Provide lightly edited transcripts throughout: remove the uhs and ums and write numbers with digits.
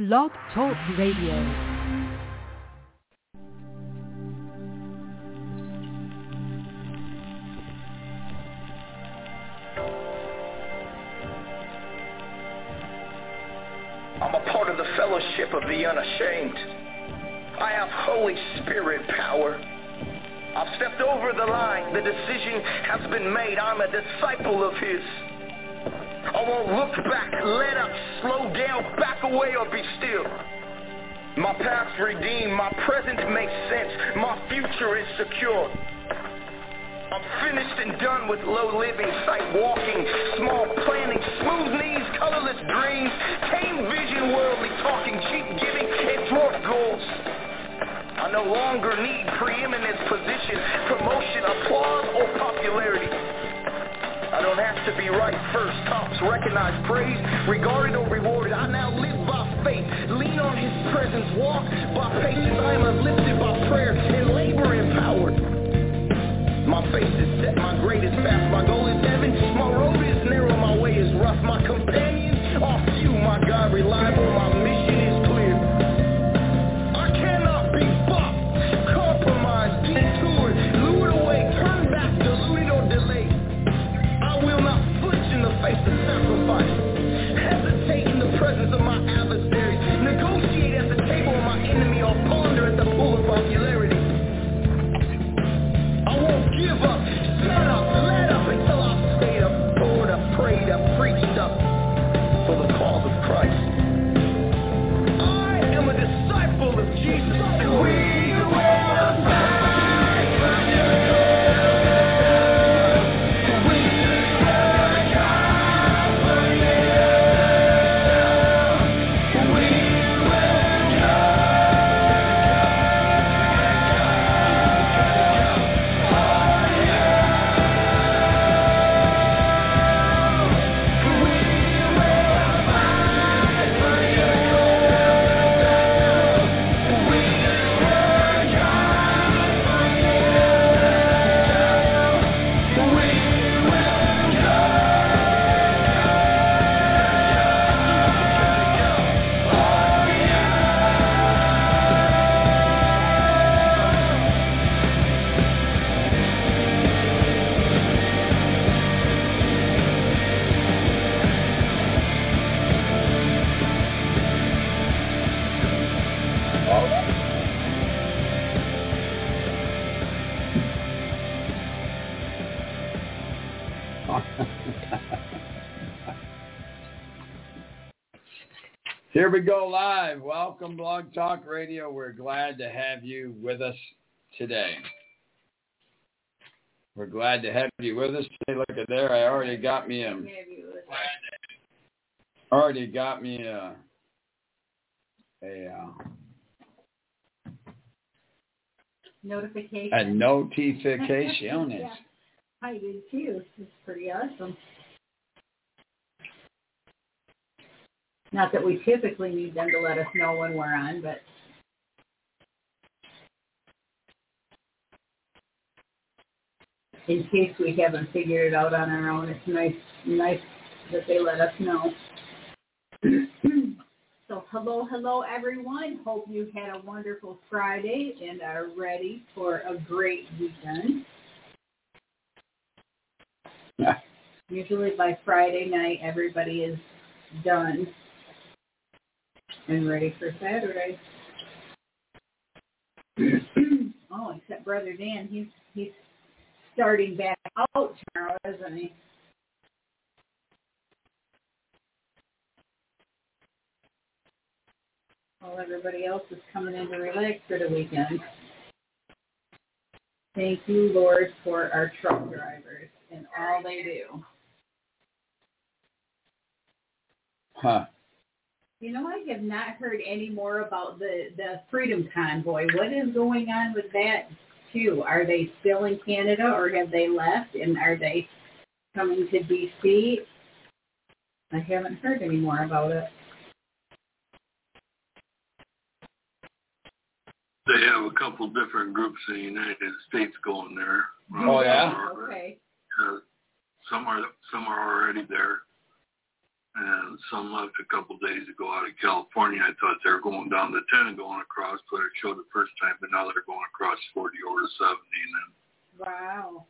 Blog Talk Radio. I'm a part of the fellowship of the unashamed. I have Holy Spirit power. I've stepped over the line. The decision has been made. I'm a disciple of His. I won't look back, let up, slow down, back away, or be still. My past redeemed, my present makes sense, my future is secure. I'm finished and done with low living, sight walking, small planning, smooth knees, colorless dreams, tame vision, worldly talking, cheap giving, and dwarf goals. I no longer need preeminence, position, promotion, applause, or popularity. I don't have to be right first, tops, recognized, praised, regarded, or rewarded. I now live by faith, lean on His presence, walk by patience. I am uplifted by prayer and labor empowered. My face is set, my grade is fast, my goal is heaven, my road is narrow, my way is rough, my companions are few, my God reliable, my mission is clear. I cannot be bought, compromised, detoured, lured away, turned back, deluded, or delayed. I will not flinch in the face of sacrifice, hesitate in the presence of my adversaries, negotiate at the table of my enemy, or ponder at the pool of popularity. I won't give up, shut up, let up until I've stayed up, poured up, prayed up, preached up for the cause of Christ. I am a disciple of Jesus. We will fight for you. Here we go live. Welcome, Blog Talk Radio. We're glad to have you with us today. We're glad to have you with us today. Look at there. I already got me a notification. A notification. Yeah, I did too. It's pretty awesome. Not that we typically need them to let us know when we're on, but in case we haven't figured it out on our own, it's nice that they let us know. So hello everyone. Hope you had a wonderful Friday and are ready for a great weekend. Usually by Friday night, everybody is done and ready for Saturday. Oh, except Brother Dan, he's starting back out tomorrow, isn't he? While everybody else is coming in to relax for the weekend. Thank you, Lord, for our truck drivers and all they do. Huh. You know, I have not heard any more about the Freedom Convoy. What is going on with that, too? Are they still in Canada, or have they left, and are they coming to D.C.? I haven't heard any more about it. They have a couple different groups in the United States going there. Oh, yeah? Okay. Some are already there. And some left a couple days ago out of California. I thought they were going down to 10 and going across, but it showed the first time, but now they're going across 40 over to 70. And then, Wow.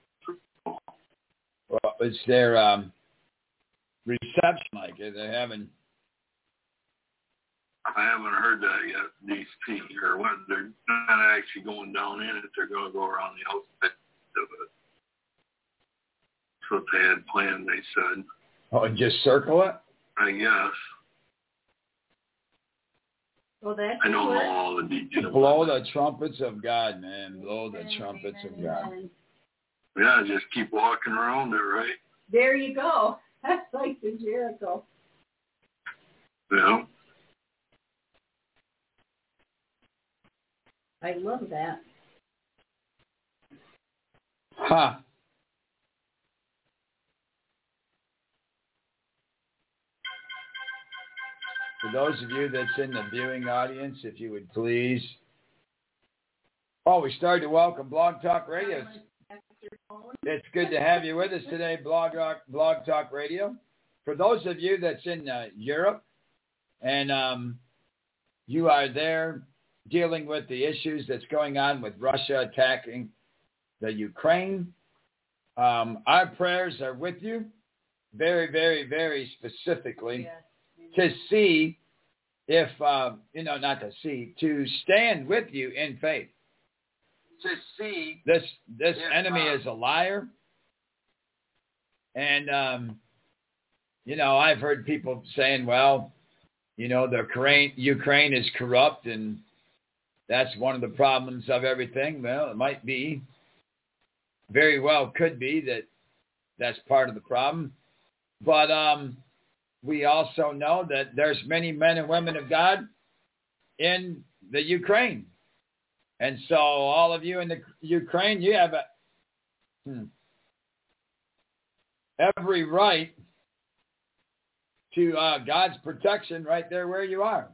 Well, it's their reception like it. They haven't. I haven't heard that yet, these feet, or what. They're not actually going down in it. They're going to go around the outside of it. That's what they had planned, they said. Oh, and just circle it? I guess. Well, that's I don't what. know all the details. Blow the trumpets of God, man. Blow the trumpets of God. Yeah, just keep walking around it, right? There you go. That's like the Jericho. Yeah. I love that. Huh. For those of you that's in the viewing audience, if you would please. Oh, we started to welcome Blog Talk Radio. It's good to have you with us today, Blog Talk Radio. For those of you that's in Europe and you are there dealing with the issues that's going on with Russia attacking the Ukraine, our prayers are with you very, very, very specifically to see if, not to see, to stand with you in faith. To see this enemy is a liar. And, I've heard people saying, well, the Ukraine is corrupt and that's one of the problems of everything. Well, it might be. Very well could be that's part of the problem. But we also know that there's many men and women of God in the Ukraine. And so all of you in the Ukraine, you have every right to God's protection right there where you are.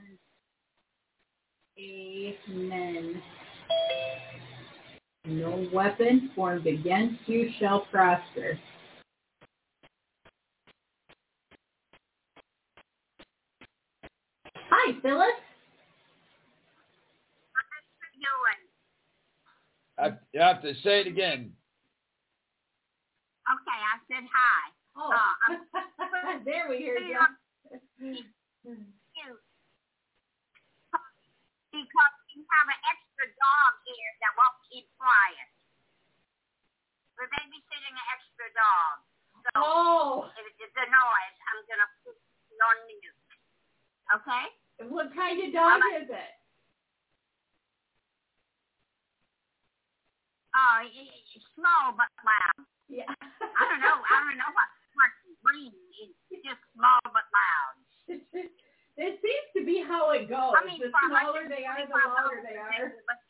Amen. Amen. No weapon formed against you shall prosper. Hi, Phyllis. You have to say it again. Okay, I said hi. Oh, there we hear you. Because you have an extra dog here that won't keep quiet. We're babysitting an extra dog. So if it's a noise, I'm going to put it on mute. Okay? What kind of dog is it? Oh, it's small but loud. Yeah. I don't know what breed. It's just small but loud. It seems to be how it goes. I mean, the smaller they are, the louder they are.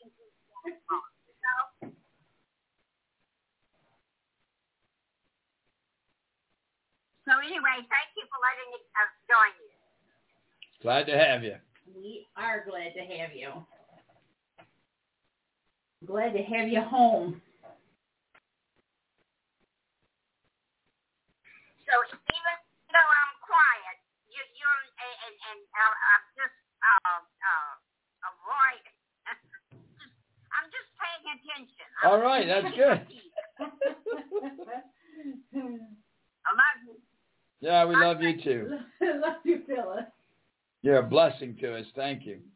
So anyway, thank you for letting me join you. Glad to have you. We are glad to have you. Glad to have you home. So even though I'm quiet, you're I'm just avoid. I'm just paying attention. All right, that's good. I love you. Yeah, we love you too. Love you, Phyllis. You're a blessing to us. Thank you.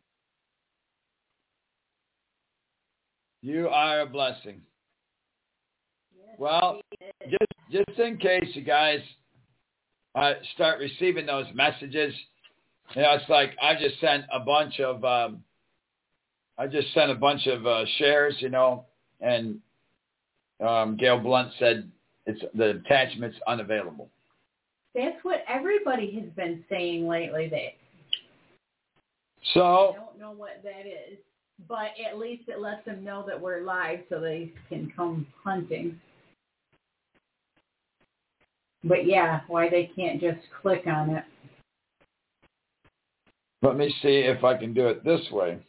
You are a blessing. Yes, well, just in case you guys start receiving those messages, it's like I just sent a bunch of shares, and Gail Blunt said the attachment's unavailable. That's what everybody has been saying lately. So I don't know what that is, but at least it lets them know that we're live so they can come hunting. But yeah, why they can't just click on it. Let me see if I can do it this way.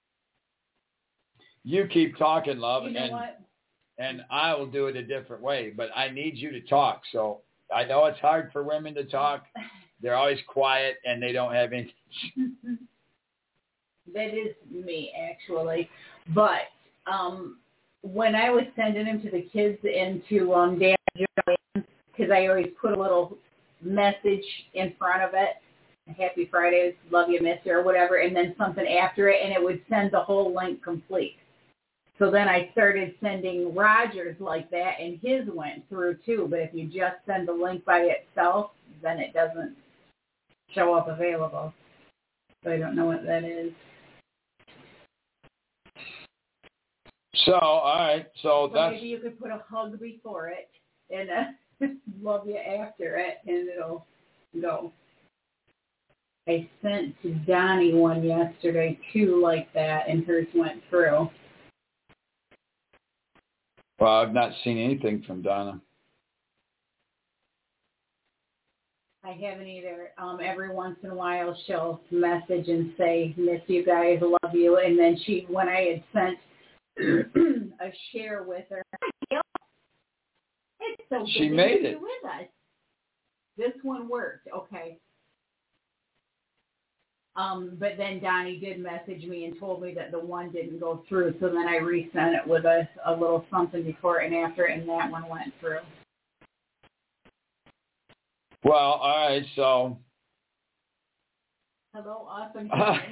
You keep talking, love, you know what? And I will do it a different way. But I need you to talk. So I know it's hard for women to talk. They're always quiet and they don't have any. That is me, actually. But when I was sending them to the kids and to Dan Joanne, because I always put a little message in front of it, Happy Fridays, love you, miss you, or whatever, and then something after it, and it would send the whole link complete. So then I started sending Roger's like that, and his went through too. But if you just send the link by itself, then it doesn't show up available. So I don't know what that is. So, all right. So that's... maybe you could put a hug before it and love you after it, and it'll go. I sent to Donnie one yesterday, too, like that, and hers went through. Well, I've not seen anything from Donna. I haven't either. Every once in a while, she'll message and say, miss you guys, love you. And then when I had sent a share with her, it's so good she made it with us. This one worked. Okay. But then Donnie did message me and told me that the one didn't go through. So then I resent it with a little something before and after, and that one went through. Well, all right, so. Hello, awesome.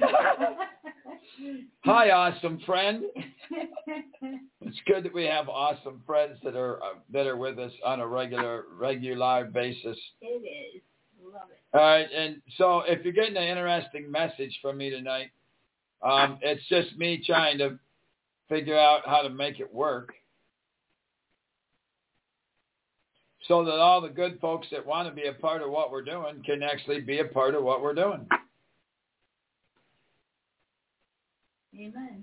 Hi, awesome friend. It's good that we have awesome friends that are with us on a regular basis. It is. Love it. All right, and so if you're getting an interesting message from me tonight, it's just me trying to figure out how to make it work so that all the good folks that want to be a part of what we're doing can actually be a part of what we're doing. Amen.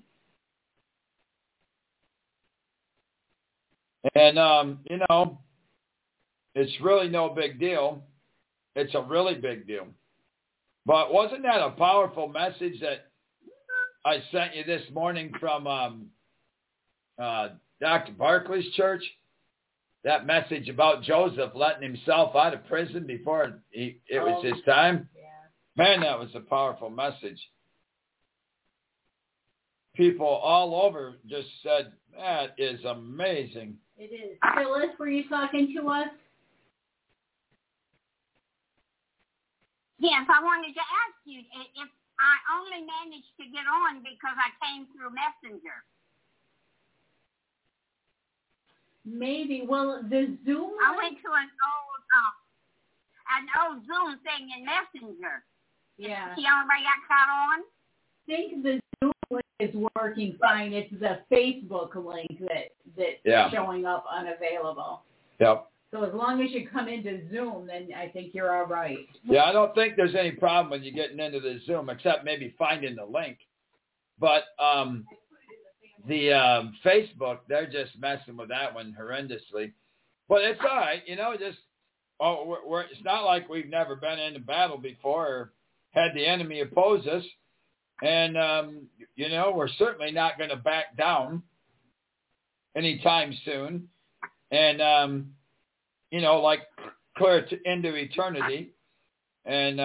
And, it's really no big deal. It's a really big deal. But wasn't that a powerful message that I sent you this morning from Dr. Barkley's church? That message about Joseph letting himself out of prison before it was his time? Yeah. Man, that was a powerful message. People all over just said, that is amazing. It is. Phyllis, were you talking to us? Yes, I wanted to ask you if I only managed to get on because I came through Messenger. Maybe. Well, the Zoom. I went to an old Zoom thing in Messenger. Yeah. See how everybody got on? I think the Zoom link is working fine. It's the Facebook link that's showing up unavailable. Yep. So as long as you come into Zoom, then I think you're all right. Yeah, I don't think there's any problem when you're getting into the Zoom, except maybe finding the link. But the Facebook, they're just messing with that one horrendously. But it's all right, just it's not like we've never been into battle before or had the enemy oppose us. And, we're certainly not going to back down anytime soon. And, like clear into eternity. And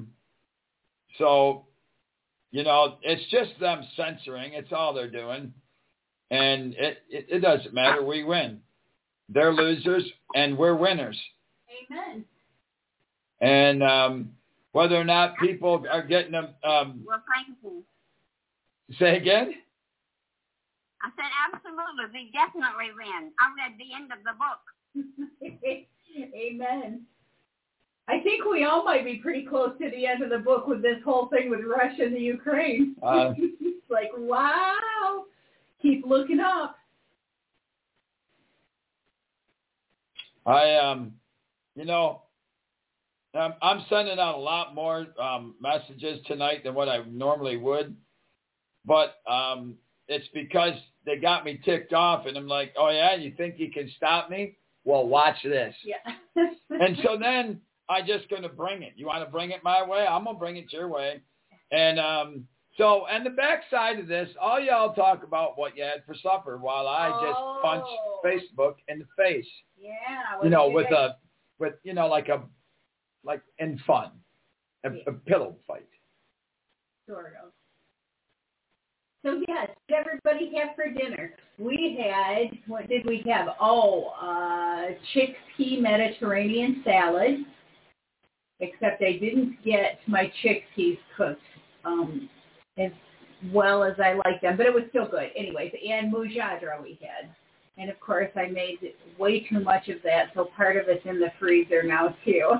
so, it's just them censoring. It's all they're doing. And it doesn't matter. We win. They're losers, and we're winners. Amen. And whether or not people are getting them... well, thank you. Say again? I said absolutely. We definitely win. I read the end of the book. Amen. I think we all might be pretty close to the end of the book with this whole thing with Russia and the Ukraine. It's like, wow. Keep looking up. I'm sending out a lot more messages tonight than what I normally would. But it's because they got me ticked off, and I'm like, oh, yeah, you think you can stop me? Well, watch this. Yeah. And so then I'm just going to bring it. You want to bring it my way? I'm going to bring it your way. And and the backside of this, all y'all talk about what you had for supper while I just punch Facebook in the face. Yeah. but like in fun, a pillow fight. Sort of. So yes, what did everybody have for dinner? We had, what did we have? Chickpea Mediterranean salad. Except I didn't get my chickpeas cooked as well as I like them, but it was still good. Anyways, and mujadra we had. And of course I made way too much of that, so part of it's in the freezer now too.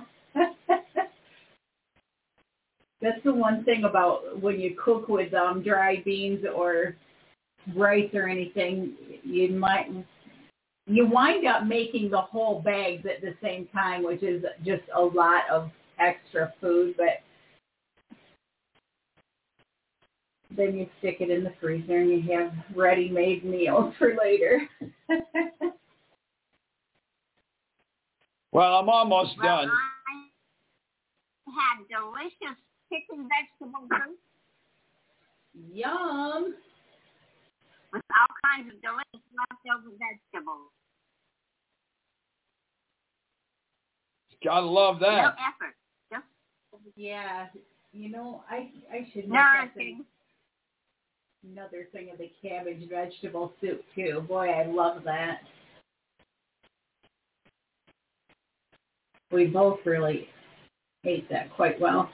That's the one thing about when you cook with dried beans or rice or anything, you wind up making the whole bags at the same time, which is just a lot of extra food, but then you stick it in the freezer and you have ready-made meals for later. Well, I'm almost done. I had delicious chicken vegetable soup. Yum. With all kinds of delicious leftover vegetables. Gotta love that. No effort. Just yeah. I should make nourishing. Another thing of the cabbage vegetable soup too. Boy, I love that. We both really ate that quite well.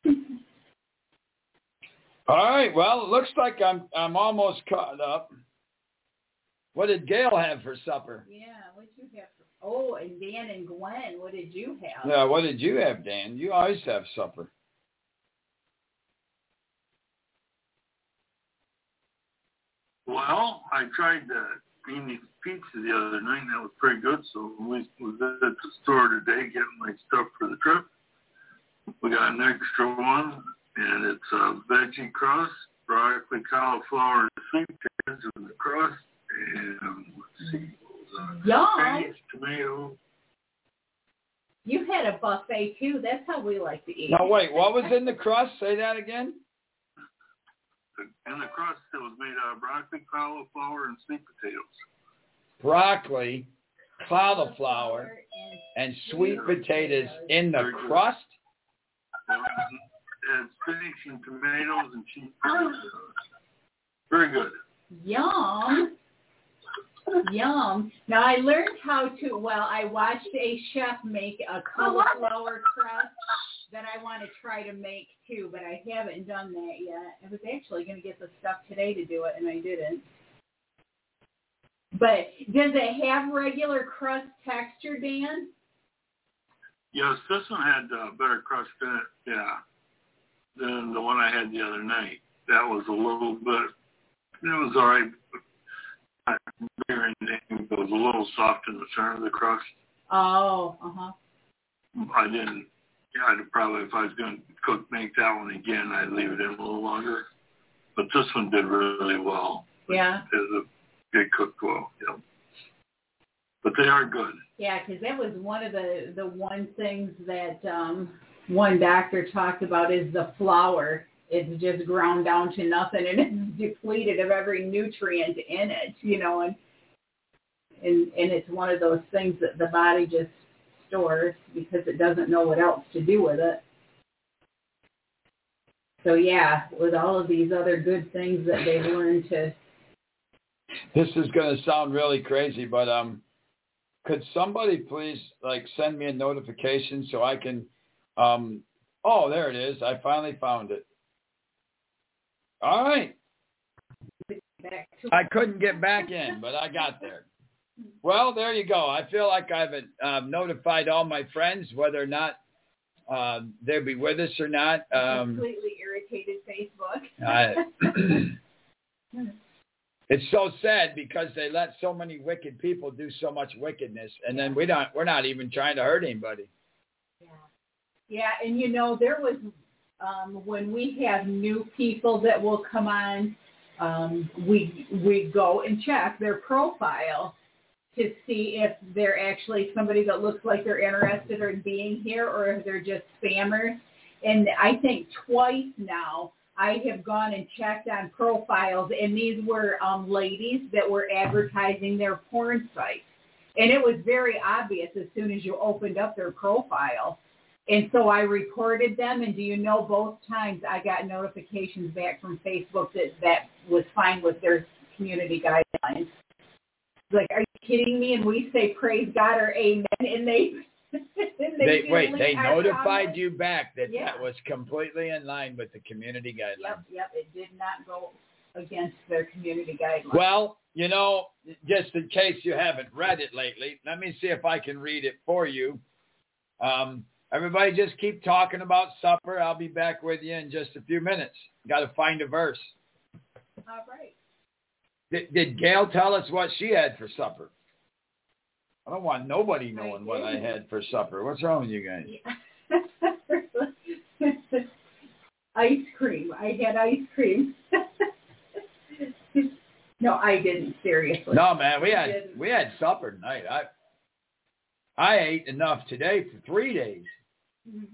All right. Well, it looks like I'm almost caught up. What did Gail have for supper? Yeah, what did you have and Dan and Gwen, what did you have? Yeah, what did you have, Dan? You always have supper. Well, I tried Amy's pizza the other night, and that was pretty good. So we was at the store today getting my stuff for the trip. We got an extra one, and it's a veggie crust, broccoli, cauliflower, and sweet potatoes in the crust, and let's see, spinach, tomato. You had a buffet too. That's how we like to eat. No, wait. What was in the crust? Say that again. In the crust, it was made out of broccoli, cauliflower, and sweet potatoes. Broccoli, cauliflower, and sweet potatoes in the crust? And spinach and tomatoes and cheese. Very good. Yum. Yum. Now I learned how to, I watched a chef make a cauliflower crust that I want to try to make too, but I haven't done that yet. I was actually going to get the stuff today to do it, and I didn't. But does it have regular crust texture, Dan? Yes, this one had better crust in it, than the one I had the other night. That was a little bit, it was all right, but it was a little soft in the center of the crust. Oh, uh-huh. I'd probably, if I was going to make that one again, I'd leave it in a little longer. But this one did really well. Yeah. It cooked well, yeah. But they are good. Yeah, because that was one of the one things that one doctor talked about is the flour. It's just ground down to nothing, and it's depleted of every nutrient in it, and it's one of those things that the body just stores because it doesn't know what else to do with it. So yeah, with all of these other good things that they've learned to. This is going to sound really crazy, but could somebody please send me a notification so I can? Oh, there it is. I finally found it. All right. I couldn't get back in, but I got there. Well, there you go. I feel like I've notified all my friends, whether or not they'll be with us or not. Completely irritated Facebook. It's so sad because they let so many wicked people do so much wickedness, and then we're not even trying to hurt anybody. Yeah, and there was when we have new people that will come on, we go and check their profile to see if they're actually somebody that looks like they're interested in being here or if they're just spammers. And I think twice now I have gone and checked on profiles, and these were ladies that were advertising their porn site. And it was very obvious as soon as you opened up their profile. And so I reported them, and do you know, both times I got notifications back from Facebook that was fine with their community guidelines. Like, are you kidding me? And we say praise God or amen, and they they notified you back that that was completely in line with the community guidelines. Yep, it did not go against their community guidelines. Well, you know, just in case you haven't read it lately, let me see if I can read it for you. Everybody just keep talking about supper. I'll be back with you in just a few minutes. Got to find a verse. All right. Did Gail tell us what she had for supper? I don't want nobody knowing what I had for supper. What's wrong with you guys? Ice cream. I had ice cream. No, I didn't. Seriously. No, man. We had supper tonight. I ate enough today for 3 days. Mm-hmm.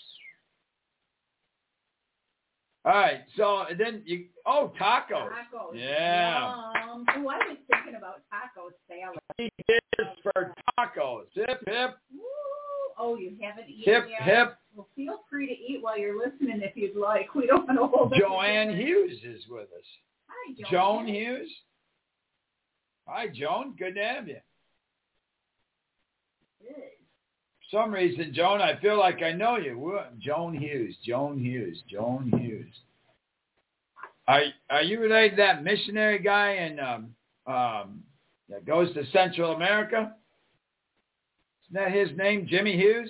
All right, so then tacos. Tacos. Yeah. Oh, I was thinking about taco salad. He is for tacos. Hip, hip. Woo. Oh, you haven't eaten hip, yet? Hip. Well, feel free to eat while you're listening if you'd like. We don't want to hold Joanne Hughes is with us. Hi, Joan Hughes. Hi, Joan. Good to have you. Good. For some reason, Joan, I feel like I know you. Joan Hughes. Are you related to that missionary guy that goes to Central America? Isn't that his name, Jimmy Hughes?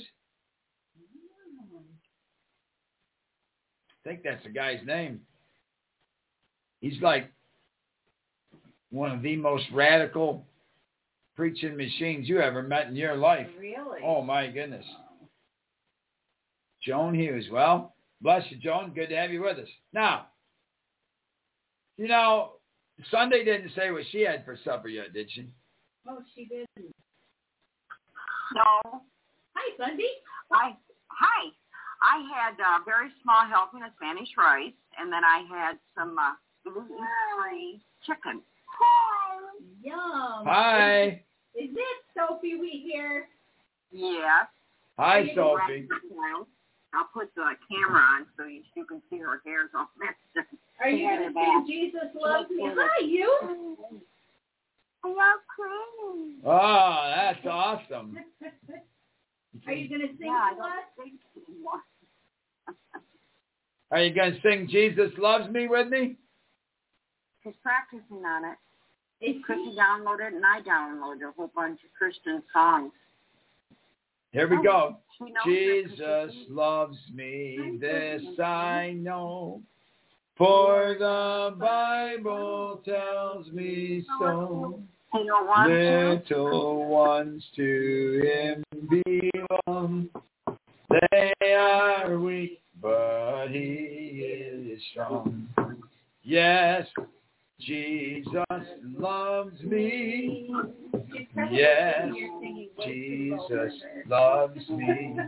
I think that's the guy's name. He's like one of the most radical preaching machines you ever met in your life. Really? Oh, my goodness. Joan Hughes. Well, bless you, Joan. Good to have you with us. Now, you know, Sunday didn't say what she had for supper yet, did she? Oh, she didn't. No. Hi, Sunday. Hi. I had a very small helping of Spanish rice, and then I had some gluten-free chicken. Yum. Hi. Is it Sophie we hear? Yes. Hi, Sophie. I'll put the camera on so you can see her hair's all messed up. Are you going to sing Jesus Loves Me? Hi, you. Oh, that's awesome. Are you going to sing to us? Are you going to sing Jesus Loves Me with me? She's practicing on it. Chrissy downloaded and I downloaded a whole bunch of Christian songs. Here we go. Jesus loves me, this I know, for the Bible tells me so. Little ones to him belong. They are weak, but he is strong. Yes, Jesus loves me. Yes, Jesus loves me.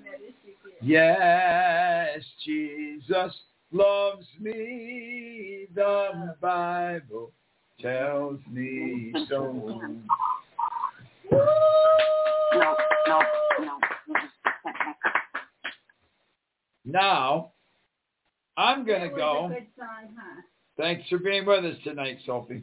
Yes, Jesus loves me. The Bible tells me so. No. Now, I'm going to go. That was a good song, huh? Thanks for being with us tonight, Sophie.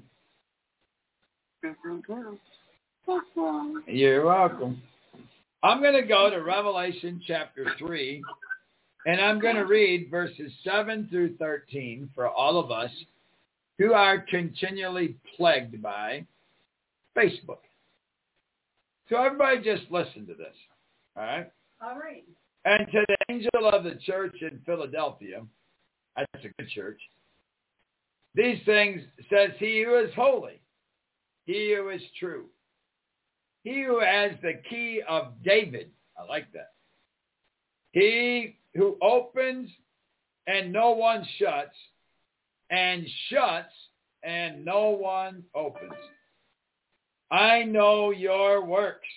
You're welcome. I'm going to go to Revelation chapter 3, and I'm going to read verses 7 through 13 for all of us who are continually plagued by Facebook. So everybody just listen to this, all right? All right. And to the angel of the church in Philadelphia, that's a good church, these things says he who is holy, he who is true, he who has the key of David. I like that. He who opens and no one shuts, and shuts and no one opens. I know your works.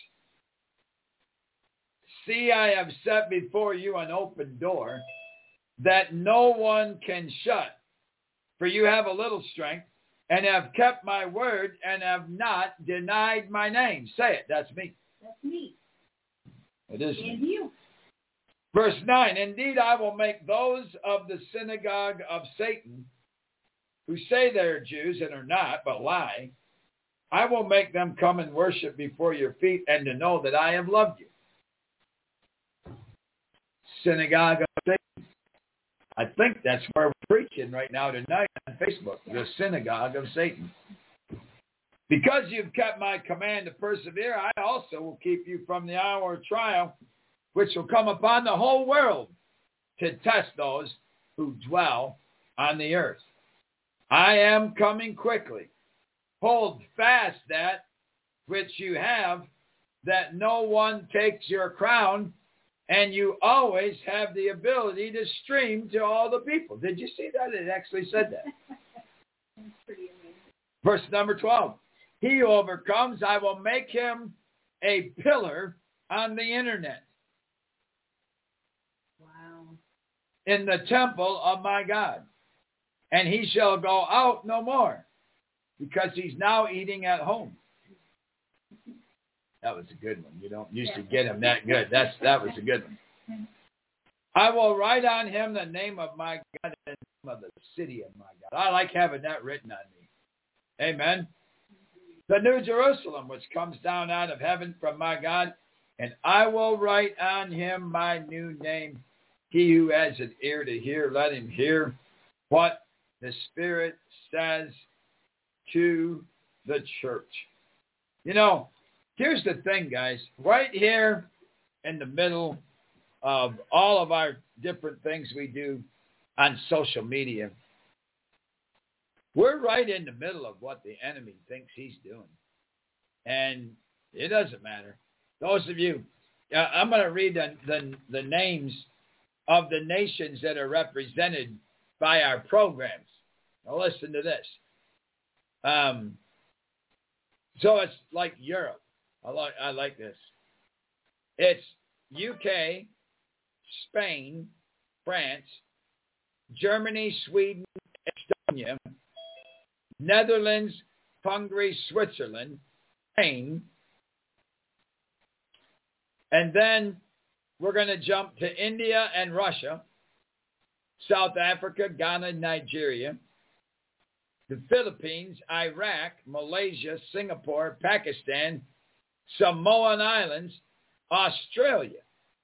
See, I have set before you an open door that no one can shut. For you have a little strength, and have kept my word and have not denied my name. Say it. That's me. That's me. It is And me. you. Verse 9, indeed I will make those of the synagogue of Satan who say they're Jews and are not, but lie, I will make them come and worship before your feet and to know that I have loved you. Synagogue of Satan. I think that's where we're preaching right now tonight on Facebook, the synagogue of Satan. Because you've kept my command to persevere, I also will keep you from the hour of trial, which will come upon the whole world to test those who dwell on the earth. I am coming quickly. Hold fast that which you have, that no one takes your crown, and you always have the ability to stream to all the people. Did you see that? It actually said that. That's pretty amazing. Verse number 12. He who overcomes, I will make him a pillar on the internet. Wow. In the temple of my God. And he shall go out no more, because he's now eating at home. That was a good one. You don't usually get him that good. That was a good one. I will write on him the name of my God and the name of the city of my God. I like having that written on me. Amen. The new Jerusalem, which comes down out of heaven from my God, and I will write on him my new name. He who has an ear to hear, let him hear what the Spirit says to the church. You know, here's the thing, guys. Right here in the middle of all of our different things we do on social media, we're right in the middle of what the enemy thinks he's doing. And it doesn't matter. Those of you, I'm going to read the names of the nations that are represented by our programs. Now listen to this. So it's like Europe. I like this. It's UK, Spain, France, Germany, Sweden, Estonia, Netherlands, Hungary, Switzerland, Spain, and then we're going to jump to India and Russia, South Africa, Ghana, Nigeria, the Philippines, Iraq, Malaysia, Singapore, Pakistan, Samoan Islands, Australia.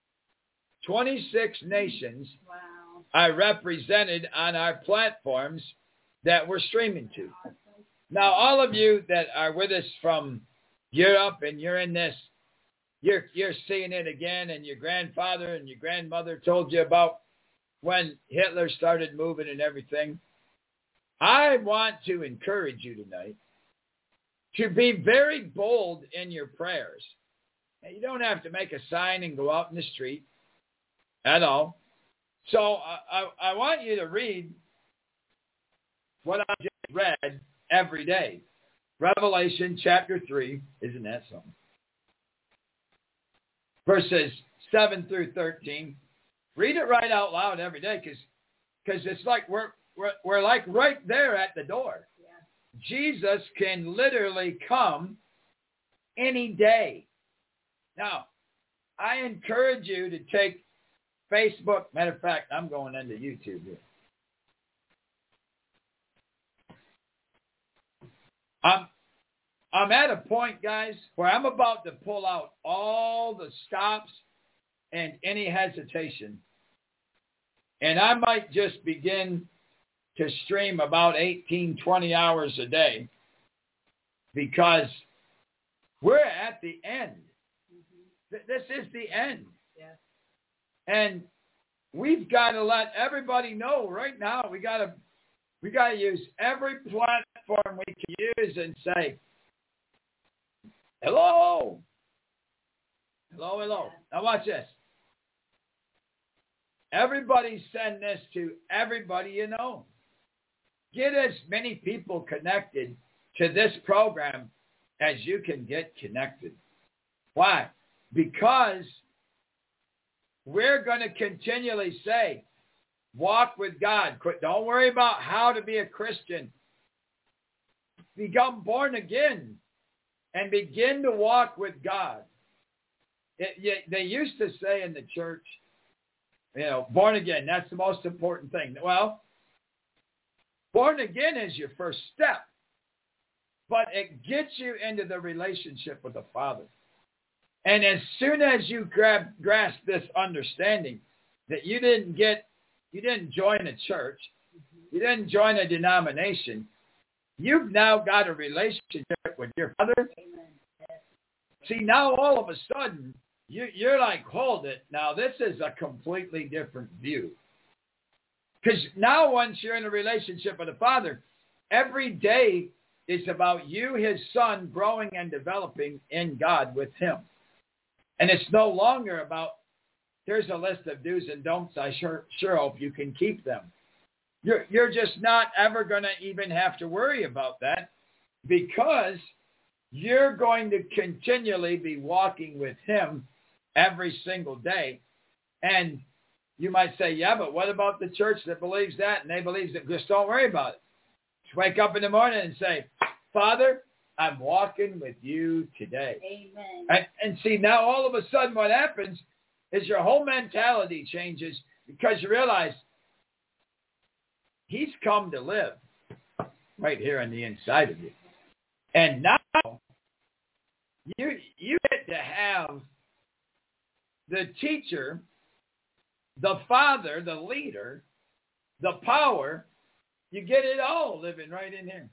26 nations are represented on our platforms that we're streaming to. Now, all of you that are with us from Europe and you're in this, you're seeing it again, and your grandfather and your grandmother told you about when Hitler started moving and everything. I want to encourage you tonight to be very bold in your prayers. Now, you don't have to make a sign and go out in the street at all. So I want you to read what I just read every day. Revelation chapter 3, isn't that something? Verses 7 through 13. Read it right out loud every day, because it's like we're like right there at the door. Yeah. Jesus can literally come any day. Now, I encourage you to take Facebook. Matter of fact, I'm going into YouTube here. I'm at a point, guys, where I'm about to pull out all the stops and any hesitation. And I might just begin to stream about 18, 20 hours a day, because we're at the end. Mm-hmm. This is the end. Yes. And we've got to let everybody know right now. We got to use every platform we can use and say, hello. Hello, hello. Now watch this. Everybody send this to everybody you know. Get as many people connected to this program as you can get connected. Why? Because we're going to continually say, walk with God. Don't worry about how to be a Christian. become born again and begin to walk with God. They used to say in the church, born again, that's the most important thing. Well, born again is your first step, but it gets you into the relationship with the Father. And as soon as you grasp this understanding that you didn't join a church, you didn't join a denomination, you've now got a relationship with your Father. See, now all of a sudden, you're like, hold it. Now, this is a completely different view. Because now once you're in a relationship with the Father, every day is about you, his Son, growing and developing in God with him. And it's no longer about, here's a list of do's and don'ts. I sure hope you can keep them. You're just not ever going to even have to worry about that, because you're going to continually be walking with him every single day. And you might say, yeah, but what about the church that believes that and they believe that? Just don't worry about it. Just wake up in the morning and say, Father, I'm walking with you today. Amen. And see, now all of a sudden what happens is your whole mentality changes, because you realize he's come to live right here on the inside of you. And now you get to have the teacher, the Father, the leader, the power. You get it all living right in here.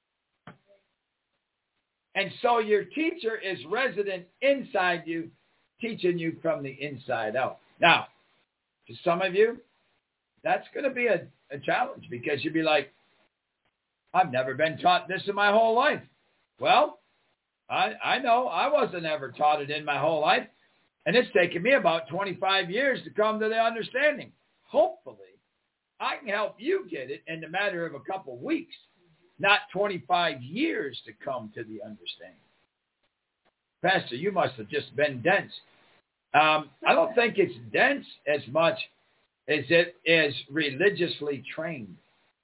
And so your teacher is resident inside you, teaching you from the inside out. Now, to some of you, that's going to be a challenge, because you'll be like, I've never been taught this in my whole life. Well, I know I wasn't ever taught it in my whole life, and it's taken me about 25 years to come to the understanding. Hopefully, I can help you get it in the matter of a couple weeks, not 25 years to come to the understanding. Pastor, you must have just been dense. I don't think it's dense as much as it is religiously trained.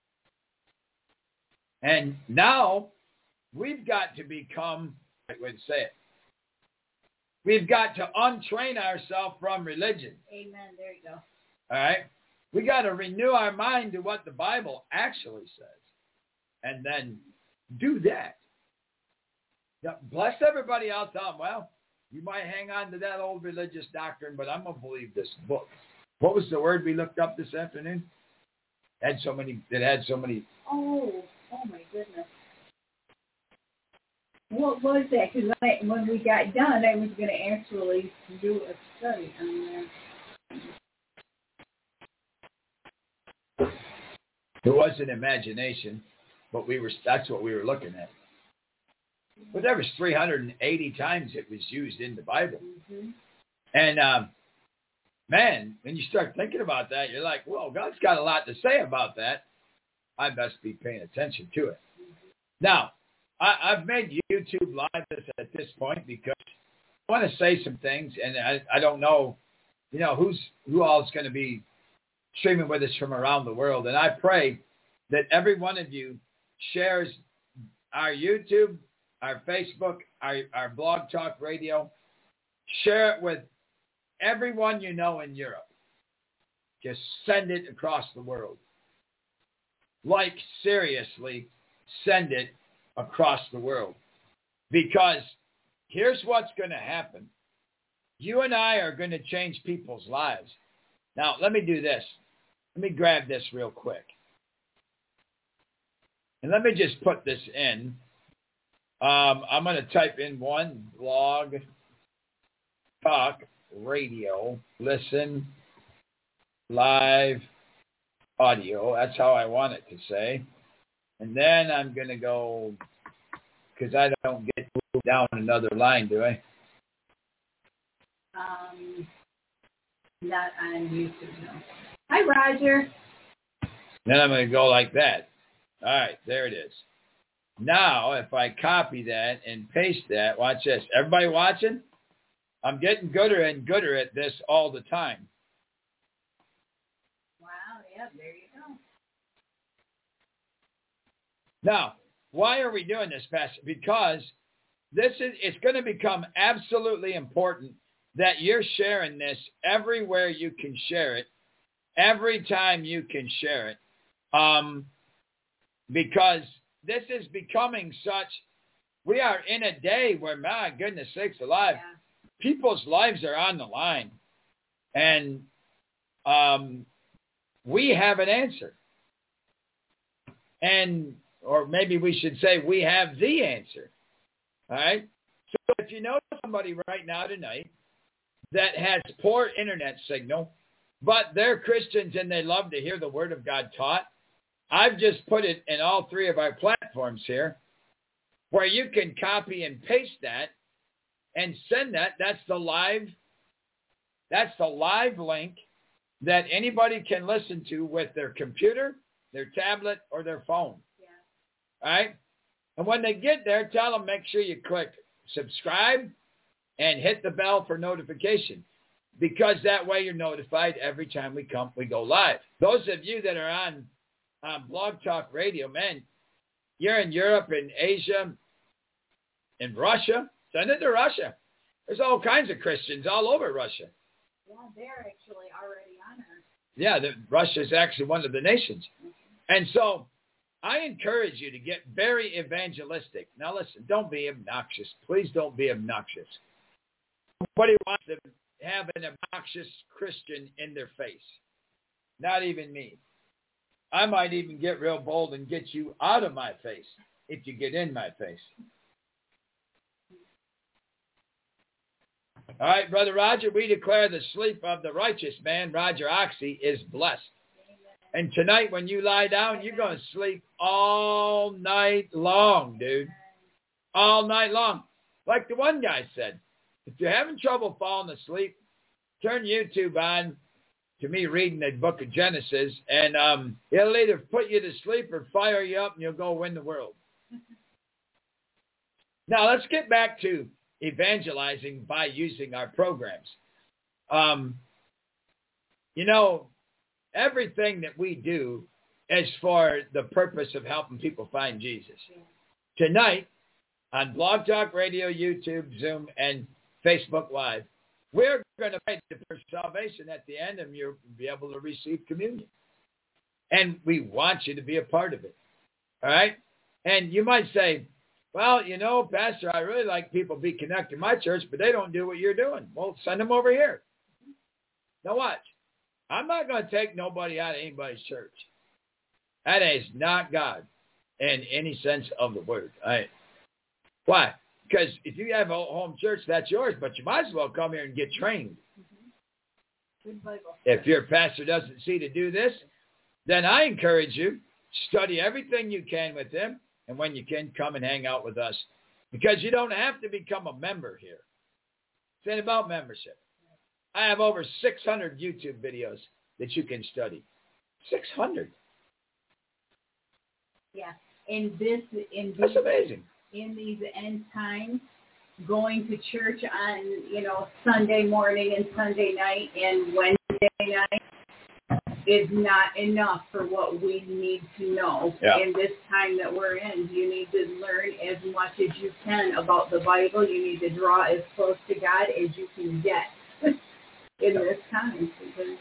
And now we've got to become, I would say it, we've got to untrain ourselves from religion. Amen. There you go. All right? We got to renew our mind to what the Bible actually says, and then do that. Now, bless everybody else out. Well, you might hang on to that old religious doctrine, but I'm going to believe this book. What was the word we looked up this afternoon? It had so many. Oh my goodness. What was that? Because when we got done, I was going to actually do a study on that. It wasn't imagination, but that's what we were looking at. But there was 380 times it was used in the Bible. Mm-hmm. And, man, when you start thinking about that, you're like, well, God's got a lot to say about that. I best be paying attention to it. Now, I've made YouTube live at this point because I want to say some things, and I don't know, who all is going to be streaming with us from around the world. And I pray that every one of you shares our YouTube, our Facebook, our Blog Talk Radio. Share it with everyone you know in Europe. Just send it across the world. Like, seriously, send it across the world. Because here's what's going to happen. You and I are going to change people's lives. Now, let me do this. Let me grab this real quick. And let me just put this in. I'm going to type in one Blog Talk Radio, listen, live audio. That's how I want it to say. And then I'm going to go, because I don't get moved down another line, do I? Not on YouTube, no. Hi, Roger. Then I'm going to go like that. All right, there it is. Now, if I copy that and paste that, watch this. Everybody watching? I'm getting gooder and gooder at this all the time. Wow, yeah, there you go. Now, Why are we doing this, Pastor? Because it's going to become absolutely important that you're sharing this everywhere you can share it, every time you can share it, because this is becoming such. We are in a day where, my goodness sakes alive, people's lives are on the line, and we have an answer, or maybe we should say we have the answer. All right. So if you know somebody right now tonight that has poor internet signal, but they're Christians and they love to hear the Word of God taught, I've just put it in all three of our platforms here where you can copy and paste that and send that. That's the live link that anybody can listen to with their computer, their tablet, or their phone. Yeah. All right? And when they get there, tell them, make sure you click subscribe and hit the bell for notification, because that way you're notified every time we go live. Those of you that are on Blog Talk Radio, man, you're in Europe and Asia and Russia. Send it to Russia. There's all kinds of Christians all over Russia. Yeah, they're actually already on Earth. Yeah, Russia is actually one of the nations. And so I encourage you to get very evangelistic. Now listen, don't be obnoxious. Please don't be obnoxious. Nobody wants to have an obnoxious Christian in their face. Not even me. I might even get real bold and get you out of my face if you get in my face. All right, Brother Roger, we declare the sleep of the righteous man, Roger Oxy, is blessed. And tonight when you lie down, you're going to sleep all night long, dude. All night long. Like the one guy said, if you're having trouble falling asleep, turn YouTube on to me reading the book of Genesis, and it'll either put you to sleep or fire you up and you'll go win the world. Now, let's get back to evangelizing by using our programs. Everything that we do is for the purpose of helping people find Jesus. Tonight, on Blog Talk Radio, YouTube, Zoom, and Facebook Live, we're going to pray for salvation at the end, and you'll be able to receive communion. And we want you to be a part of it. All right? And you might say, well, Pastor, I really like people be connected to my church, but they don't do what you're doing. Well, send them over here. Now watch. I'm not going to take nobody out of anybody's church. That is not God in any sense of the word. All right? Why? Because if you have a home church, that's yours, but you might as well come here and get trained. Good Bible. If your pastor doesn't see to do this, then I encourage you, study everything you can with him, and when you can, come and hang out with us. Because you don't have to become a member here. It's ain't about membership. I have over 600 YouTube videos that you can study. 600. Yeah. That's amazing. In these end times, going to church on, Sunday morning and Sunday night and Wednesday night is not enough for what we need to know in this time that we're in. You need to learn as much as you can about the Bible. You need to draw as close to God as you can get in this time.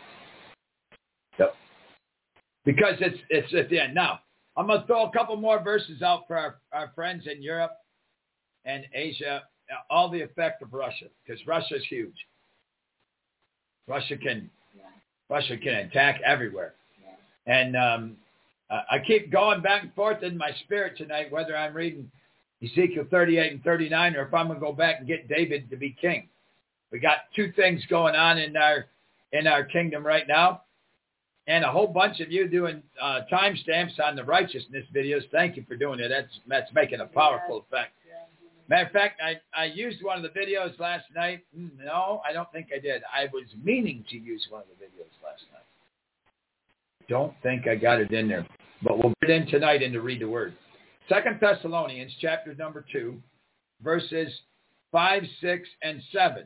Because it's at the end. Now, I'm going to throw a couple more verses out for our friends in Europe and Asia, all the effect of Russia, because Russia's huge. Russia can attack everywhere. Yeah. And I keep going back and forth in my spirit tonight, whether I'm reading Ezekiel 38 and 39 or if I'm going to go back and get David to be king. We got two things going on in our kingdom right now. And a whole bunch of you doing timestamps on the righteousness videos. Thank you for doing it. That's making a powerful effect. Matter of fact, I used one of the videos last night. No, I don't think I did. I was meaning to use one of the videos last night. Don't think I got it in there. But we'll get in tonight and to read the word. 2 Thessalonians chapter number 2, verses 5, 6, and 7.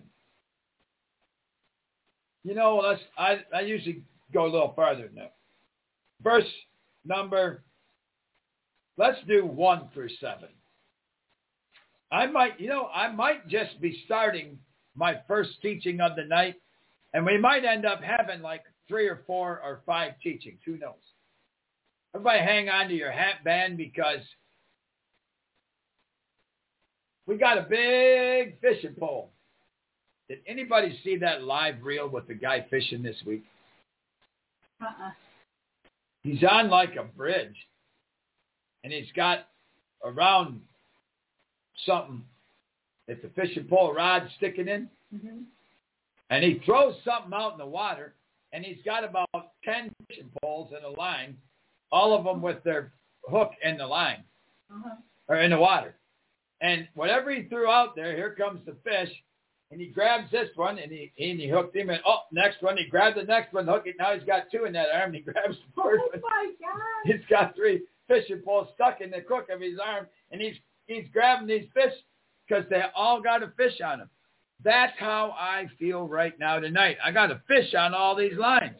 I usually go a little farther than that. Verse number Let's do 1 through 7. I might just be starting my first teaching of the night, and we might end up having like 3 or 4 or 5 teachings. Who knows? Everybody hang on to your hat band, because we got a big fishing pole. Did anybody see that live reel with the guy fishing this week? He's on like a bridge, and he's got around something that the fishing pole rod sticking in, and he throws something out in the water, and he's got about 10 fishing poles in a line, all of them with their hook in the line, or in the water. And whatever he threw out there, here comes the fish, and he grabs this one, and he hooked him, and next one, he grabbed the next one, hooked it. Now he's got 2 in that arm, and he grabs the third one. Oh my God! He's got 3 fishing poles stuck in the crook of his arm, and he's grabbing these fish because they all got a fish on them. That's how I feel right now tonight. I got a fish on all these lines.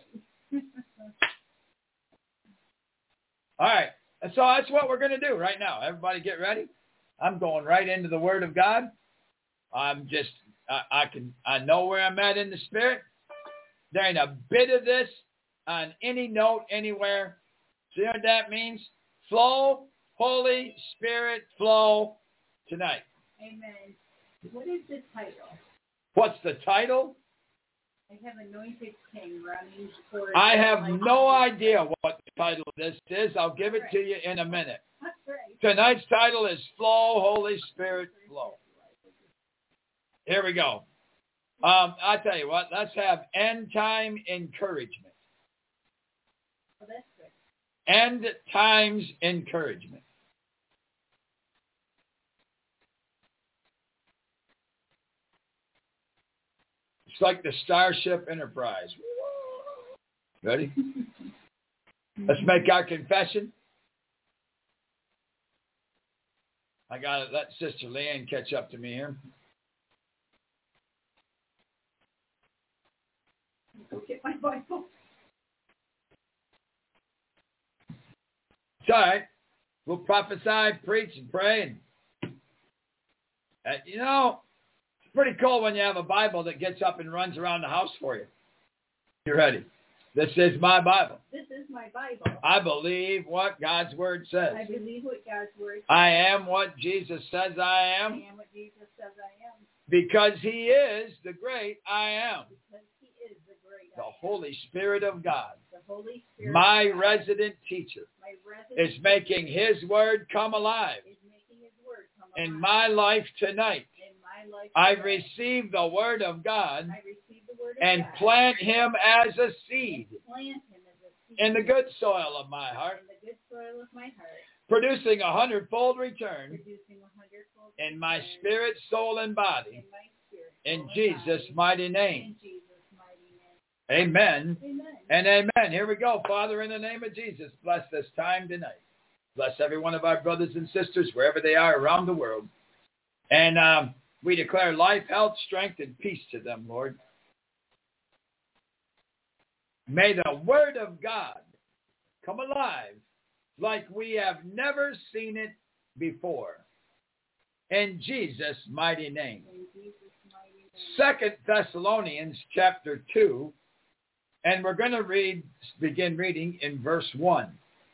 All right. And so that's what we're going to do right now. Everybody get ready. I'm going right into the Word of God. I know where I'm at in the Spirit. There ain't a bit of this on any note anywhere. See what that means? Flow, Holy Spirit, flow tonight. Amen. What is the title? What's the title? I have Anointed King running for... I have no idea what the title of this is. I'll give it to you in a minute. Tonight's title is Flow, Holy Spirit, Flow. Here we go. I'll tell you what. Let's have End Time Encouragement. Oh, that's good. End Times Encouragement. It's like the Starship Enterprise. Ready? Let's make our confession. I got to let Sister Leanne catch up to me here. Go get my Bible. It's all right. We'll prophesy, preach, and pray. And, it's pretty cool when you have a Bible that gets up and runs around the house for you. You ready? This is my Bible. This is my Bible. I believe what God's Word says. I believe what God's Word says. I am what Jesus says I am. I am what Jesus says I am. Because He is the great I am. Because He is the great I am. The Holy Spirit of God. The Holy Spirit my of God. Resident teacher. My resident is making His Word come alive. Is making His Word come alive. In my life tonight. In my life I tonight. receive the Word of God. I receive the Word of and God. Plant Him as a seed. Plant Him as a seed. In the good soil of my heart. In the good soil of my heart. Producing 100-fold return. Producing 100-fold in my spirit, soul, and body. In my spirit, in Jesus' mighty name. In Jesus' mighty name. Amen. Amen. And amen. Here we go. Father, in the name of Jesus, bless this time tonight. Bless every one of our brothers and sisters wherever they are around the world. And we declare life, health, strength, and peace to them, Lord. May the Word of God come alive like we have never seen it before. In Jesus' mighty name. 2 Thessalonians chapter 2, and we're going to begin reading in verse 1.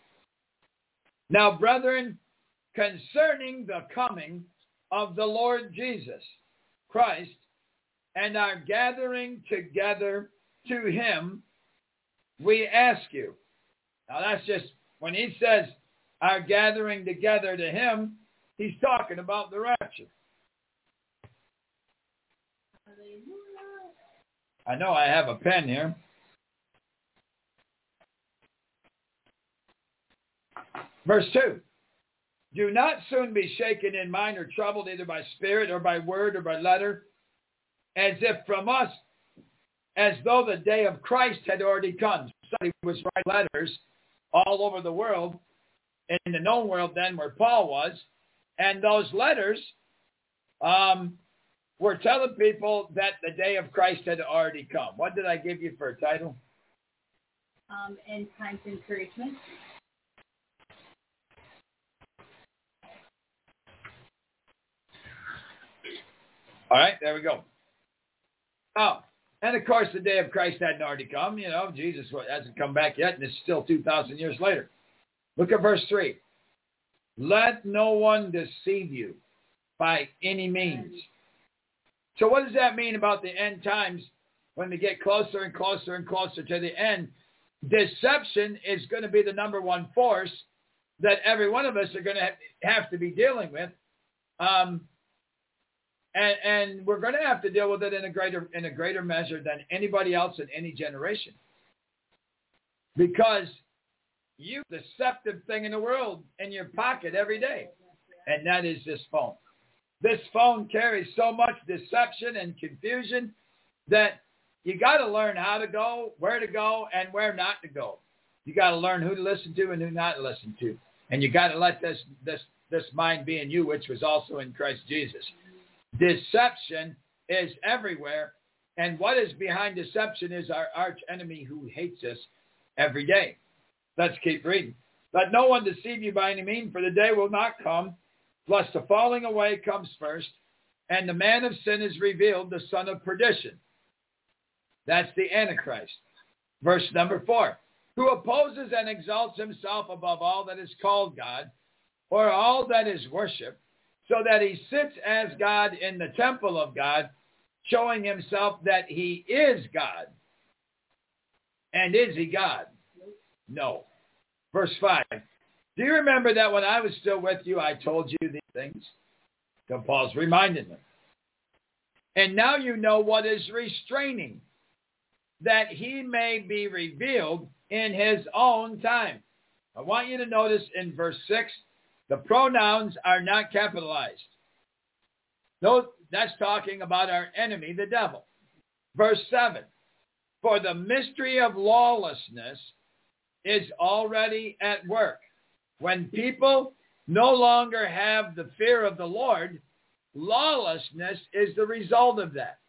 Now, brethren, concerning the coming of the Lord Jesus Christ and our gathering together to Him, we ask you. Now, that's just, when he says our gathering together to Him, he's talking about the rapture. I know I have a pen here. Verse 2. Do not soon be shaken in mind or troubled either by spirit or by word or by letter, as if from us, as though the day of Christ had already come. Somebody was writing letters all over the world, in the known world then where Paul was, and those letters were telling people that the day of Christ had already come. What did I give you for a title? End Times Encouragement. All right, there we go. Oh, and of course the day of Christ hadn't already come. Jesus hasn't come back yet, and it's still 2,000 years later. Look at verse 3. Let no one deceive you by any means. So what does that mean about the end times when they get closer and closer and closer to the end? Deception is going to be the number one force that every one of us are going to have to be dealing with. And we're going to have to deal with it in a greater measure than anybody else in any generation. Because you have the deceptive thing in the world in your pocket every day. And that is this phone. This phone carries so much deception and confusion that you got to learn how to go, where to go, and where not to go. You got to learn who to listen to and who not to listen to. And you got to let this mind be in you, which was also in Christ Jesus. Deception is everywhere. And what is behind deception is our arch enemy who hates us every day. Let's keep reading. Let no one deceive you by any means, for the day will not come, lest the falling away comes first, and the man of sin is revealed, the son of perdition. That's the Antichrist. Verse number 4. Who opposes and exalts himself above all that is called God, or all that is worshipped, so that he sits as God in the temple of God, showing himself that he is God. And is he God? No. Verse 5. Do you remember that when I was still with you, I told you these things? So Paul's reminding them. And now you know what is restraining, that he may be revealed in his own time. I want you to notice in verse 6, the pronouns are not capitalized. That's talking about our enemy, the devil. Verse 7, for the mystery of lawlessness is already at work. When people no longer have the fear of the Lord, lawlessness is the result of that.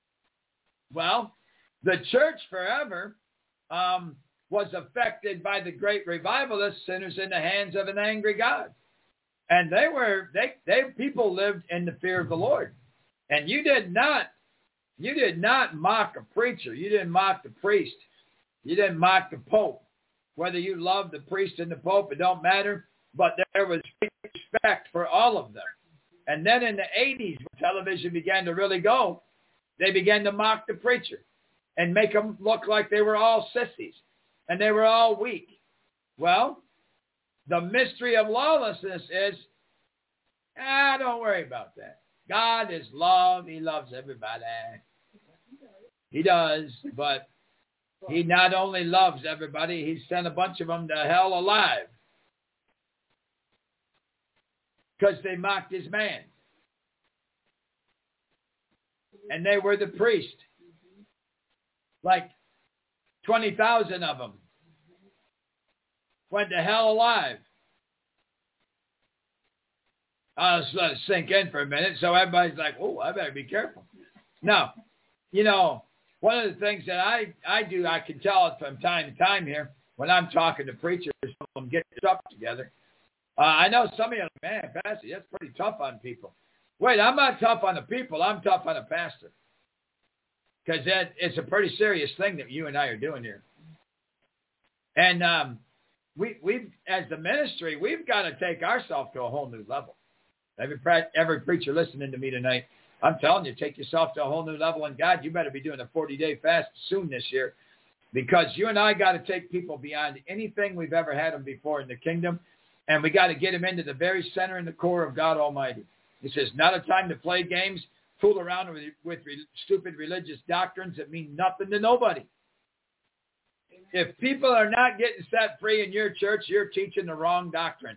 Well, the church forever was affected by the great revivalists, sinners in the hands of an angry God. And people lived in the fear of the Lord. And you did not mock a preacher. You didn't mock the priest. You didn't mock the Pope. Whether you love the priest and the Pope, it don't matter. But there was respect for all of them. And then in the 80s, when television began to really go, they began to mock the preacher and make them look like they were all sissies and they were all weak. Well, the mystery of lawlessness is, don't worry about that. God is love. He loves everybody. He does, but he not only loves everybody, he sent a bunch of them to hell alive because they mocked his man. And they were the priest. Like 20,000 of them went to hell alive. I'll just let it sink in for a minute. So everybody's like, oh, I better be careful. Now, one of the things that I do, I can tell it from time to time here, when I'm talking to preachers, some of them get stuff together. I know some of you are like, man, Pastor, that's pretty tough on people. Wait, I'm not tough on the people. I'm tough on a pastor. Because it's a pretty serious thing that you and I are doing here. And we've, as the ministry, we've got to take ourselves to a whole new level. Every preacher listening to me tonight, I'm telling you, take yourself to a whole new level in God. You better be doing a 40-day fast soon this year, because you and I got to take people beyond anything we've ever had them before in the kingdom, and we got to get them into the very center and the core of God Almighty. He says, not a time to play games, fool around with stupid religious doctrines that mean nothing to nobody. If people are not getting set free in your church, you're teaching the wrong doctrine.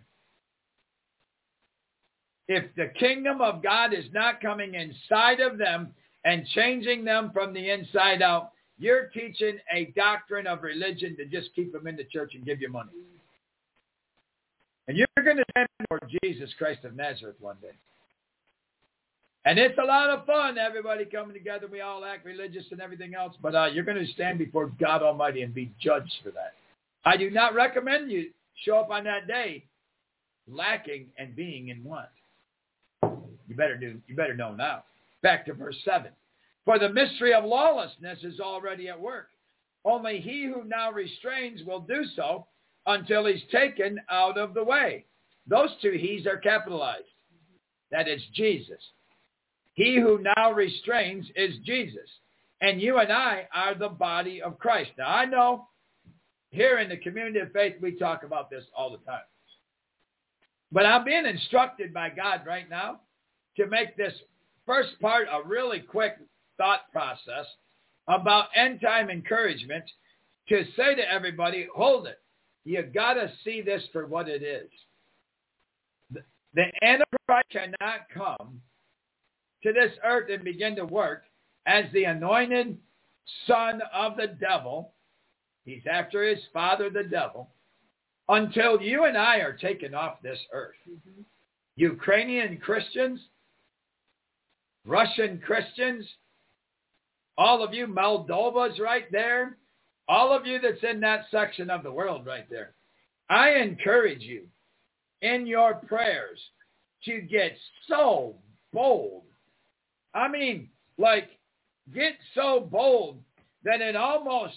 If the kingdom of God is not coming inside of them and changing them from the inside out, you're teaching a doctrine of religion to just keep them in the church and give you money. And you're going to stand for Jesus Christ of Nazareth one day. And it's a lot of fun, everybody coming together. We all act religious and everything else, but you're going to stand before God Almighty and be judged for that. I do not recommend you show up on that day lacking and being in want. You better know now. Back to verse 7. For the mystery of lawlessness is already at work. Only he who now restrains will do so until he's taken out of the way. Those two he's are capitalized. That is Jesus. He who now restrains is Jesus. And you and I are the body of Christ. Now, I know here in the community of faith, we talk about this all the time. But I'm being instructed by God right now to make this first part a really quick thought process about end-time encouragement, to say to everybody, hold it. You got to see this for what it is. The Antichrist cannot come to this earth and begin to work as the anointed son of the devil. He's after his father, the devil, until you and I are taken off this earth. Mm-hmm. Ukrainian Christians, Russian Christians, all of you Moldovas right there, all of you that's in that section of the world right there, I encourage you in your prayers to get so bold. I mean, like, get so bold that it almost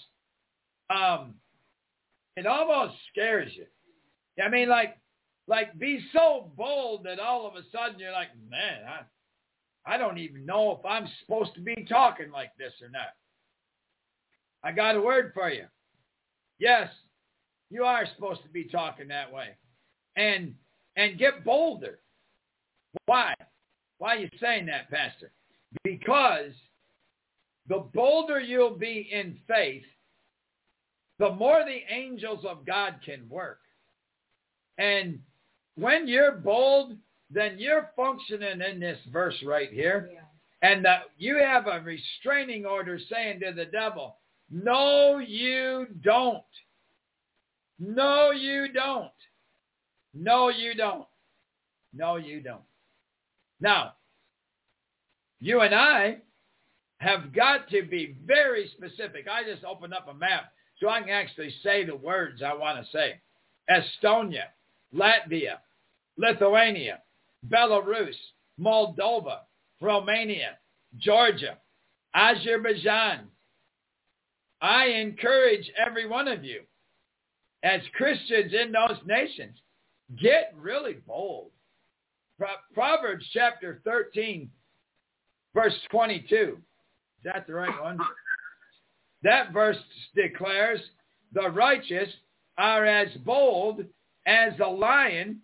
scares you. I mean, like be so bold that all of a sudden you're like, man, I don't even know if I'm supposed to be talking like this or not. I got a word for you. Yes, you are supposed to be talking that way. And get bolder. Why? Why are you saying that, Pastor? Because the bolder you'll be in faith, the more the angels of God can work. And when you're bold, then you're functioning in this verse right here. Yeah. And you have a restraining order saying to the devil, no, you don't. No, you don't. No, you don't. No, you don't. Now, you and I have got to be very specific. I just opened up a map so I can actually say the words I want to say. Estonia, Latvia, Lithuania, Belarus, Moldova, Romania, Georgia, Azerbaijan. I encourage every one of you as Christians in those nations, get really bold. Proverbs chapter 13, verse 22. Is that the right one? That verse declares, the righteous are as bold as a lion.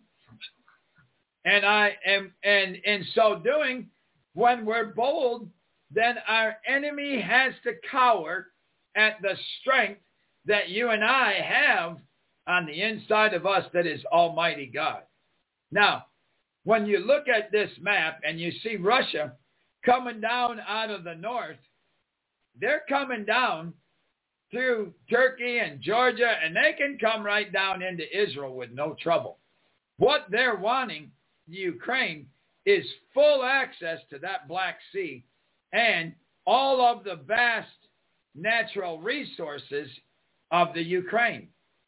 And in so doing, when we're bold, then our enemy has to cower at the strength that you and I have on the inside of us, that is Almighty God. Now, when you look at this map and you see Russia coming down out of the north, they're coming down through Turkey and Georgia, and they can come right down into Israel with no trouble. What they're wanting, Ukraine, is full access to that Black Sea and all of the vast natural resources of the Ukraine.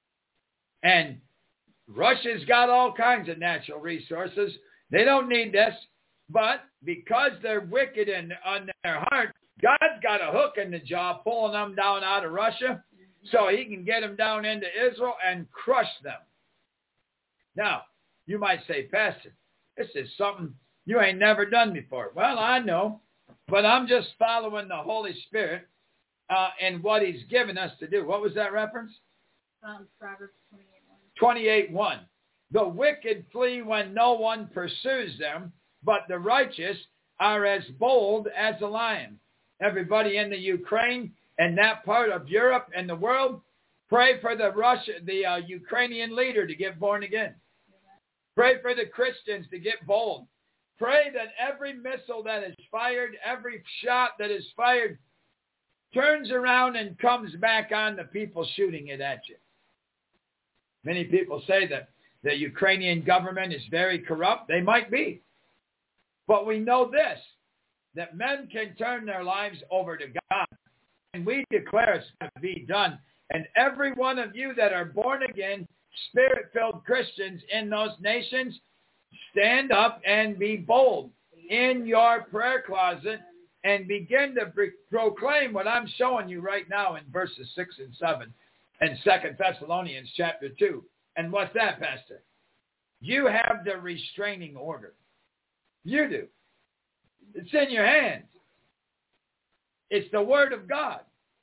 And Russia's got all kinds of natural resources. They don't need this, but because they're wicked on their heart, God's got a hook in the jaw pulling them down out of Russia so he can get them down into Israel and crush them. Now, you might say, Pastor, this is something you ain't never done before. Well, I know, but I'm just following the Holy Spirit and what he's given us to do. What was that reference? Proverbs 28:1. The wicked flee when no one pursues them, but the righteous are as bold as a lion. Everybody in the Ukraine and that part of Europe and the world, pray for the Ukrainian leader to get born again. Pray for the Christians to get bold. Pray that every missile that is fired, every shot that is fired, turns around and comes back on the people shooting it at you. Many people say that the Ukrainian government is very corrupt. They might be. But we know this, that men can turn their lives over to God. And we declare it's going to be done. And every one of you that are born again, Spirit-filled Christians in those nations, stand up and be bold. in your prayer closet and begin to proclaim what I'm showing you right now in verses 6 and 7 and 2 Thessalonians chapter 2. And what's that, Pastor? You have the restraining order. You do. It's in your hands. It's the Word of God.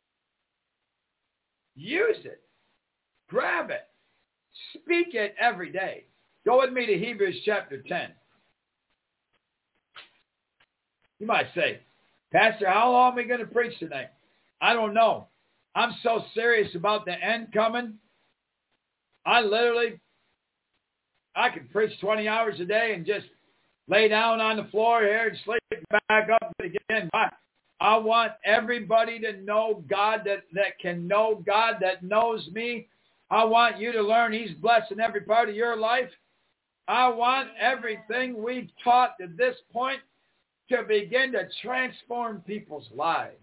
Use it. Grab it. Speak it every day. Go with me to Hebrews chapter 10. You might say, Pastor, how long are we going to preach tonight? I don't know. I'm so serious about the end coming. I could preach 20 hours a day and just lay down on the floor here and sleep back up again. I want everybody to know God, that can know God, that knows me. I want you to learn He's blessing every part of your life. I want everything we've taught to this point to begin to transform people's lives.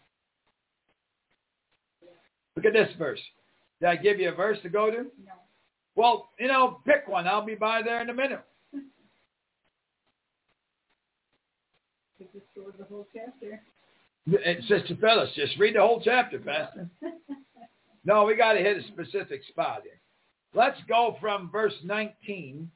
Look at this verse. Did I give you a verse to go to? No. Well, pick one. I'll be by there in a minute. Just go to the whole chapter. Sister Phyllis, just read the whole chapter, Pastor. No, we got to hit a specific spot here. Let's go from verse 19.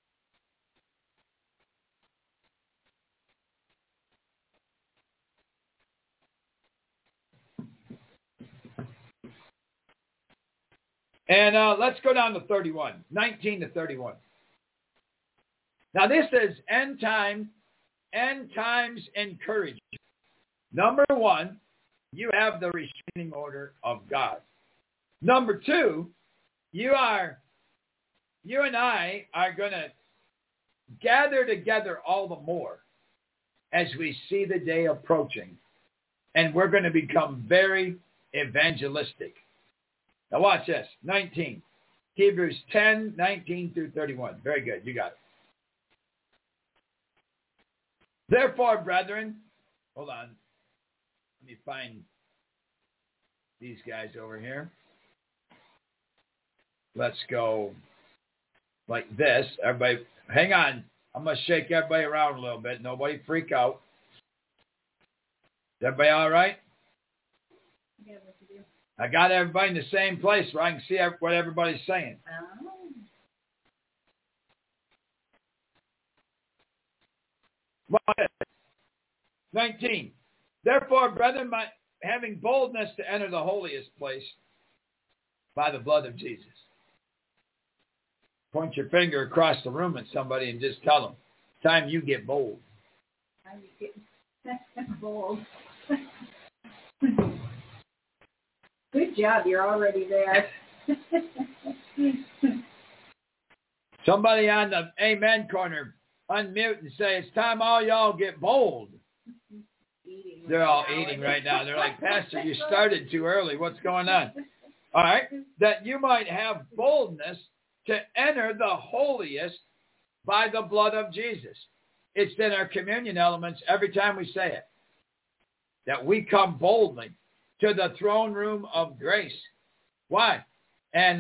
And let's go down to 31, 19 to 31. Now this is end times encouragement. Number one, you have the restraining order of God. Number two, you and I are going to gather together all the more as we see the day approaching. And we're going to become very evangelistic. Now watch this. 19. Hebrews 10, 19 through 31. Very good. You got it. Therefore, brethren, hold on. Let me find these guys over here. Let's go like this. Everybody, hang on. I'm going to shake everybody around a little bit. Nobody freak out. Is everybody all right? Yeah, what to do. I got everybody in the same place where I can see what everybody's saying. Oh. 19. Therefore, brethren, having boldness to enter the holiest place by the blood of Jesus. Point your finger across the room at somebody and just tell them, time you get bold. Time you get bold. Good job. You're already there. Somebody on the amen corner, unmute and say, it's time all y'all get bold. They're all eating right now. They're like, Pastor, you started too early. What's going on? All right. That you might have boldness to enter the holiest by the blood of Jesus. It's in our communion elements every time we say it. That we come boldly to the throne room of grace. Why? And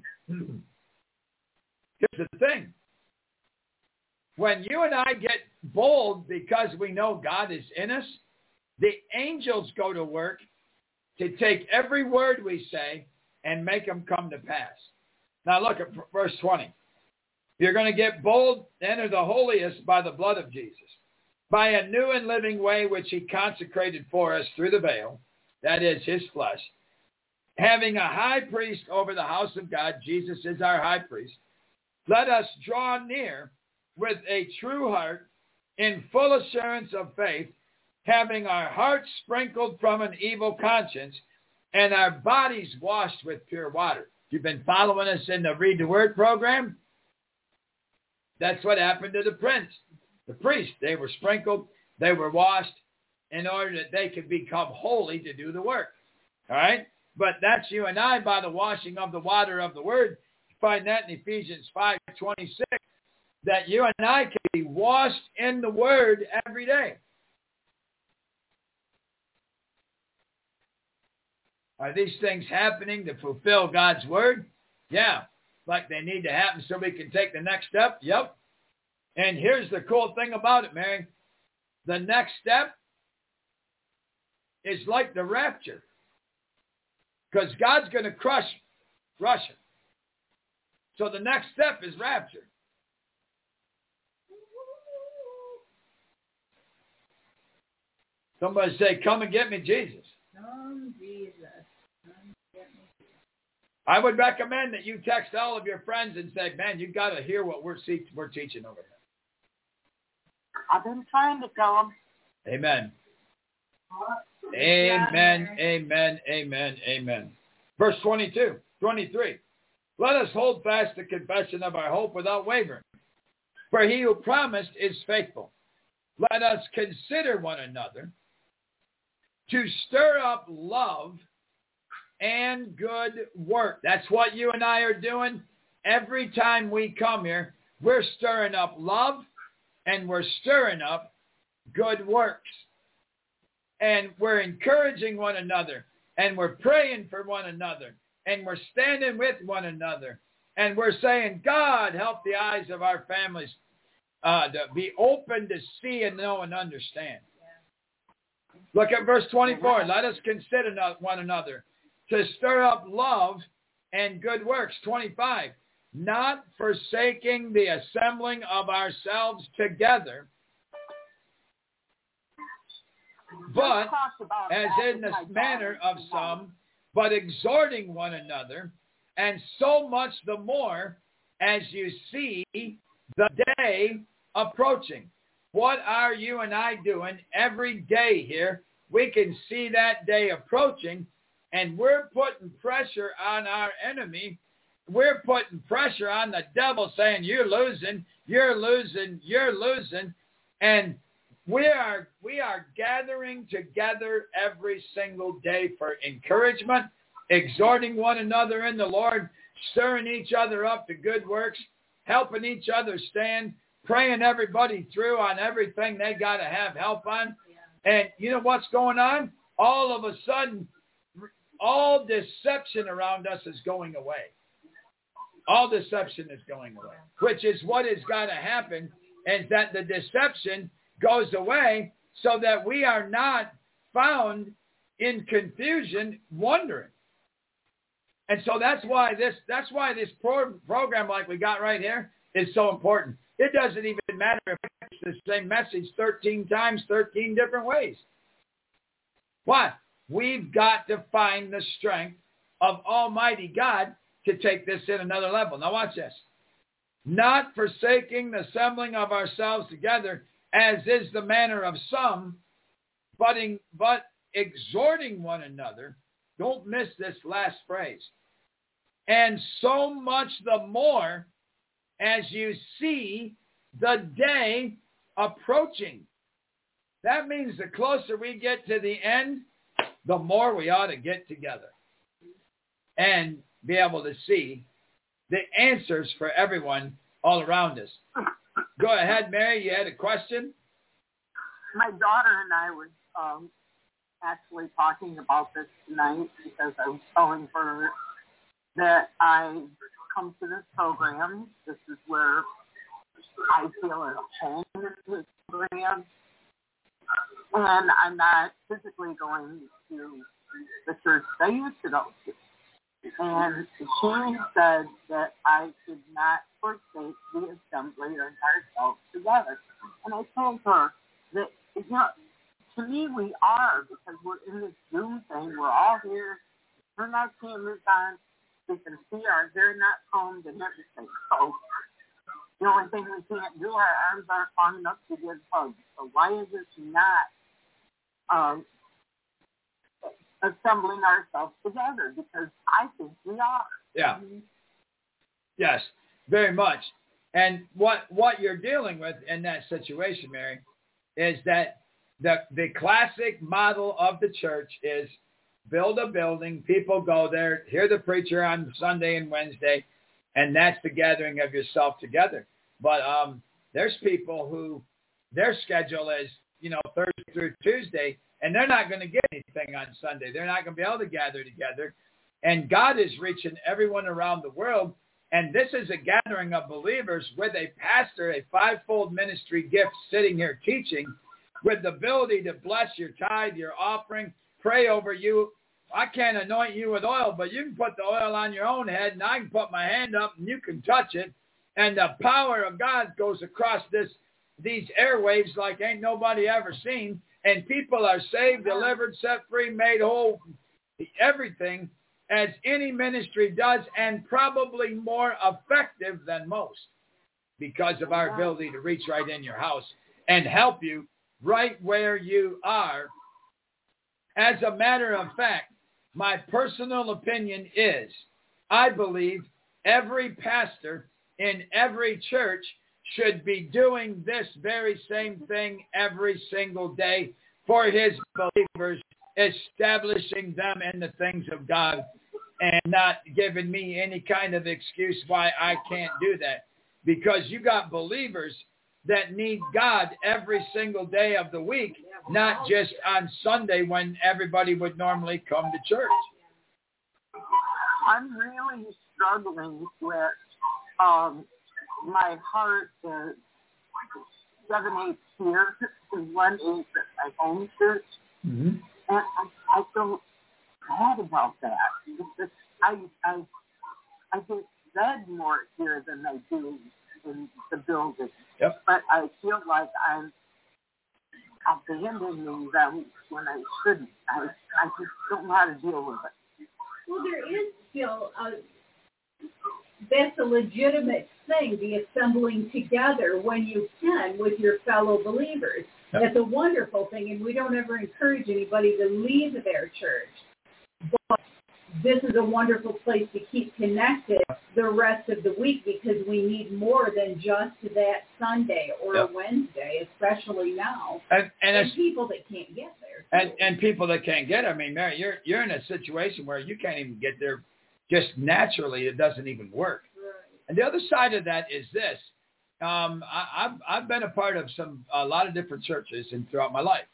here's the thing. When you and I get bold because we know God is in us, the angels go to work to take every word we say and make them come to pass. Now look at verse 20. You're going to get bold, enter the holiest by the blood of Jesus, by a new and living way which He consecrated for us through the veil, that is His flesh. Having a high priest over the house of God, Jesus is our high priest. Let us draw near with a true heart in full assurance of faith, having our hearts sprinkled from an evil conscience and our bodies washed with pure water. You've been following us in the Read the Word program? That's what happened to the priest. They were sprinkled, they were washed in order that they could become holy to do the work. All right? But that's you and I by the washing of the water of the Word. You find that in Ephesians 5:26, that you and I can be washed in the Word every day. Are these things happening to fulfill God's Word? Yeah. Like they need to happen so we can take the next step? Yep. And here's the cool thing about it, Mary. the next step is like the rapture. Because God's going to crush Russia. So the next step is rapture. Somebody say, come and get me, Jesus. Come, Jesus. Come get me, Jesus. I would recommend that you text all of your friends and say, man, you've got to hear what we're teaching over here. I've been trying to tell them. Amen. Amen, amen, amen, amen. Verse 23. Let us hold fast the confession of our hope without wavering. For he who promised is faithful. Let us consider one another to stir up love and good work. That's what you and I are doing. Every time we come here, we're stirring up love and we're stirring up good works. And we're encouraging one another, and we're praying for one another, and we're standing with one another, and we're saying, God, help the eyes of our families to be open to see and know and understand. Look at verse 24. Let us consider one another to stir up love and good works. 25. Not forsaking the assembling of ourselves together, but as in the manner of some, but exhorting one another, and so much the more as you see the day approaching. What are you and I doing every day here? We can see that day approaching, and we're putting pressure on our enemy. We're putting pressure on the devil, saying, you're losing, you're losing, you're losing. And we are gathering together every single day for encouragement, exhorting one another in the Lord, stirring each other up to good works, helping each other stand, praying everybody through on everything they got to have help on. And you know what's going on? All of a sudden, all deception around us is going away. All deception is going away, which is what has got to happen, is that the deception goes away so that we are not found in confusion wondering. And so that's why this program like we got right here is so important. It doesn't even matter if it's the same message 13 times, 13 different ways. Why? We've got to find the strength of Almighty God to take this in another level. Now watch this. Not forsaking the assembling of ourselves together, as is the manner of some, but exhorting one another. Don't miss this last phrase. And so much the more as you see the day approaching. That means the closer we get to the end, the more we ought to get together and be able to see the answers for everyone all around us. Go ahead, Mary. You had a question? My daughter and I were actually talking about this tonight because I was telling her that I come to this program. This is where I feel at home in this program. And I'm not physically going to the church I used to go to. And she said that I should not forsake the assembly of ourselves together. And I told her that, you know, to me we are, because we're in this Zoom thing. We're all here. Turn our cameras on. We can see our hair not combed and everything. So the only thing we can't do, our arms aren't long enough to give hugs. So why is it not assembling ourselves together? Because I think we are. Yeah. Yes, very much. And what you're dealing with in that situation, Mary, is that the classic model of the church is build a building, people go there, hear the preacher on Sunday and Wednesday, and that's the gathering of yourself together. But there's people who their schedule is, Thursday through Tuesday, and they're not going to get anything on Sunday. They're not going to be able to gather together. And God is reaching everyone around the world. And this is a gathering of believers with a pastor, a fivefold ministry gift sitting here teaching. with the ability to bless your tithe, your offering, pray over you. I can't anoint you with oil, but you can put the oil on your own head, and I can put my hand up, and you can touch it. And the power of God goes across these airwaves like ain't nobody ever seen. And people are saved, delivered, set free, made whole, everything, as any ministry does, and probably more effective than most because of our ability to reach right in your house and help you right where you are. As a matter of fact, my personal opinion is I believe every pastor in every church should be doing this very same thing every single day for his believers, establishing them in the things of God and not giving me any kind of excuse why I can't do that. Because you got believers that need God every single day of the week, not just on Sunday when everybody would normally come to church. I'm really struggling with my heart is 7/8 here and 1/8 at my home church. Mm-hmm. And I feel bad about that. It's I get fed more here than I do in the building. Yep. But I feel like I'm abandoning them when I shouldn't. I just don't know how to deal with it. Well, there is still that's a legitimate thing, the assembling together when you can with your fellow believers. Yep. That's a wonderful thing, and we don't ever encourage anybody to leave their church. But this is a wonderful place to keep connected the rest of the week because we need more than just that Sunday or yep. Wednesday, especially now. And people that can't get there. And people that can't get, I mean, Mary, you're in a situation where you can't even get there just naturally. It doesn't even work. Right. And the other side of that is this. I've been a part of a lot of different churches throughout my life.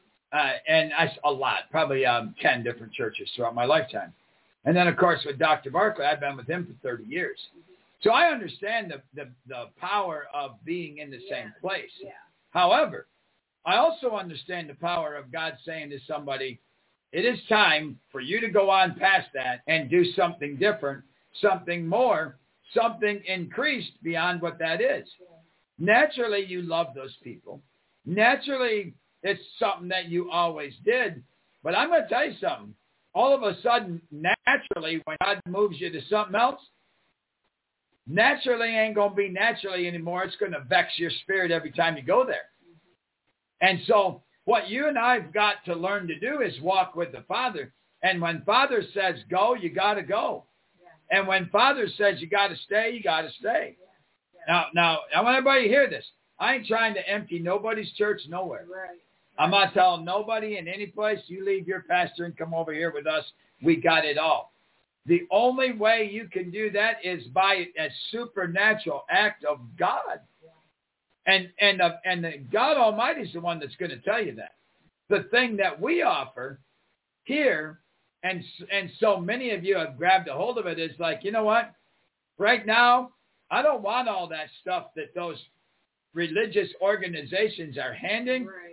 Probably 10 different churches throughout my lifetime. And then, of course, with Dr. Barkley, I've been with him for 30 years. So I understand the power of being in the same place. Yeah. However, I also understand the power of God saying to somebody, it is time for you to go on past that and do something different, something more, something increased beyond what that is. Yeah. Naturally, you love those people. Naturally, it's something that you always did. But I'm going to tell you something. All of a sudden, naturally, when God moves you to something else, naturally ain't going to be naturally anymore. It's going to vex your spirit every time you go there. And so what you and I have got to learn to do is walk with the Father. And when Father says go, you got to go. Yeah. And when Father says you got to stay, you got to stay. Yeah. Now, I want everybody to hear this. I ain't trying to empty nobody's church nowhere. Right. I'm not telling nobody in any place, you leave your pastor and come over here with us. We got it all. The only way you can do that is by a supernatural act of God. And God Almighty is the one that's going to tell you that. The thing that we offer here, and so many of you have grabbed a hold of it, is like, you know what? Right now, I don't want all that stuff that those religious organizations are handing. Right.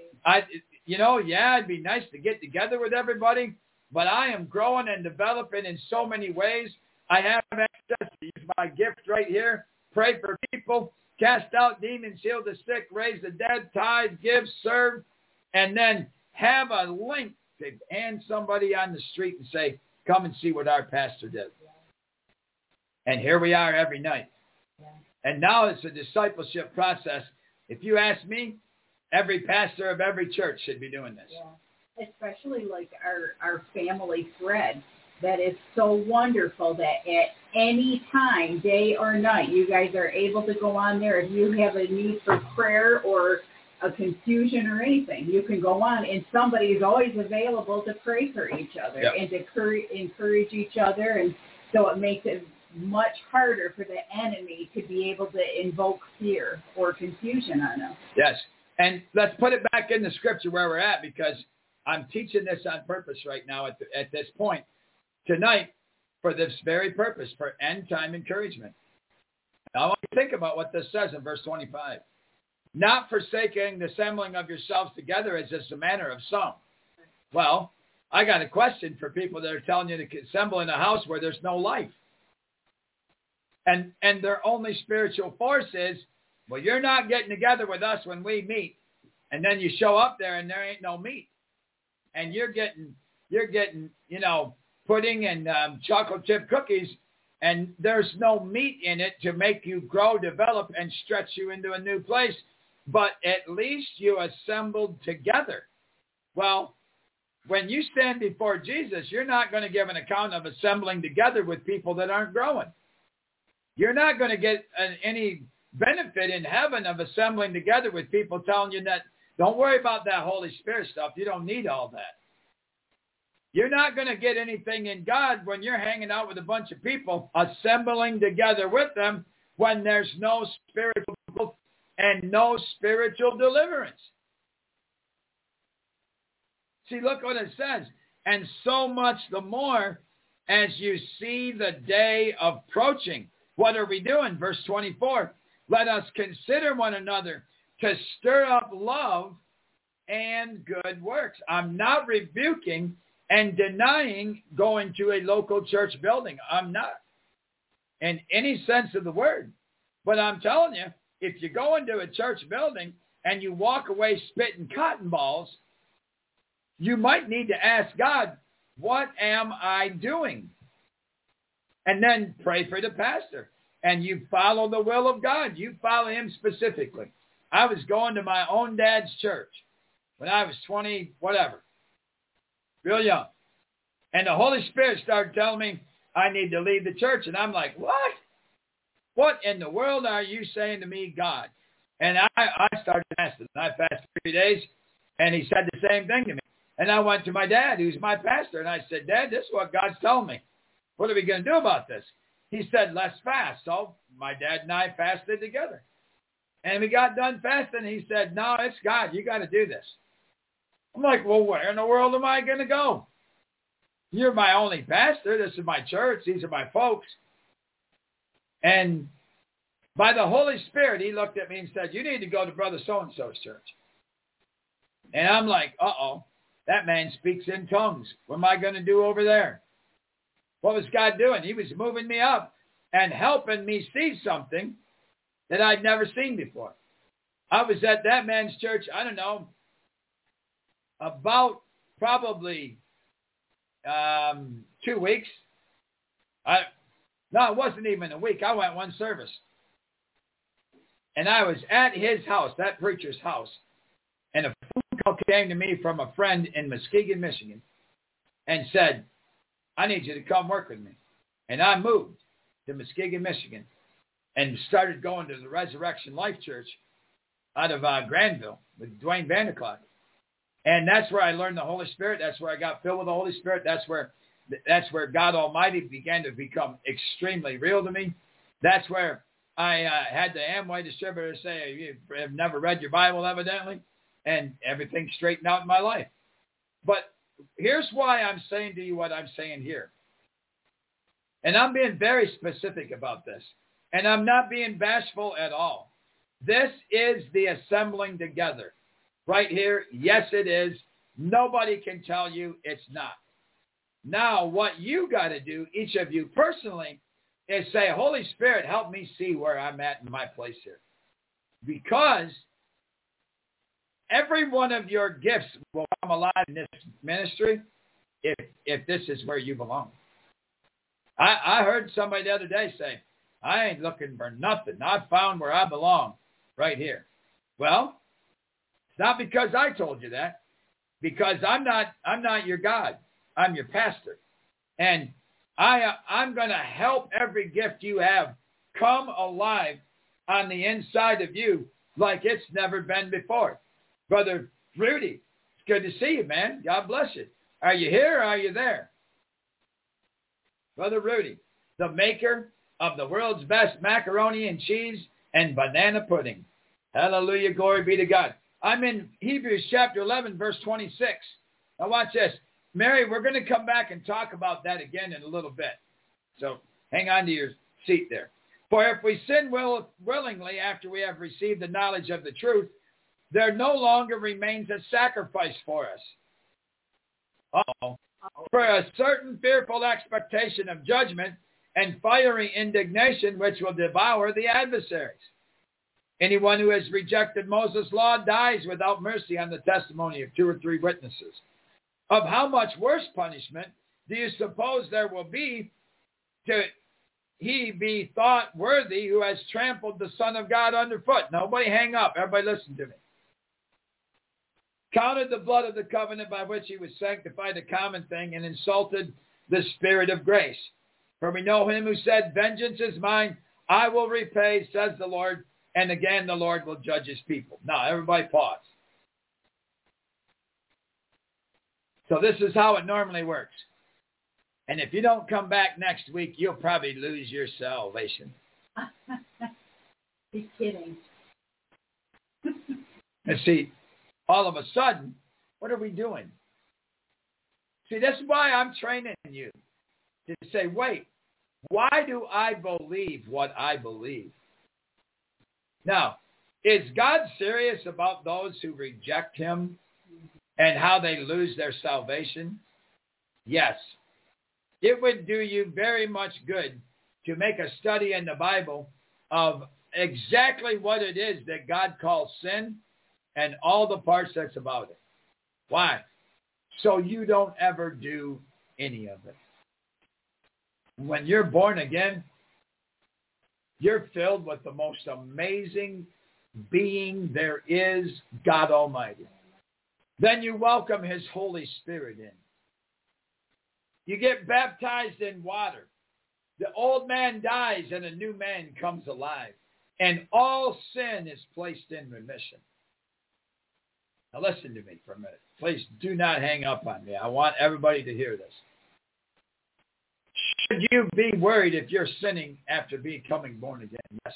It'd be nice to get together with everybody, but I am growing and developing in so many ways. I have access to use my gift right here, pray for people, cast out demons, heal the sick, raise the dead, tithe, give, serve, and then have a link to hand somebody on the street and say, come and see what our pastor did. Yeah. And here we are every night. Yeah. And now it's a discipleship process. If you ask me, every pastor of every church should be doing this. Yeah. Especially like our family thread. That is so wonderful that at any time, day or night, you guys are able to go on there. If you have a need for prayer or a confusion or anything, you can go on, and somebody is always available to pray for each other yep. and to encourage each other. And so it makes it much harder for the enemy to be able to invoke fear or confusion on us. Yes. And let's put it back in the scripture where we're at, because I'm teaching this on purpose right now at this point tonight for this very purpose, for end time encouragement. Now I want you to think about what this says in verse 25. not forsaking the assembling of yourselves together as is the manner of some. Well, I got a question for people that are telling you to assemble in a house where there's no life. And their only spiritual force is, well, you're not getting together with us when we meet. And then you show up there and there ain't no meat. And you're getting, pudding and chocolate chip cookies, and there's no meat in it to make you grow, develop, and stretch you into a new place. But at least you assembled together. Well, when you stand before Jesus, you're not going to give an account of assembling together with people that aren't growing. You're not going to get any benefit in heaven of assembling together with people telling you that, don't worry about that Holy Spirit stuff. You don't need all that. You're not going to get anything in God when you're hanging out with a bunch of people, assembling together with them when there's no spiritual growth and no spiritual deliverance. See, look what it says. And so much the more as you see the day approaching. What are we doing? Verse 24. Let us consider one another to stir up love and good works. I'm not rebuking and denying going to a local church building. I'm not, in any sense of the word. But I'm telling you, if you go into a church building and you walk away spitting cotton balls, you might need to ask God, what am I doing? And then pray for the pastor. And you follow the will of God. You follow him specifically. I was going to my own dad's church when I was 20, whatever, real young. And the Holy Spirit started telling me I need to leave the church. And I'm like, what? What in the world are you saying to me, God? And I started fasting. I fasted 3 days, and he said the same thing to me. And I went to my dad, who's my pastor, and I said, Dad, this is what God's telling me. What are we going to do about this? He said, let's fast. So my dad and I fasted together. And we got done fasting. He said, no, it's God. You got to do this. I'm like, well, where in the world am I going to go? You're my only pastor. This is my church. These are my folks. And by the Holy Spirit, he looked at me and said, you need to go to Brother So-and-so's church. And I'm like, uh-oh, that man speaks in tongues. What am I going to do over there? What was God doing? He was moving me up and helping me see something that I'd never seen before. I was at that man's church, I don't know, about probably 2 weeks. No, it wasn't even a week. I went one service. And I was at his house, that preacher's house. And a phone call came to me from a friend in Muskegon, Michigan, and said, I need you to come work with me. And I moved to Muskegon, Michigan, and started going to the Resurrection Life Church out of Granville with Dwayne Vanderclough. And that's where I learned the Holy Spirit. That's where I got filled with the Holy Spirit. That's where God Almighty began to become extremely real to me. That's where I had the Amway distributor say, you have never read your Bible, evidently, and everything straightened out in my life. But here's why I'm saying to you what I'm saying here. And I'm being very specific about this. And I'm not being bashful at all. This is the assembling together. Right here, yes, it is. Nobody can tell you it's not. Now, what you got to do, each of you personally, is say, Holy Spirit, help me see where I'm at in my place here. Because every one of your gifts will come alive in this ministry if this is where you belong. I heard somebody the other day say, I ain't looking for nothing. I found where I belong right here. Well, it's not because I told you that, because I'm not your God. I'm your pastor. And I'm going to help every gift you have come alive on the inside of you like it's never been before. Brother Rudy, it's good to see you, man. God bless you. Are you here or are you there? Brother Rudy, the maker of the world's best macaroni and cheese and banana pudding. Hallelujah, glory be to God. I'm in Hebrews chapter 11, verse 26. Now watch this. Mary, we're going to come back and talk about that again in a little bit. So hang on to your seat there. For if we sin willingly after we have received the knowledge of the truth, there no longer remains a sacrifice for us. For a certain fearful expectation of judgment and fiery indignation which will devour the adversaries. Anyone who has rejected Moses' law dies without mercy on the testimony of 2 or 3 witnesses. Of how much worse punishment do you suppose there will be to he be thought worthy who has trampled the Son of God underfoot? Nobody hang up. Everybody listen to me. Counted the blood of the covenant by which he was sanctified a common thing and insulted the Spirit of grace. For we know him who said, vengeance is mine, I will repay, says the Lord, and again the Lord will judge his people. Now, everybody pause. So this is how it normally works. And if you don't come back next week, you'll probably lose your salvation. He's kidding. And see, all of a sudden, what are we doing? See, that's why I'm training you to say, wait, why do I believe what I believe? Now, is God serious about those who reject him and how they lose their salvation? Yes. It would do you very much good to make a study in the Bible of exactly what it is that God calls sin and all the parts that's about it. Why? So you don't ever do any of it. When you're born again, you're filled with the most amazing being there is, God Almighty. Then you welcome his Holy Spirit in. You get baptized in water. The old man dies and a new man comes alive. And all sin is placed in remission. Now listen to me for a minute. Please do not hang up on me. I want everybody to hear this. Should you be worried if you're sinning after becoming born again? Yes.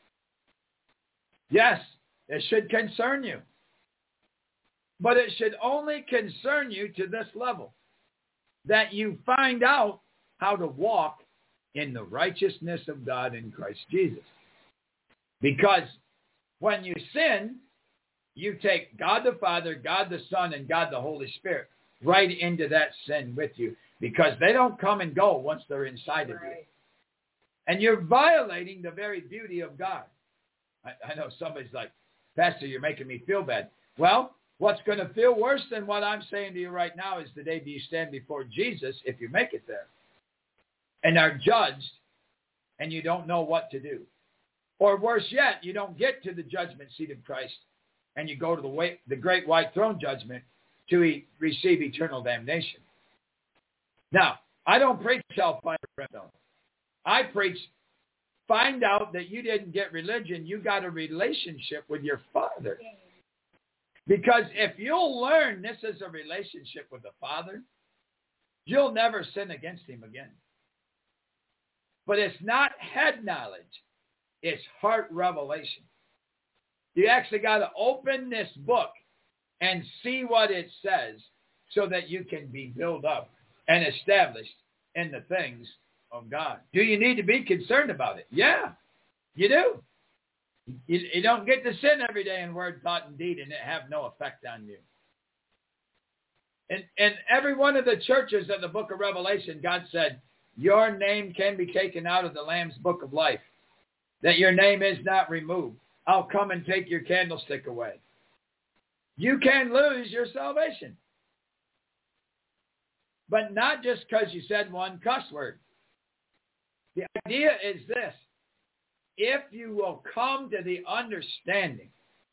Yes, it should concern you. But it should only concern you to this level, that you find out how to walk in the righteousness of God in Christ Jesus. Because when you sin, you take God the Father, God the Son, and God the Holy Spirit right into that sin with you, because they don't come and go once they're inside of you. And you're violating the very beauty of God. I know somebody's like, Pastor, you're making me feel bad. Well, what's going to feel worse than what I'm saying to you right now is the day you stand before Jesus, if you make it there, and are judged, and you don't know what to do. Or worse yet, you don't get to the judgment seat of Christ, and you go to the great white throne judgment to receive eternal damnation. Now, I don't preach hellfire and brimstone. I preach, find out that you didn't get religion, you got a relationship with your Father. Because if you'll learn this is a relationship with the Father, you'll never sin against him again. But it's not head knowledge. It's heart revelation. You actually got to open this book and see what it says so that you can be built up and established in the things of God. Do you need to be concerned about it? Yeah, you do. You don't get to sin every day in word, thought, and deed and it have no effect on you. In every one of the churches of the book of Revelation, God said, your name can be taken out of the Lamb's book of life, that your name is not removed. I'll come and take your candlestick away. You can lose your salvation. But not just because you said one cuss word. The idea is this. If you will come to the understanding,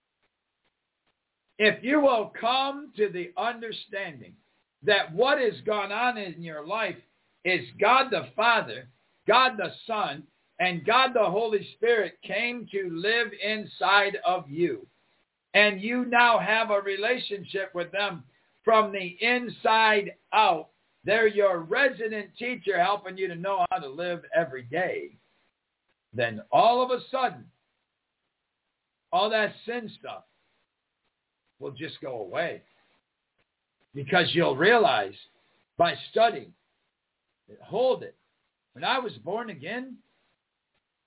that what has gone on in your life is God the Father, God the Son, and God the Holy Spirit came to live inside of you. And you now have a relationship with them from the inside out. They're your resident teacher helping you to know how to live every day. Then all of a sudden, all that sin stuff will just go away. Because you'll realize by studying, hold it. When I was born again,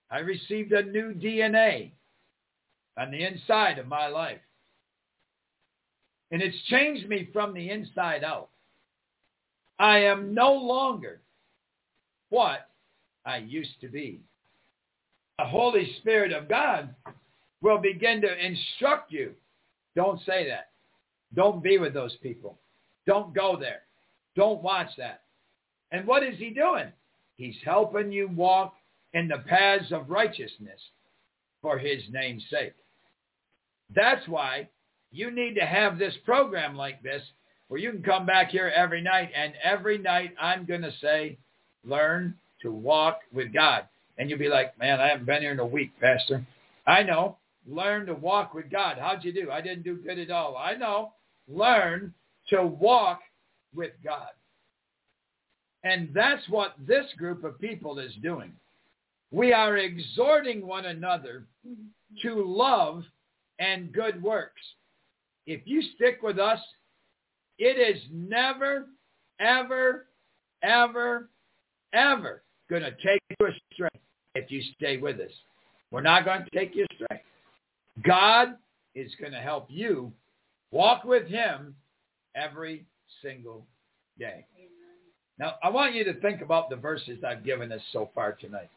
I received a new DNA on the inside of my life. And it's changed me from the inside out. I am no longer what I used to be. The Holy Spirit of God will begin to instruct you. Don't say that. Don't be with those people. Don't go there. Don't watch that. And what is he doing? He's helping you walk in the paths of righteousness for his name's sake. That's why you need to have this program like this where you can come back here every night, and every night I'm going to say, learn to walk with God. And you'll be like, man, I haven't been here in a week, Pastor. I know. Learn to walk with God. How'd you do? I didn't do good at all. I know. Learn to walk with God. And that's what this group of people is doing. We are exhorting one another to love and good works. If you stick with us, it is never, ever, ever, ever going to take you astray if you stay with us. We're not going to take you astray. God is going to help you walk with him every single day. Amen. Now, I want you to think about the verses I've given us so far tonight.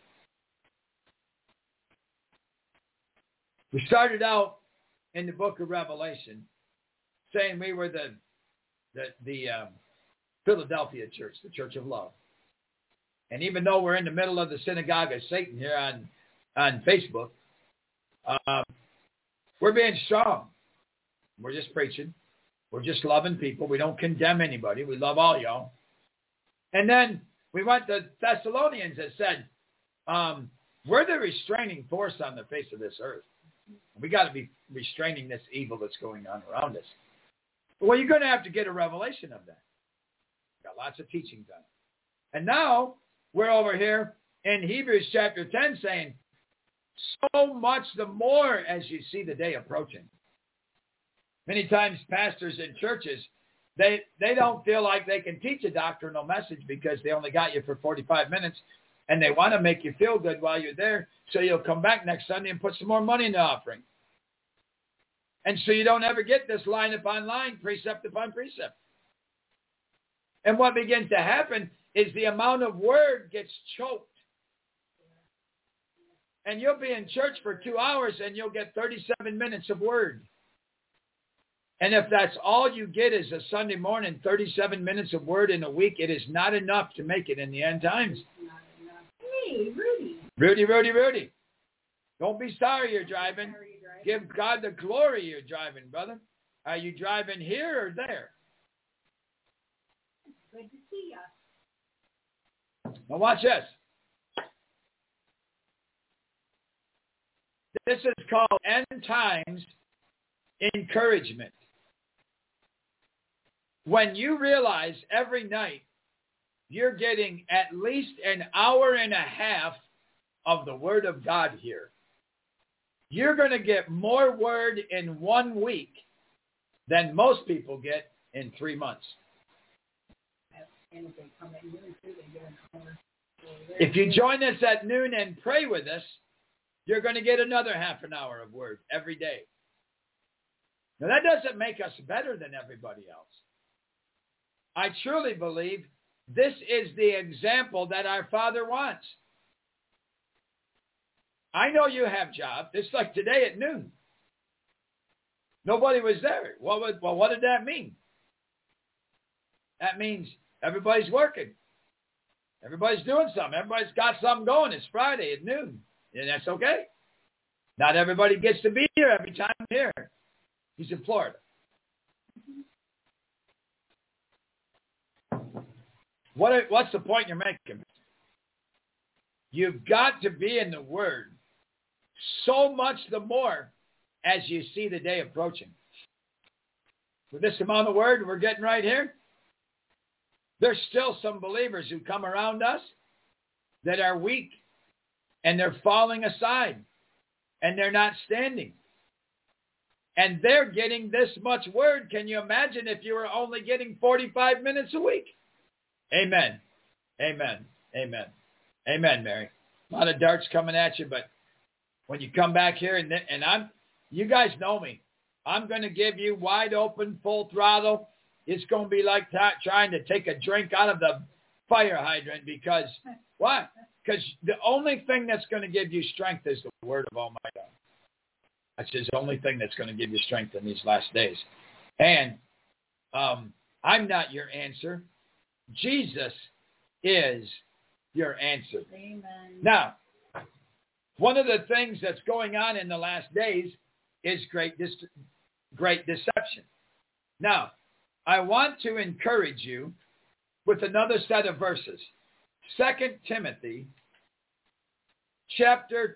We started out in the book of Revelation saying we were the Philadelphia church, the church of love. And even though we're in the middle of the synagogue of Satan here on Facebook, we're being strong. We're just preaching. We're just loving people. We don't condemn anybody. We love all y'all. And then we went to Thessalonians that said, we're the restraining force on the face of this earth. We got to be restraining this evil that's going on around us. Well, you're going to have to get a revelation of that. Got lots of teachings on it. And now we're over here in Hebrews chapter 10 saying, so much the more as you see the day approaching. Many times pastors in churches, they don't feel like they can teach a doctrinal message because they only got you for 45 minutes and they want to make you feel good while you're there so you'll come back next Sunday and put some more money in the offering. And so you don't ever get this line upon line, precept upon precept. And what begins to happen is the amount of word gets choked. And you'll be in church for 2 hours and you'll get 37 minutes of word. And if that's all you get is a Sunday morning, 37 minutes of word in a week, it is not enough to make it in the end times. Hey, Rudy. Rudy. Don't be sorry you're driving. Give God the glory you're driving, brother. Are you driving here or there? Good to see you. Now watch this. This is called end times encouragement. When you realize every night you're getting at least an hour and a half of the Word of God here, you're going to get more word in 1 week than most people get in 3 months. If you join us at noon and pray with us, you're going to get another half an hour of word every day. Now, that doesn't make us better than everybody else. I truly believe this is the example that our Father wants. I know you have jobs. It's like today at noon. Nobody was there. Well, what did that mean? That means everybody's working. Everybody's doing something. Everybody's got something going. It's Friday at noon. And that's okay. Not everybody gets to be here every time I'm here. He's in Florida. What's the point you're making? You've got to be in the Word so much the more as you see the day approaching. With this amount of Word we're getting right here, there's still some believers who come around us that are weak and they're falling aside and they're not standing. And they're getting this much Word. Can you imagine if you were only getting 45 minutes a week? Amen. Amen. Amen. Amen, Mary. A lot of darts coming at you, but when you come back here, and you guys know me, I'm going to give you wide open, full throttle. It's going to be like trying to take a drink out of the fire hydrant because, why? Because the only thing that's going to give you strength is the word of Almighty God. That's the only thing that's going to give you strength in these last days. And I'm not your answer. Jesus is your answer. Amen. Now, one of the things that's going on in the last days is great deception. Now, I want to encourage you with another set of verses. 2 Timothy chapter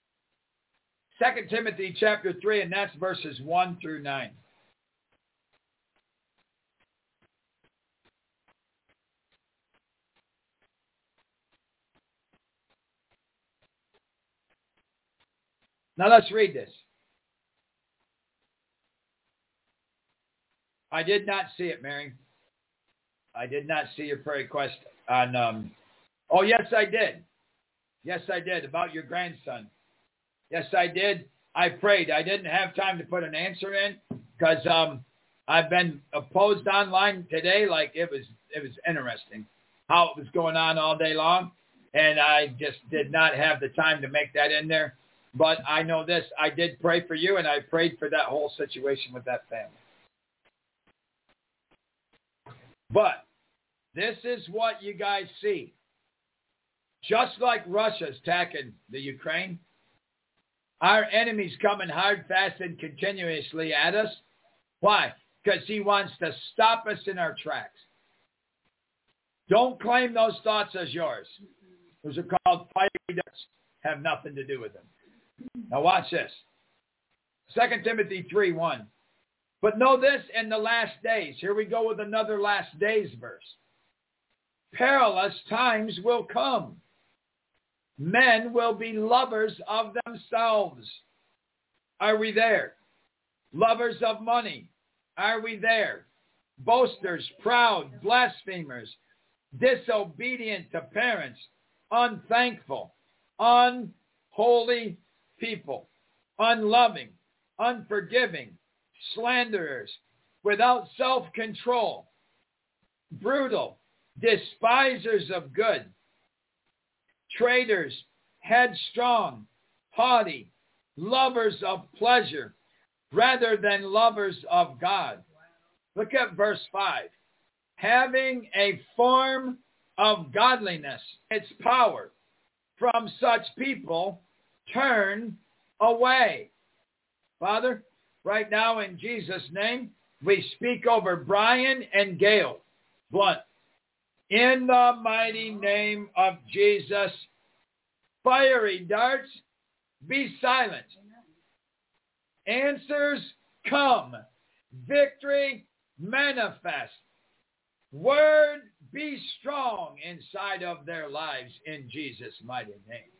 3, and that's verses 1 through 9. Now let's read this. I did not see it, Mary. I did not see your prayer request on, oh, yes, I did. Yes, I did, about your grandson. Yes, I did. I prayed. I didn't have time to put an answer in because I've been opposed online today. Like it was interesting how it was going on all day long. And I just did not have the time to make that in there. But I know this. I did pray for you, and I prayed for that whole situation with that family. But this is what you guys see. Just like Russia's attacking the Ukraine, our enemy's coming hard, fast, and continuously at us. Why? Because he wants to stop us in our tracks. Don't claim those thoughts as yours. Those are called fiery darts. Have nothing to do with them. Now watch this. 2 Timothy 3:1. But know this, in the last days. Here we go with another last days verse. Perilous times will come. Men will be lovers of themselves. Are we there? Lovers of money. Are we there? Boasters, proud, blasphemers, disobedient to parents, unthankful, unholy people, unloving, unforgiving, slanderers, without self-control, brutal, despisers of good, traitors, headstrong, haughty, lovers of pleasure rather than lovers of God. Look at verse 5. Having a form of godliness, its power, from such people turn away. Father, right now in Jesus' name, we speak over Brian and Gail Blunt. In the mighty name of Jesus, fiery darts, be silent. Answers come. Victory manifest. Word be strong inside of their lives in Jesus' mighty name.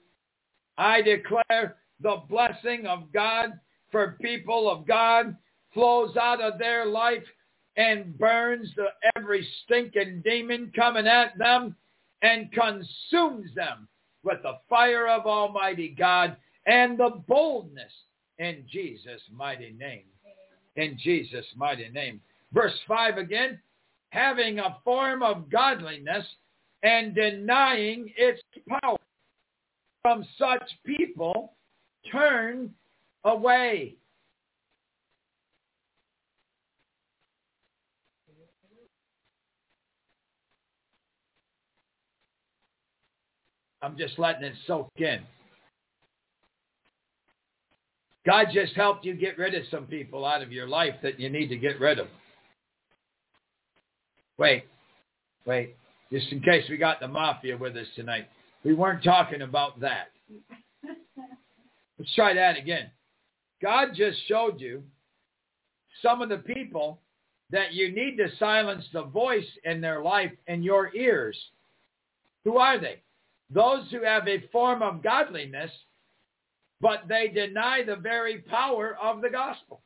I declare the blessing of God for people of God flows out of their life and burns every stinking demon coming at them and consumes them with the fire of Almighty God and the boldness in Jesus' mighty name. In Jesus' mighty name. Verse 5 again. Having a form of godliness and denying its power. From such people, turn away. I'm just letting it soak in. God just helped you get rid of some people out of your life that you need to get rid of. Wait. Just in case we got the mafia with us tonight. We weren't talking about that. Let's try that again. God just showed you some of the people that you need to silence the voice in their life in your ears. Who are they? Those who have a form of godliness, but they deny the very power of the gospel.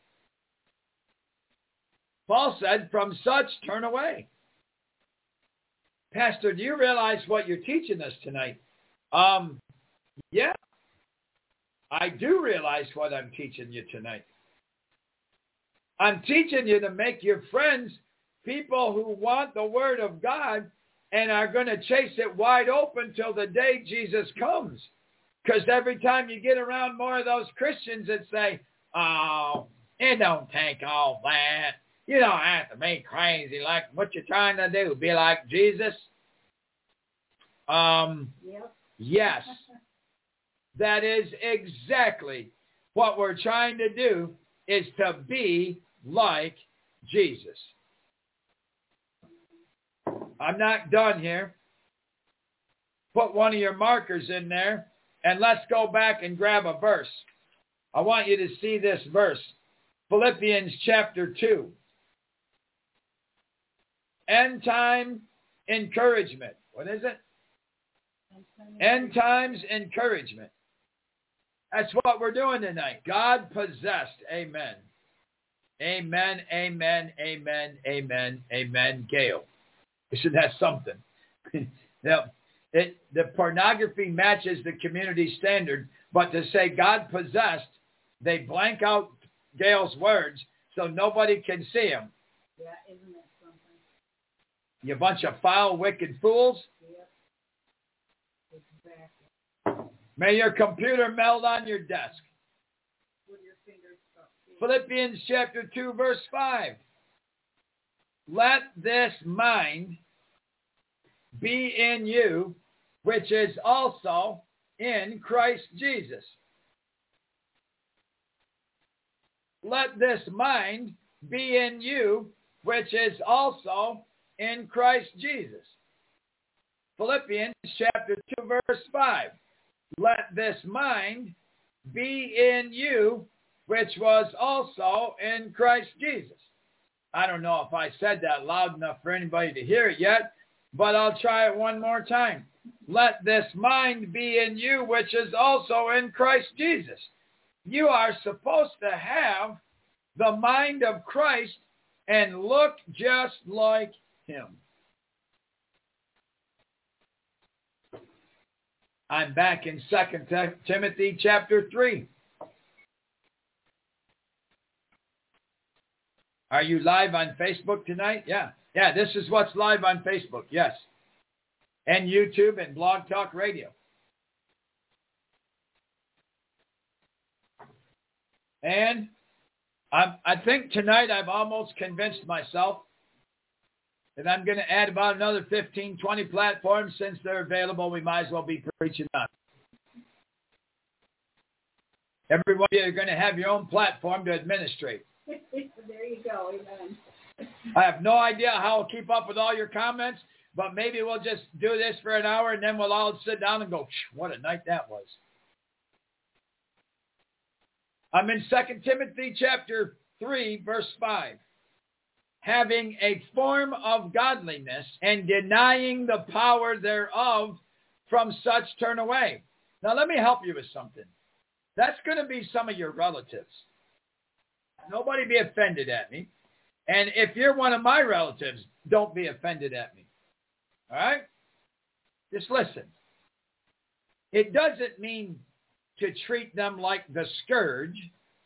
Paul said, from such turn away. Pastor, do you realize what you're teaching us tonight? Yeah. I do realize what I'm teaching you tonight. I'm teaching you to make your friends people who want the Word of God and are going to chase it wide open till the day Jesus comes. Because every time you get around more of those Christians that say, oh, it don't take all that. You don't have to be crazy like what you're trying to do. Be like Jesus. Yes. That is exactly what we're trying to do, is to be like Jesus. I'm not done here. Put one of your markers in there, and let's go back and grab a verse. I want you to see this verse. Philippians chapter 2. End time encouragement. What is it? End times encouragement. That's what we're doing tonight. God possessed. Amen. Amen, amen, amen, amen, amen. Gail. Isn't that something? Now, the pornography matches the community standard, but to say God possessed, they blank out Gail's words so nobody can see them. Yeah, isn't that something? You bunch of foul, wicked fools. Yep. Exactly. May your computer meld on your desk. With your fingers up. Philippians chapter 2, verse 5. Let this mind be in you, which is also in Christ Jesus. Let this mind be in you, which is also in Christ Jesus. Philippians chapter 2, verse 5. Let this mind be in you, which was also in Christ Jesus. I don't know if I said that loud enough for anybody to hear it yet, but I'll try it one more time. Let this mind be in you, which is also in Christ Jesus. You are supposed to have the mind of Christ and look just like him. I'm back in 2 Timothy chapter 3. Are you live on Facebook tonight? Yeah. Yeah, this is what's live on Facebook. Yes. And YouTube and Blog Talk Radio. And I think tonight I've almost convinced myself that I'm going to add about another 15, 20 platforms. Since they're available, we might as well be preaching on. Everybody, you're going to have your own platform to administrate. There you go. Amen. I have no idea how I'll keep up with all your comments, but maybe we'll just do this for an hour and then we'll all sit down and go, what a night that was. I'm in 2 Timothy chapter 3, verse 5. Having a form of godliness and denying the power thereof, from such turn away. Now let me help you with something. That's going to be some of your relatives. Nobody be offended at me. And if you're one of my relatives, don't be offended at me. All right? Just listen. It doesn't mean to treat them like the scourge.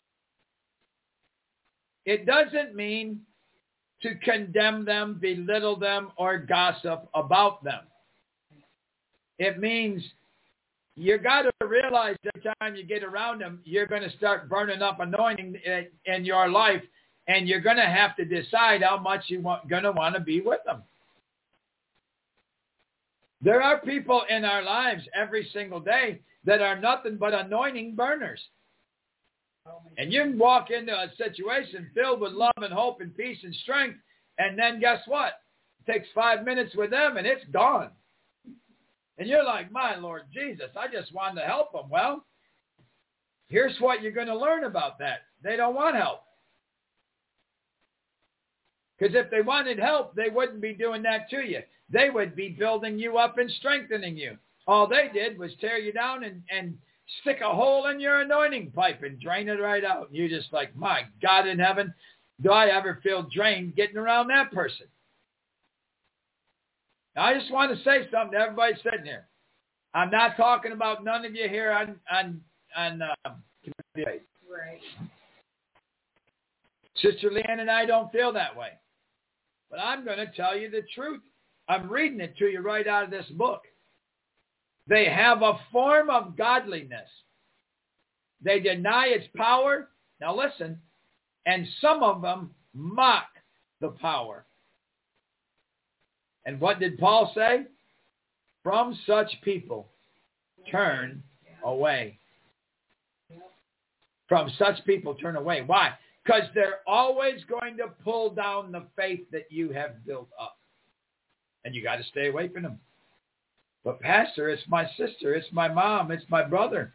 It doesn't mean to condemn them, belittle them, or gossip about them. It means you got to realize every time you get around them, you're going to start burning up anointing in your life, and you're going to have to decide how much you're going to want to be with them. There are people in our lives every single day that are nothing but anointing burners. And you can walk into a situation filled with love and hope and peace and strength, and then guess what? It takes 5 minutes with them, and it's gone. And you're like, my Lord Jesus, I just wanted to help them. Well, here's what you're going to learn about that. They don't want help. Because if they wanted help, they wouldn't be doing that to you. They would be building you up and strengthening you. All they did was tear you down and stick a hole in your anointing pipe and drain it right out. And you're just like, my God in heaven, do I ever feel drained getting around that person? Now, I just want to say something to everybody sitting here. I'm not talking about none of you here on community. Right. Sister Leanne and I don't feel that way. But I'm going to tell you the truth. I'm reading it to you right out of this book. They have a form of godliness. They deny its power. Now listen. And some of them mock the power. And what did Paul say? From such people, turn away. From such people, turn away. Why? Because they're always going to pull down the faith that you have built up. And you got to stay away from them. But Pastor, it's my sister, it's my mom, it's my brother.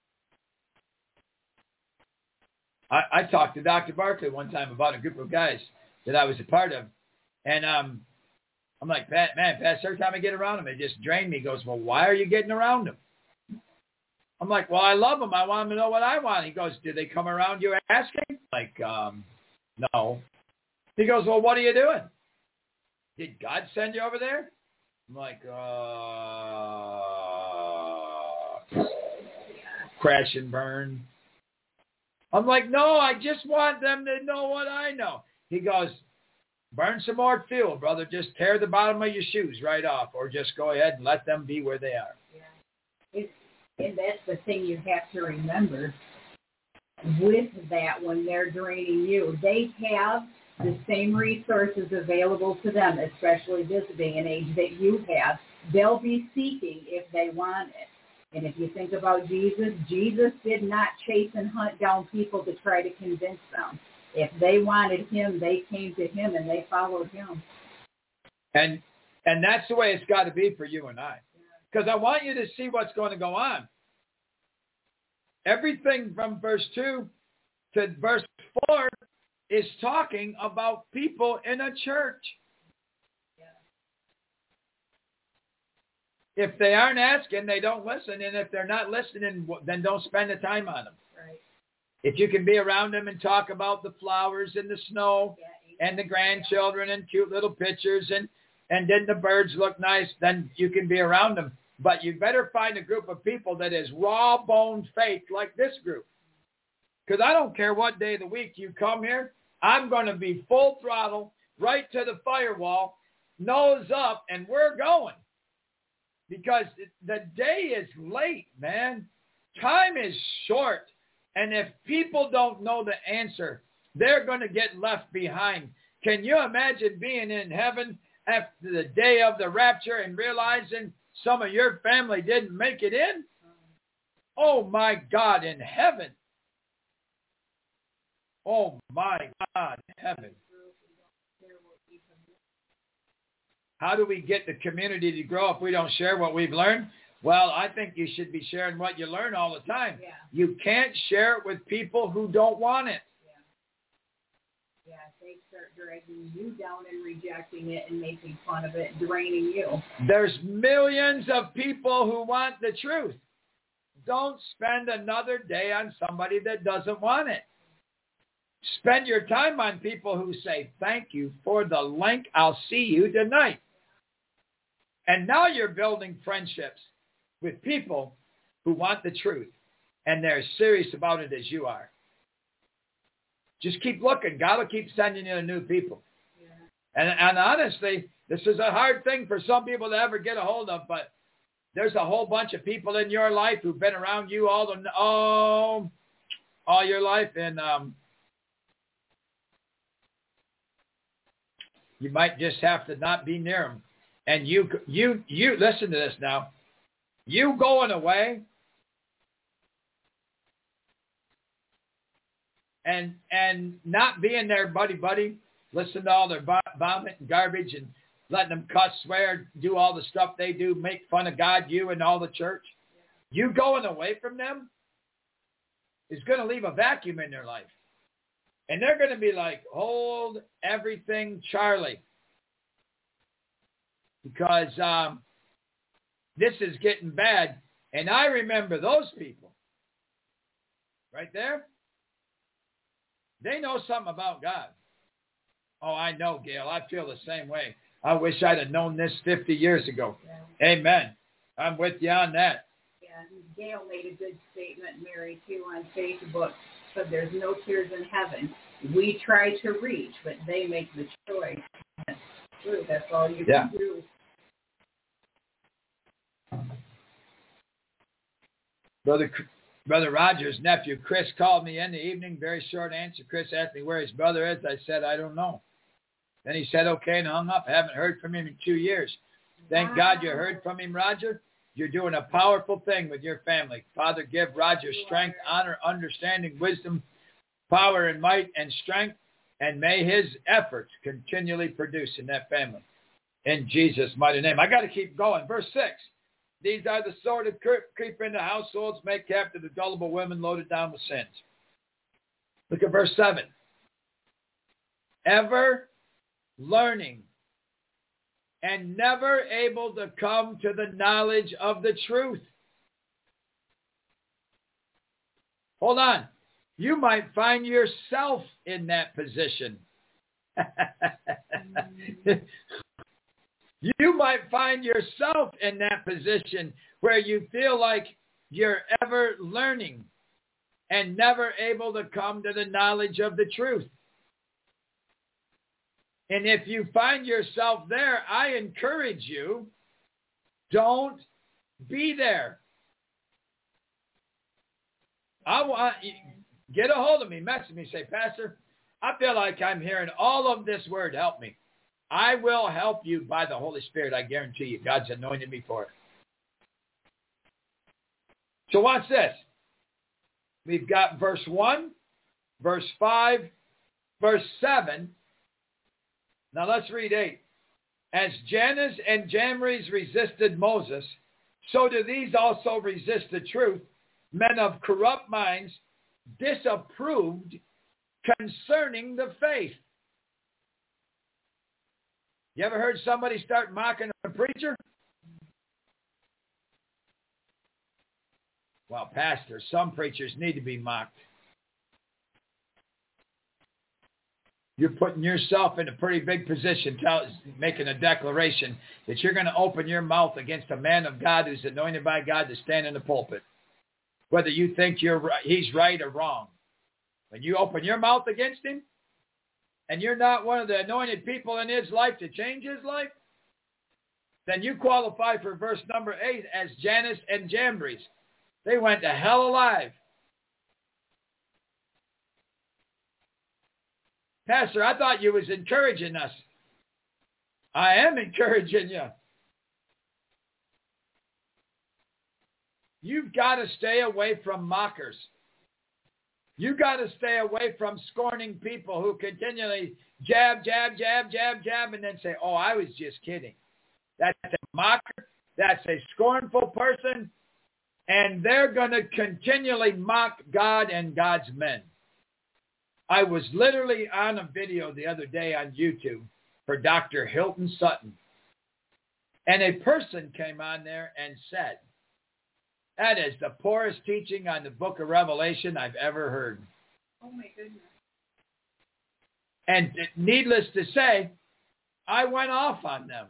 I talked to Dr. Barkley one time about a group of guys that I was a part of. And I'm like, man, Pastor, every time I get around them, it just drained me. He goes, well, why are you getting around them? I'm like, well, I love them. I want them to know what I want. He goes, do they come around you asking? Like, no. He goes, well, what are you doing? Did God send you over there? I'm like, crash and burn. I'm like, no, I just want them to know what I know. He goes, burn some more fuel, brother. Just tear the bottom of your shoes right off, or just go ahead and let them be where they are. Yeah. And that's the thing you have to remember. With that, when they're draining you, they have the same resources available to them, especially this day and age that you have. They'll be seeking if they want it. And if you think about Jesus, Jesus did not chase and hunt down people to try to convince them. If they wanted him, they came to him and they followed him. And that's the way it's got to be for you and I. Because I want you to see what's going to go on. Everything from verse 2 to verse 4 is talking about people in a church. If they aren't asking, they don't listen. And if they're not listening, then don't spend the time on them. Right. If you can be around them and talk about the flowers and the snow and the grandchildren and cute little pictures and then the birds look nice, then you can be around them. But you better find a group of people that is raw-boned faith like this group. Because I don't care what day of the week you come here, I'm going to be full throttle, right to the firewall, nose up, and we're going. Because the day is late, man. Time is short. And if people don't know the answer, they're going to get left behind. Can you imagine being in heaven after the day of the rapture and realizing some of your family didn't make it in? Oh, my God, in heaven. Oh, my God, in heaven. How do we get the community to grow if we don't share what we've learned? Well, I think you should be sharing what you learn all the time. Yeah. You can't share it with people who don't want it. Yeah, they start dragging you down and rejecting it and making fun of it, draining you. There's millions of people who want the truth. Don't spend another day on somebody that doesn't want it. Spend your time on people who say, thank you for the link. I'll see you tonight. And now you're building friendships with people who want the truth. And they're serious about it as you are. Just keep looking. God will keep sending you new people. Yeah. And honestly, this is a hard thing for some people to ever get a hold of, but there's a whole bunch of people in your life who've been around you all your life, and you might just have to not be near them. And you listen to this now. You going away and not being there, buddy, listen to all their vomit and garbage and letting them cuss, swear, do all the stuff they do, make fun of God, you and all the church. You going away from them is going to leave a vacuum in their life. And they're going to be like, hold everything, Charlie. Because this is getting bad. And I remember those people right there. They know something about God. Oh, I know, Gail. I feel the same way. I wish I'd have known this 50 years ago. Yeah. Amen. I'm with you on that. Yeah, Gail made a good statement, Mary, too, on Facebook. Said there's no tears in heaven. We try to reach, but they make the choice. That's true. That's all you can do. Brother Roger's nephew, Chris, called me in the evening. Very short answer. Chris asked me where his brother is. I said, I don't know. Then he said, okay, and hung up. I haven't heard from him in 2 years. Thank God you heard from him, Roger. You're doing a powerful thing with your family. Father, give Roger strength, honor, understanding, wisdom, power, and might, and strength, and may his efforts continually produce in that family. In Jesus' mighty name. I got to keep going. Verse 6. These are the sort of creep into households, make captive the gullible women loaded down with sins. Look at verse 7. Ever learning and never able to come to the knowledge of the truth. Hold on. You might find yourself in that position. You might find yourself in that position where you feel like you're ever learning and never able to come to the knowledge of the truth. And if you find yourself there, I encourage you, don't be there. Get a hold of me, message me, say, Pastor, I feel like I'm hearing all of this word. Help me. I will help you by the Holy Spirit. I guarantee you. God's anointed me for it. So watch this. We've got verse 1, verse 5, verse 7. Now let's read 8. As Jannes and Jambres resisted Moses, so do these also resist the truth. Men of corrupt minds disapproved concerning the faith. You ever heard somebody start mocking a preacher? Well, Pastor, some preachers need to be mocked. You're putting yourself in a pretty big position, making a declaration that you're going to open your mouth against a man of God who's anointed by God to stand in the pulpit. Whether you think he's right or wrong. When you open your mouth against him, and you're not one of the anointed people in his life to change his life, then you qualify for verse number 8 as Jannes and Jambres. They went to hell alive. Pastor, I thought you was encouraging us. I am encouraging you. You've got to stay away from mockers. You've got to stay away from scorning people who continually jab, jab, jab, jab, jab, and then say, oh, I was just kidding. That's a mocker. That's a scornful person. And they're going to continually mock God and God's men. I was literally on a video the other day on YouTube for Dr. Hilton Sutton. And a person came on there and said, that is the poorest teaching on the book of Revelation I've ever heard. Oh, my goodness. And needless to say, I went off on them.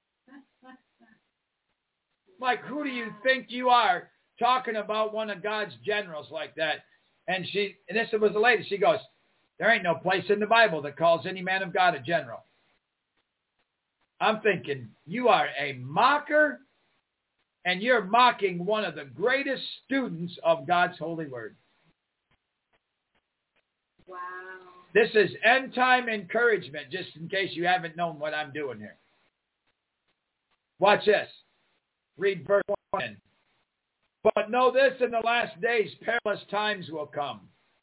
Like, who do you think you are talking about one of God's generals like that? And this was a lady. She goes, there ain't no place in the Bible that calls any man of God a general. I'm thinking, you are a mocker, and you're mocking one of the greatest students of God's holy word. Wow. This is end-time encouragement, just in case you haven't known what I'm doing here. Watch this. Read verse 1. But know this, in the last days, perilous times will come.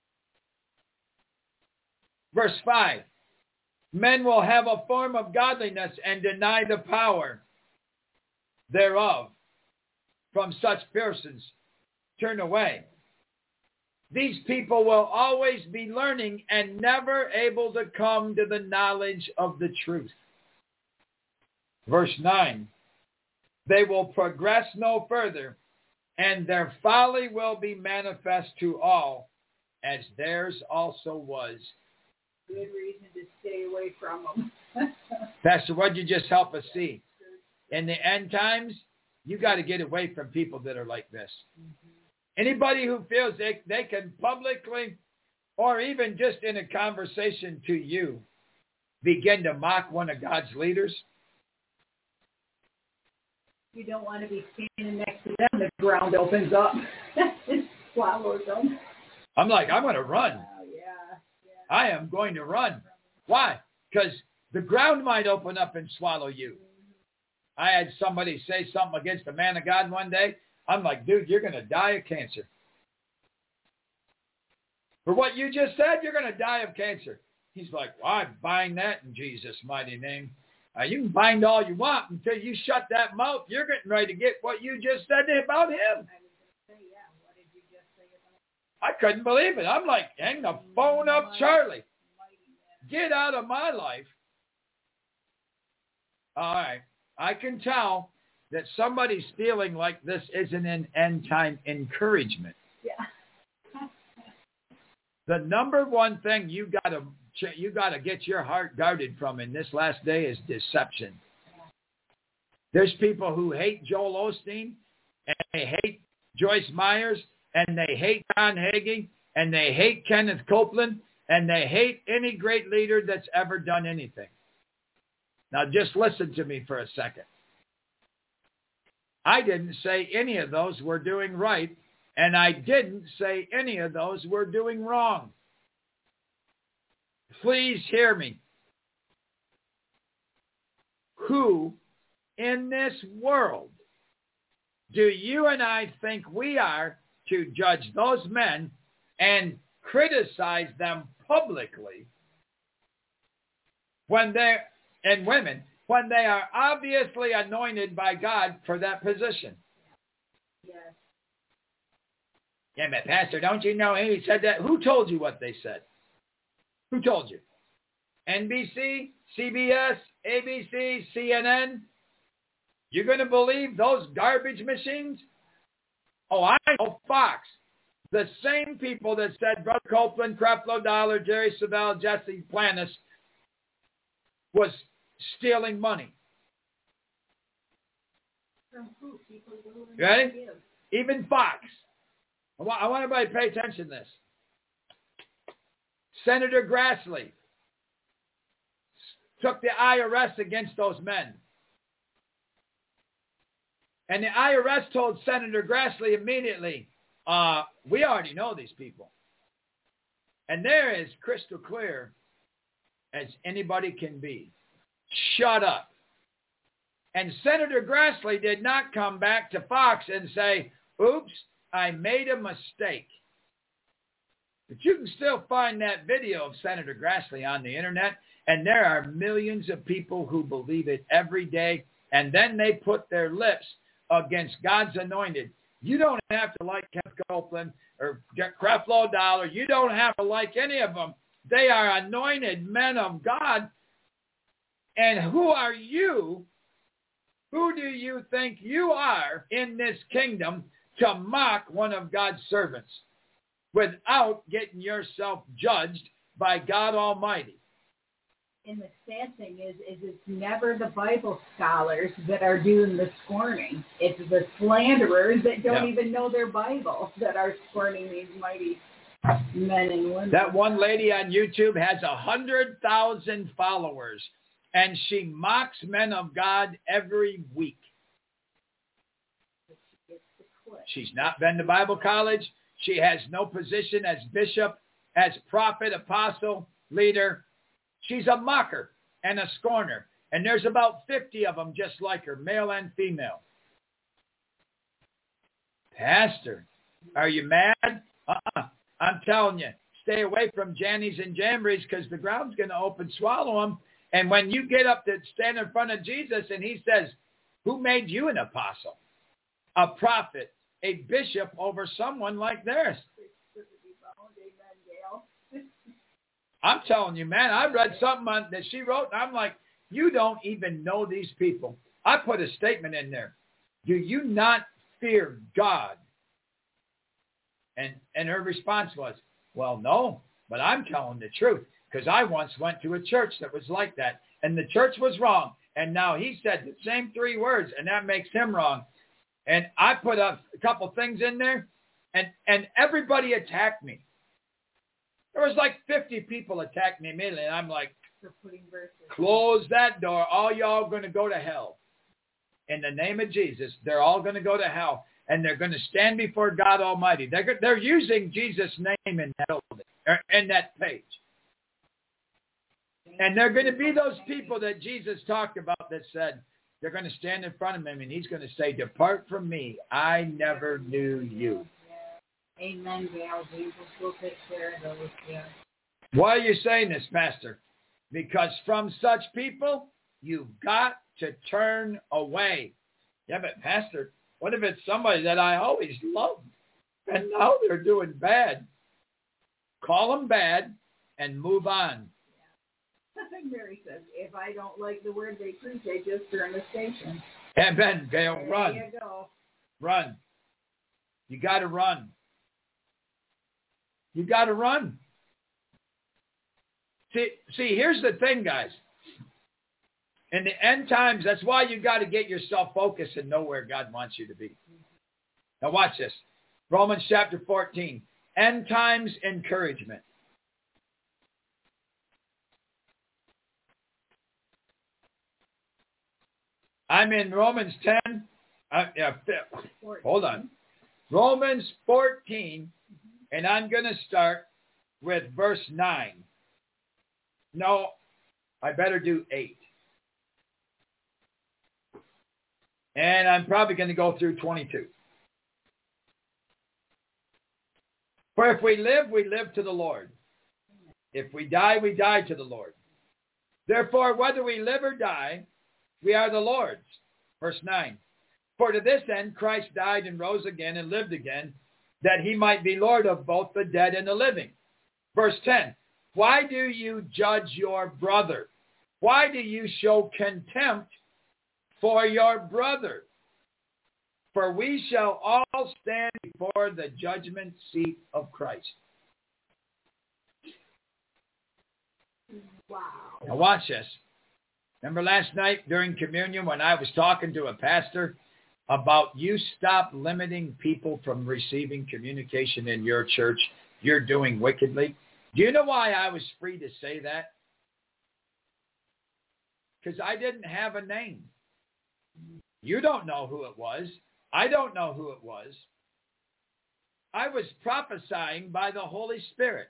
Verse 5. Men will have a form of godliness and deny the power thereof. From such persons, turn away. These people will always be learning and never able to come to the knowledge of the truth. Verse 9. They will progress no further, and their folly will be manifest to all, as theirs also was. Good reason to stay away from them. Pastor, what did you just help us see? In the end times, You got to get away from people that are like this. Anybody who feels they can publicly or even just in a conversation to you begin to mock one of God's leaders. You don't want to be standing next to them. The ground opens up and swallows them. I'm going to run. Yeah. I am going to run. Why? Because the ground might open up and swallow you. I had somebody say something against a man of God one day. I'm like, dude, you're going to die of cancer. For what you just said, you're going to die of cancer. He's like, well, I bind that in Jesus' mighty name. You can bind all you want until you shut that mouth. You're getting ready to get what you just said about him. What did you just say about him? I couldn't believe it. I'm like, hang the phone up, Charlie. Get out of my life. All right. I can tell that somebody's feeling like this isn't an end-time encouragement. Yeah. The number one thing you got to get your heart guarded from in this last day is deception. There's people who hate Joel Osteen, and they hate Joyce Myers, and they hate John Hagee, and they hate Kenneth Copeland, and they hate any great leader that's ever done anything. Now just listen to me for a second. I didn't say any of those were doing right, and I didn't say any of those were doing wrong. Please hear me. Who in this world do you and I think we are to judge those men and criticize them publicly and women when they are obviously anointed by God for that position? Yes. Yeah, but Pastor, don't you know he said that? Who told you what they said? Who told you? NBC, CBS, ABC, CNN? You're going to believe those garbage machines? Oh, I know Fox. The same people that said Brother Copeland, Creflo Dollar, Jerry Savelle, Jesse Planis was stealing money. From who? People who Ready? Even Fox. I want everybody to pay attention to this. Senator Grassley took the IRS against those men. And the IRS told Senator Grassley immediately, we already know these people. And they're as crystal clear as anybody can be. Shut up. And Senator Grassley did not come back to Fox and say, oops, I made a mistake. But you can still find that video of Senator Grassley on the internet, and there are millions of people who believe it every day, and then they put their lips against God's anointed. You don't have to like Kenneth Copeland or Creflo Dollar. You don't have to like any of them. They are anointed men of God. And who are you? Who do you think you are in this kingdom to mock one of God's servants without getting yourself judged by God Almighty? And the sad thing is it's never the Bible scholars that are doing the scorning. It's the slanderers that don't even know their Bible that are scorning these mighty men and women. That one lady on YouTube has 100,000 followers, and she mocks men of God every week. She's not been to Bible college. She has no position as bishop, as prophet, apostle, leader. She's a mocker and a scorner. And there's about 50 of them just like her, male and female. Pastor, are you mad? I'm telling you, stay away from Jannies and Jamborees because the ground's going to open, swallow them. And when you get up to stand in front of Jesus and he says, who made you an apostle, a prophet, a bishop over someone like theirs? I'm telling you, man, I read something that she wrote, and I'm like, you don't even know these people. I put a statement in there. Do you not fear God? And her response was, well, no, but I'm telling the truth because I once went to a church that was like that, and the church was wrong. And now he said the same three words, and that makes him wrong. And I put a couple things in there, and everybody attacked me. There was like 50 people attacked me immediately, and I'm like, close that door. All y'all going to go to hell. In the name of Jesus, they're all going to go to hell, and they're going to stand before God Almighty. They're using Jesus' name in that building, or in that page. And they're going to be those people that Jesus talked about that said, they're going to stand in front of him, and he's going to say, depart from me. I never knew you. Amen, Gail. Jesus will take care of those. Yeah. Why are you saying this, Pastor? Because from such people, you've got to turn away. Yeah, but Pastor, what if it's somebody that I always loved, and now they're doing bad? Call them bad and move on. Mary says, if I don't like the word they preach, I just turn the station. And then, Gail, run. There you go. Run. You got to run. You got to run. See, here's the thing, guys. In the end times, that's why you got to get yourself focused and know where God wants you to be. Now watch this. Romans chapter 14. End times encouragement. I'm in Romans 10. Hold on. Romans 14, and I'm going to start with verse 9. No, I better do 8. And I'm probably going to go through 22. For if we live to the Lord. If we die to the Lord. Therefore, whether we live or die, we are the Lord's. Verse 9. For to this end Christ died and rose again and lived again, that he might be Lord of both the dead and the living. Verse 10. Why do you judge your brother? Why do you show contempt for your brother? For we shall all stand before the judgment seat of Christ. Wow. Now watch this. Remember last night during communion when I was talking to a pastor about you stop limiting people from receiving communication in your church. You're doing wickedly. Do you know why I was free to say that? Because I didn't have a name. You don't know who it was. I don't know who it was. I was prophesying by the Holy Spirit.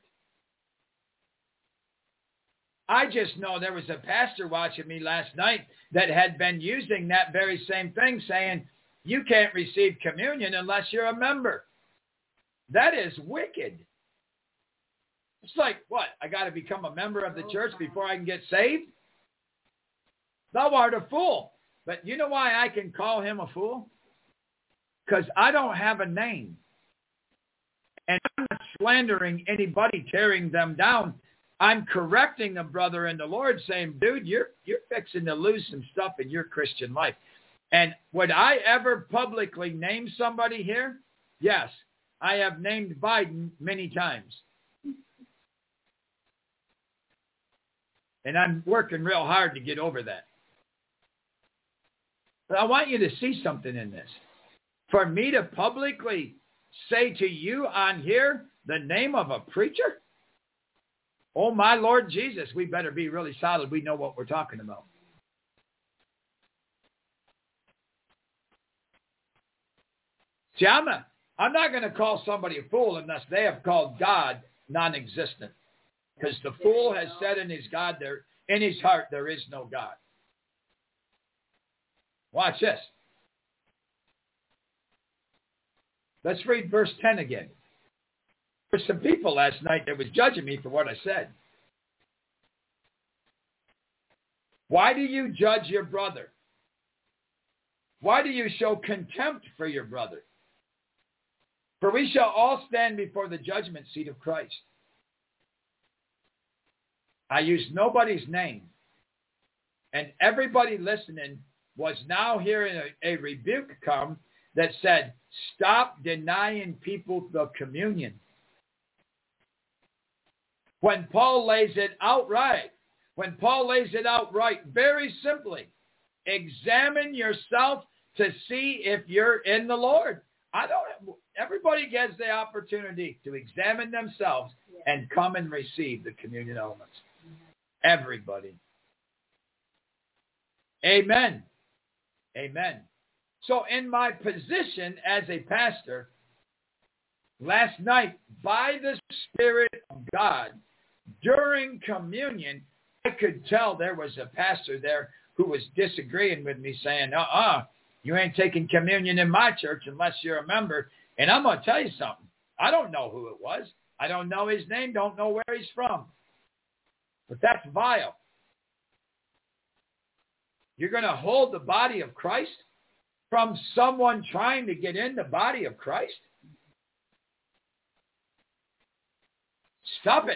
I just know there was a pastor watching me last night that had been using that very same thing, saying, you can't receive communion unless you're a member. That is wicked. It's like, what? I got to become a member of the church before I can get saved? Thou art a fool. But you know why I can call him a fool? Because I don't have a name. And I'm not slandering anybody, tearing them down. I'm correcting a brother in the Lord, saying, dude, you're fixing to lose some stuff in your Christian life. And would I ever publicly name somebody here? Yes, I have named Biden many times. And I'm working real hard to get over that. But I want you to see something in this. For me to publicly say to you on here the name of a preacher? Oh, my Lord Jesus, we better be really solid. We know what we're talking about. See, I'm not going to call somebody a fool unless they have called God non-existent. Because the fool has said in his heart, there is no God. Watch this. Let's read verse 10 again. There were some people last night that was judging me for what I said. Why do you judge your brother? Why do you show contempt for your brother? For we shall all stand before the judgment seat of Christ. I used nobody's name. And everybody listening was now hearing a rebuke come that said, stop denying people the communion. When Paul lays it outright, very simply, examine yourself to see if you're in the Lord. Everybody gets the opportunity to examine themselves and come and receive the communion elements. Everybody. Amen. Amen. So in my position as a pastor, last night, by the Spirit of God, during communion, I could tell there was a pastor there who was disagreeing with me, saying, you ain't taking communion in my church unless you're a member. And I'm going to tell you something. I don't know who it was. I don't know his name, don't know where he's from. But that's vile. You're going to hold the body of Christ from someone trying to get in the body of Christ? Stop it.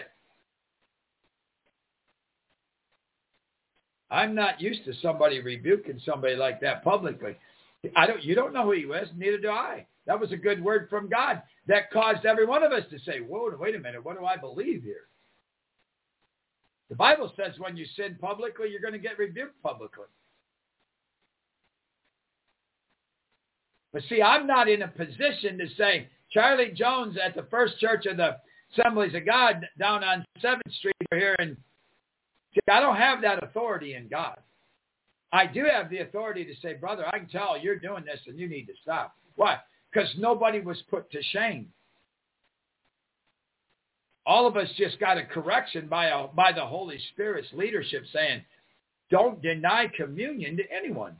I'm not used to somebody rebuking somebody like that publicly. You don't know who he was, neither do I. That was a good word from God that caused every one of us to say, whoa, wait a minute, what do I believe here? The Bible says when you sin publicly, you're going to get rebuked publicly. But see, I'm not in a position to say, Charlie Jones at the First Church of the Assemblies of God down on 7th Street here. And see, I don't have that authority in God. I do have the authority to say, brother, I can tell you're doing this and you need to stop. Why? Because nobody was put to shame. All of us just got a correction by the Holy Spirit's leadership saying, don't deny communion to anyone.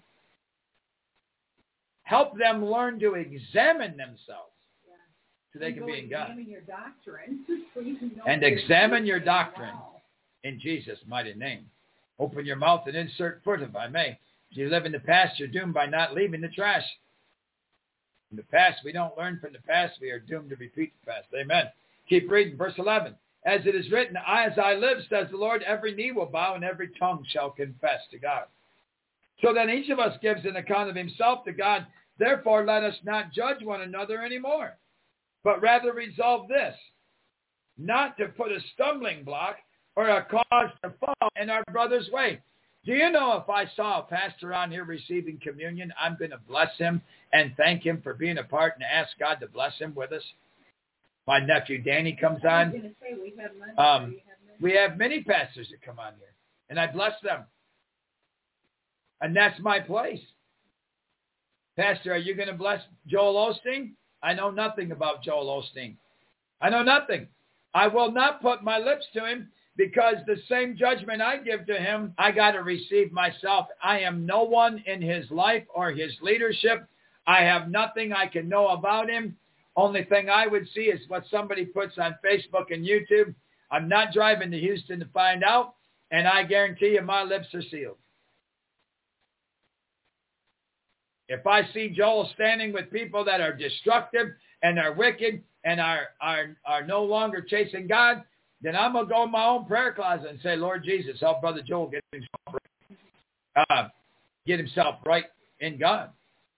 Help them learn to examine themselves so they can be in God. Examine your doctrine. And examine your doctrine in Jesus' mighty name. Open your mouth and insert foot if I may. If you live in the past, you're doomed by not leaving the trash. In the past, we don't learn from the past. We are doomed to repeat the past. Amen. Keep reading. Verse 11. As it is written, as I live, says the Lord, every knee will bow and every tongue shall confess to God. So then each of us gives an account of himself to God. Therefore, let us not judge one another anymore, but rather resolve this, not to put a stumbling block or a cause to fall in our brother's way. Do you know if I saw a pastor on here receiving communion, I'm going to bless him and thank him for being a part and ask God to bless him with us? My nephew Danny comes on. We have many pastors that come on here, and I bless them. And that's my place. Pastor, are you going to bless Joel Osteen? I know nothing about Joel Osteen. I know nothing. I will not put my lips to him because the same judgment I give to him, I got to receive myself. I am no one in his life or his leadership. I have nothing I can know about him. Only thing I would see is what somebody puts on Facebook and YouTube. I'm not driving to Houston to find out, and I guarantee you my lips are sealed. If I see Joel standing with people that are destructive and are wicked and are no longer chasing God, then I'm going to go in my own prayer closet and say, Lord Jesus, help Brother Joel get himself right in God.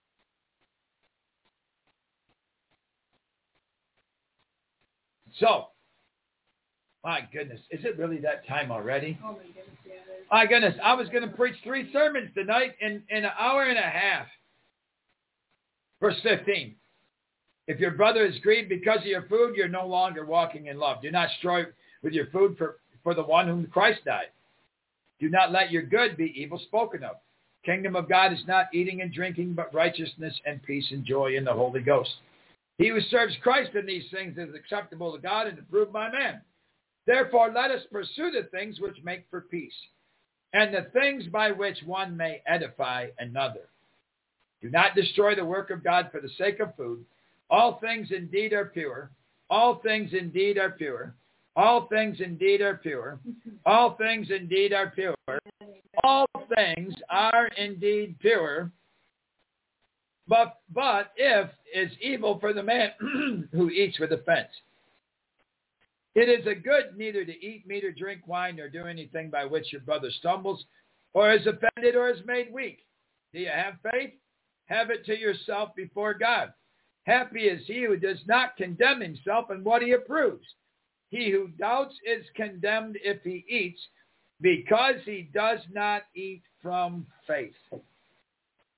So, my goodness, is it really that time already? Oh, my goodness, yeah. My goodness, I was going to preach 3 sermons tonight in an hour and a half. Verse 15, if your brother is grieved because of your food, you're no longer walking in love. Do not strive with your food for the one whom Christ died. Do not let your good be evil spoken of. Kingdom of God is not eating and drinking, but righteousness and peace and joy in the Holy Ghost. He who serves Christ in these things is acceptable to God and approved by man. Therefore, let us pursue the things which make for peace, and the things by which one may edify another. Do not destroy the work of God for the sake of food. All things indeed are pure. All things indeed are pure. All things indeed are pure. All things indeed are pure. All things are indeed pure. But if is evil for the man who eats with offense. It is a good neither to eat meat or drink wine or do anything by which your brother stumbles or is offended or is made weak. Do you have faith? Have it to yourself before God. Happy is he who does not condemn himself in what he approves. He who doubts is condemned if he eats, because he does not eat from faith.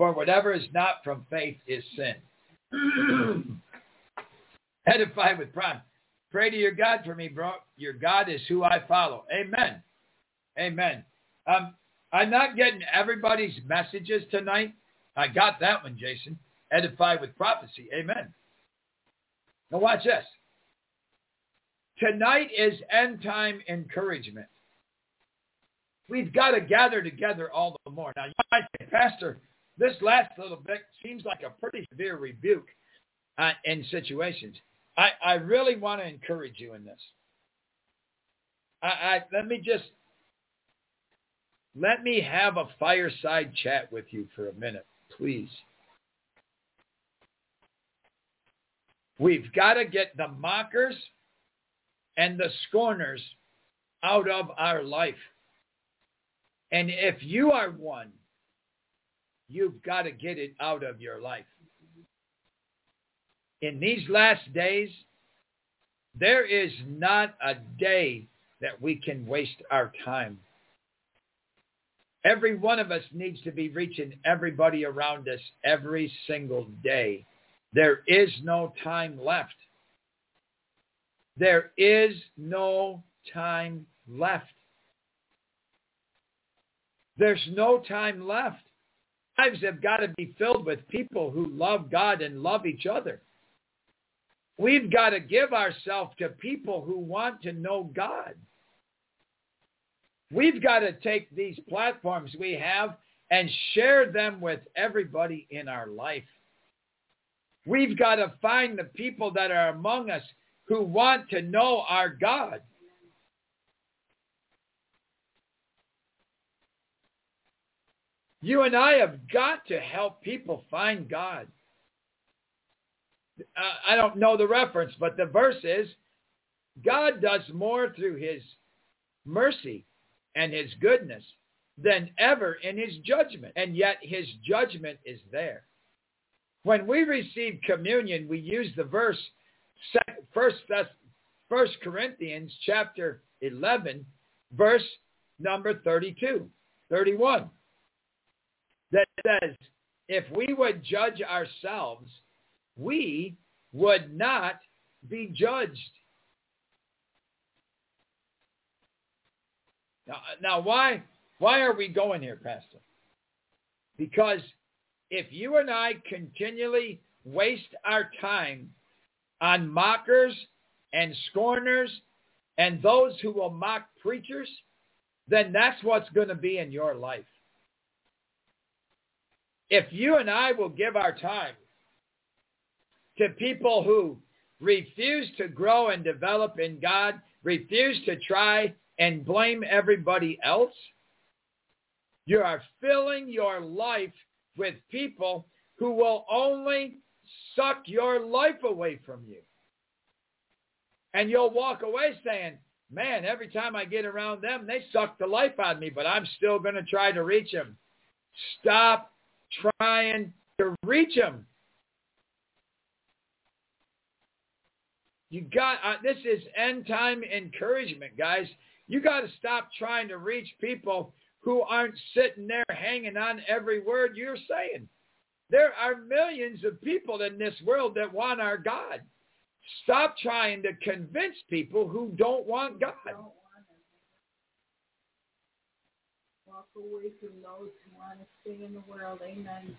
For whatever is not from faith is sin. Edify with pride. Pray to your God for me, bro. Your God is who I follow. Amen. Amen. I'm not getting everybody's messages tonight. I got that one, Jason. Edify with prophecy. Amen. Now watch this. Tonight is end time encouragement. We've got to gather together all the more. Now, you might say, Pastor, this last little bit seems like a pretty severe rebuke in situations. I really want to encourage you in this. Let me have a fireside chat with you for a minute, please. We've got to get the mockers and the scorners out of our life. And if you are one, you've got to get it out of your life. In these last days, there is not a day that we can waste our time. Every one of us needs to be reaching everybody around us every single day. There is no time left. There is no time left. There's no time left. Lives have got to be filled with people who love God and love each other. We've got to give ourselves to people who want to know God. We've got to take these platforms we have and share them with everybody in our life. We've got to find the people that are among us who want to know our God. You and I have got to help people find God. I don't know the reference, but the verse is, God does more through his mercy and his goodness than ever in his judgment. And yet his judgment is there. When we receive communion, we use the verse, 1 Corinthians chapter 11, verse number 31. That says, if we would judge ourselves, we would not be judged. Now why are we going here, Pastor? Because if you and I continually waste our time on mockers and scorners and those who will mock preachers, then that's what's going to be in your life. If you and I will give our time to people who refuse to grow and develop in God, refuse to try and blame everybody else, you are filling your life with people who will only suck your life away from you. And you'll walk away saying, man, every time I get around them, they suck the life out of me, but I'm still going to try to reach them. Stop trying to reach them. You got this is end time encouragement, guys. You got to stop trying to reach people who aren't sitting there hanging on every word you're saying. There are millions of people in this world that want our God. Stop trying to convince people who don't want God. Walk away from those who want to stay in the world. Amen.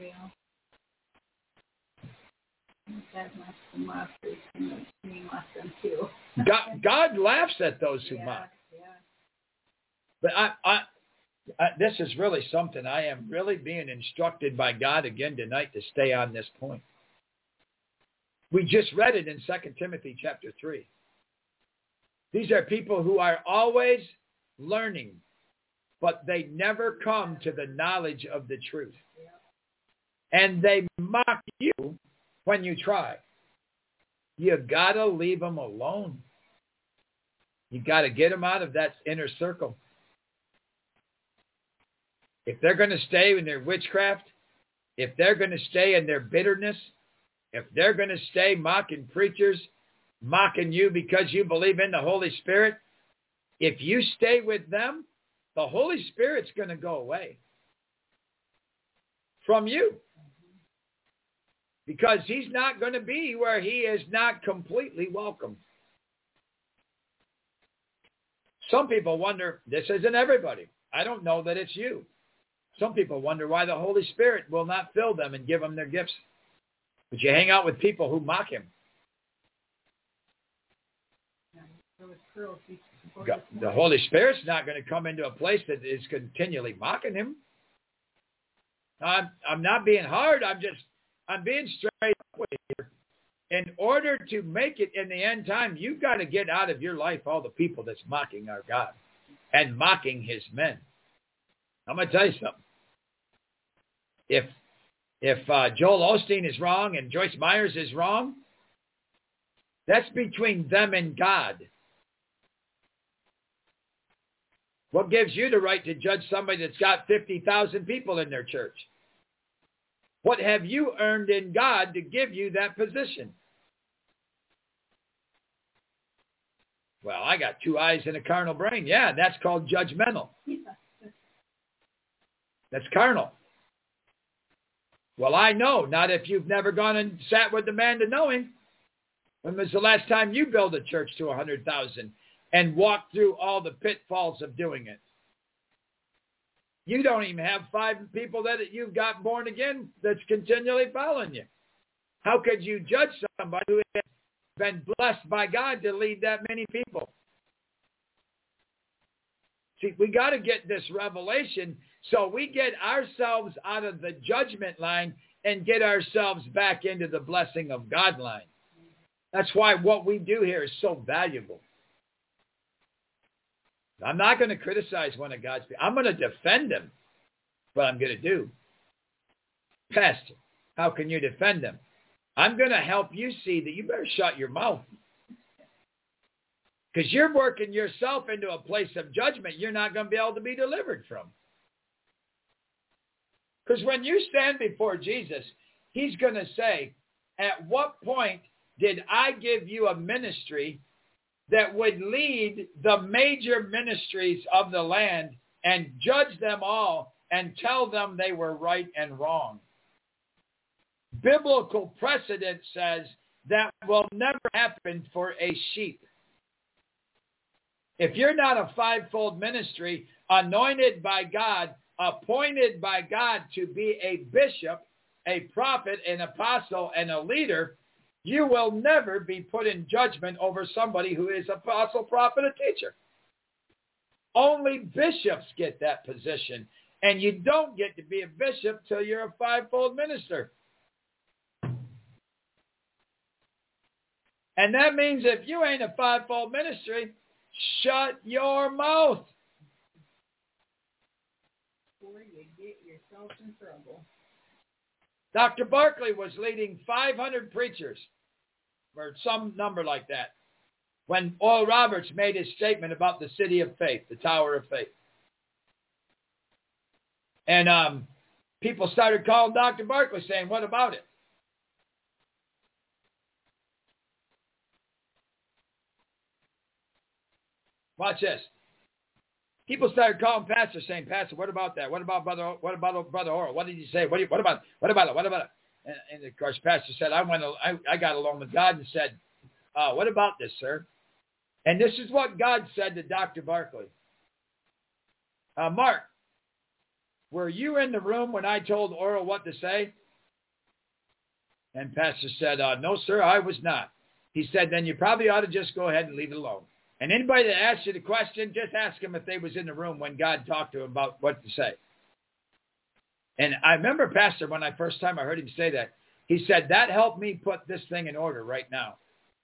That much the mockers and me mock them too. God laughs at those who mock. Yeah. But I this is really something I am really being instructed by God again tonight to stay on this point. We just read it in 2 Timothy chapter 3. These are people who are always learning, but they never come to the knowledge of the truth. And they mock you when you try. You got to leave them alone. You got to get them out of that inner circle. If they're going to stay in their witchcraft, if they're going to stay in their bitterness, if they're going to stay mocking preachers, mocking you because you believe in the Holy Spirit, if you stay with them, the Holy Spirit's going to go away. from you. Because he's not going to be where he is not completely welcome. Some people wonder, this isn't everybody. I don't know that it's you. Some people wonder why the Holy Spirit will not fill them and give them their gifts. But you hang out with people who mock him. The Holy Spirit's not going to come into a place that is continually mocking him. I'm not being hard. I'm being straight up with you. In order to make it in the end time, you've got to get out of your life all the people that's mocking our God and mocking his men. I'm going to tell you something. If Joel Osteen is wrong and Joyce Myers is wrong, that's between them and God. What gives you the right to judge somebody that's got 50,000 people in their church? What have you earned in God to give you that position? Well, I got 2 eyes and a carnal brain. Yeah, that's called judgmental. That's carnal. Well, I know, not if you've never gone and sat with the man to know him. When was the last time you built a church to 100,000 and walked through all the pitfalls of doing it? You don't even have 5 people that you've got born again that's continually following you. How could you judge somebody who has been blessed by God to lead that many people? See, we got to get this revelation so we get ourselves out of the judgment line and get ourselves back into the blessing of God line. That's why what we do here is so valuable. I'm not going to criticize one of God's people. I'm going to defend him. What I'm going to do. Pastor, how can you defend him? I'm going to help you see that you better shut your mouth. Because you're working yourself into a place of judgment you're not going to be able to be delivered from. Because when you stand before Jesus, he's going to say, at what point did I give you a ministry that would lead the major ministries of the land and judge them all and tell them they were right and wrong? Biblical precedent says that will never happen for a sheep. If you're not a 5-fold ministry, anointed by God, appointed by God to be a bishop, a prophet, an apostle, and a leader, you will never be put in judgment over somebody who is apostle, prophet, or teacher. Only bishops get that position. And you don't get to be a bishop till you're a 5-fold minister. And that means if you ain't a 5-fold ministry, shut your mouth. Or you get yourself in trouble. Dr. Barkley was leading 500 preachers, or some number like that, when Oral Roberts made his statement about the city of faith, the Tower of Faith. And people started calling Dr. Barkley saying, what about it? Watch this. People started calling Pastor saying, Pastor, what about that? What about Brother Oral? What did he say? What about it? What about it? And of course, Pastor said, I got along with God and said, what about this, sir? And this is what God said to Dr. Barkley. Mark, were you in the room when I told Oral what to say? And Pastor said, no, sir, I was not. He said, then you probably ought to just go ahead and leave it alone. And anybody that asks you the question, just ask them if they was in the room when God talked to them about what to say. And I remember Pastor, when I first time I heard him say that, he said, that helped me put this thing in order right now.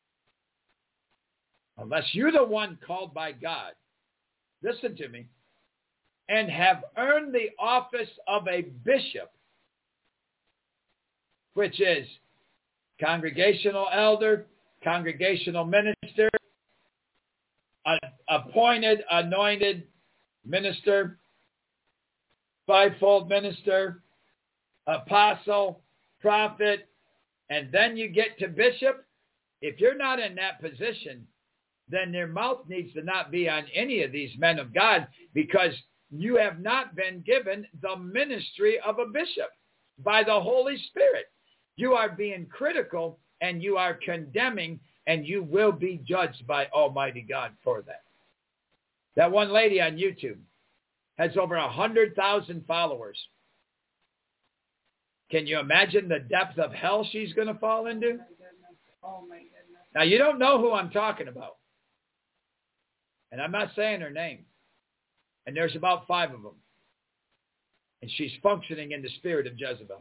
Unless you're the one called by God, listen to me, and have earned the office of a bishop, which is congregational elder, congregational minister, appointed, anointed minister, 5-fold minister, apostle, prophet, and then you get to bishop. If you're not in that position, then their mouth needs to not be on any of these men of God, because you have not been given the ministry of a bishop. by the Holy Spirit. You are being critical and you are condemning, and you will be judged by Almighty God for that. That one lady on YouTube has over 100,000 followers. Can you imagine the depth of hell she's going to fall into? Oh my goodness. Now, you don't know who I'm talking about. And I'm not saying her name. And there's about 5 of them. And she's functioning in the spirit of Jezebel.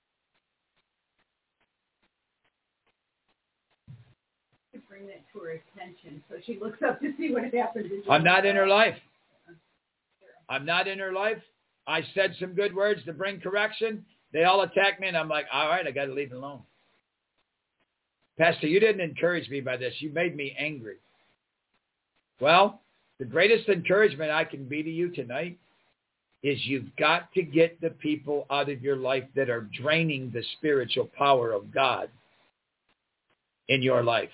Bring that to her attention so she looks up to see what happened. I'm not in her life. I'm not in her life. I said some good words to bring correction. They all attack me, and I'm like, all right, I got to leave it alone. Pastor, you didn't encourage me by this. You made me angry. Well, the greatest encouragement I can be to you tonight is you've got to get the people out of your life that are draining the spiritual power of God in your life.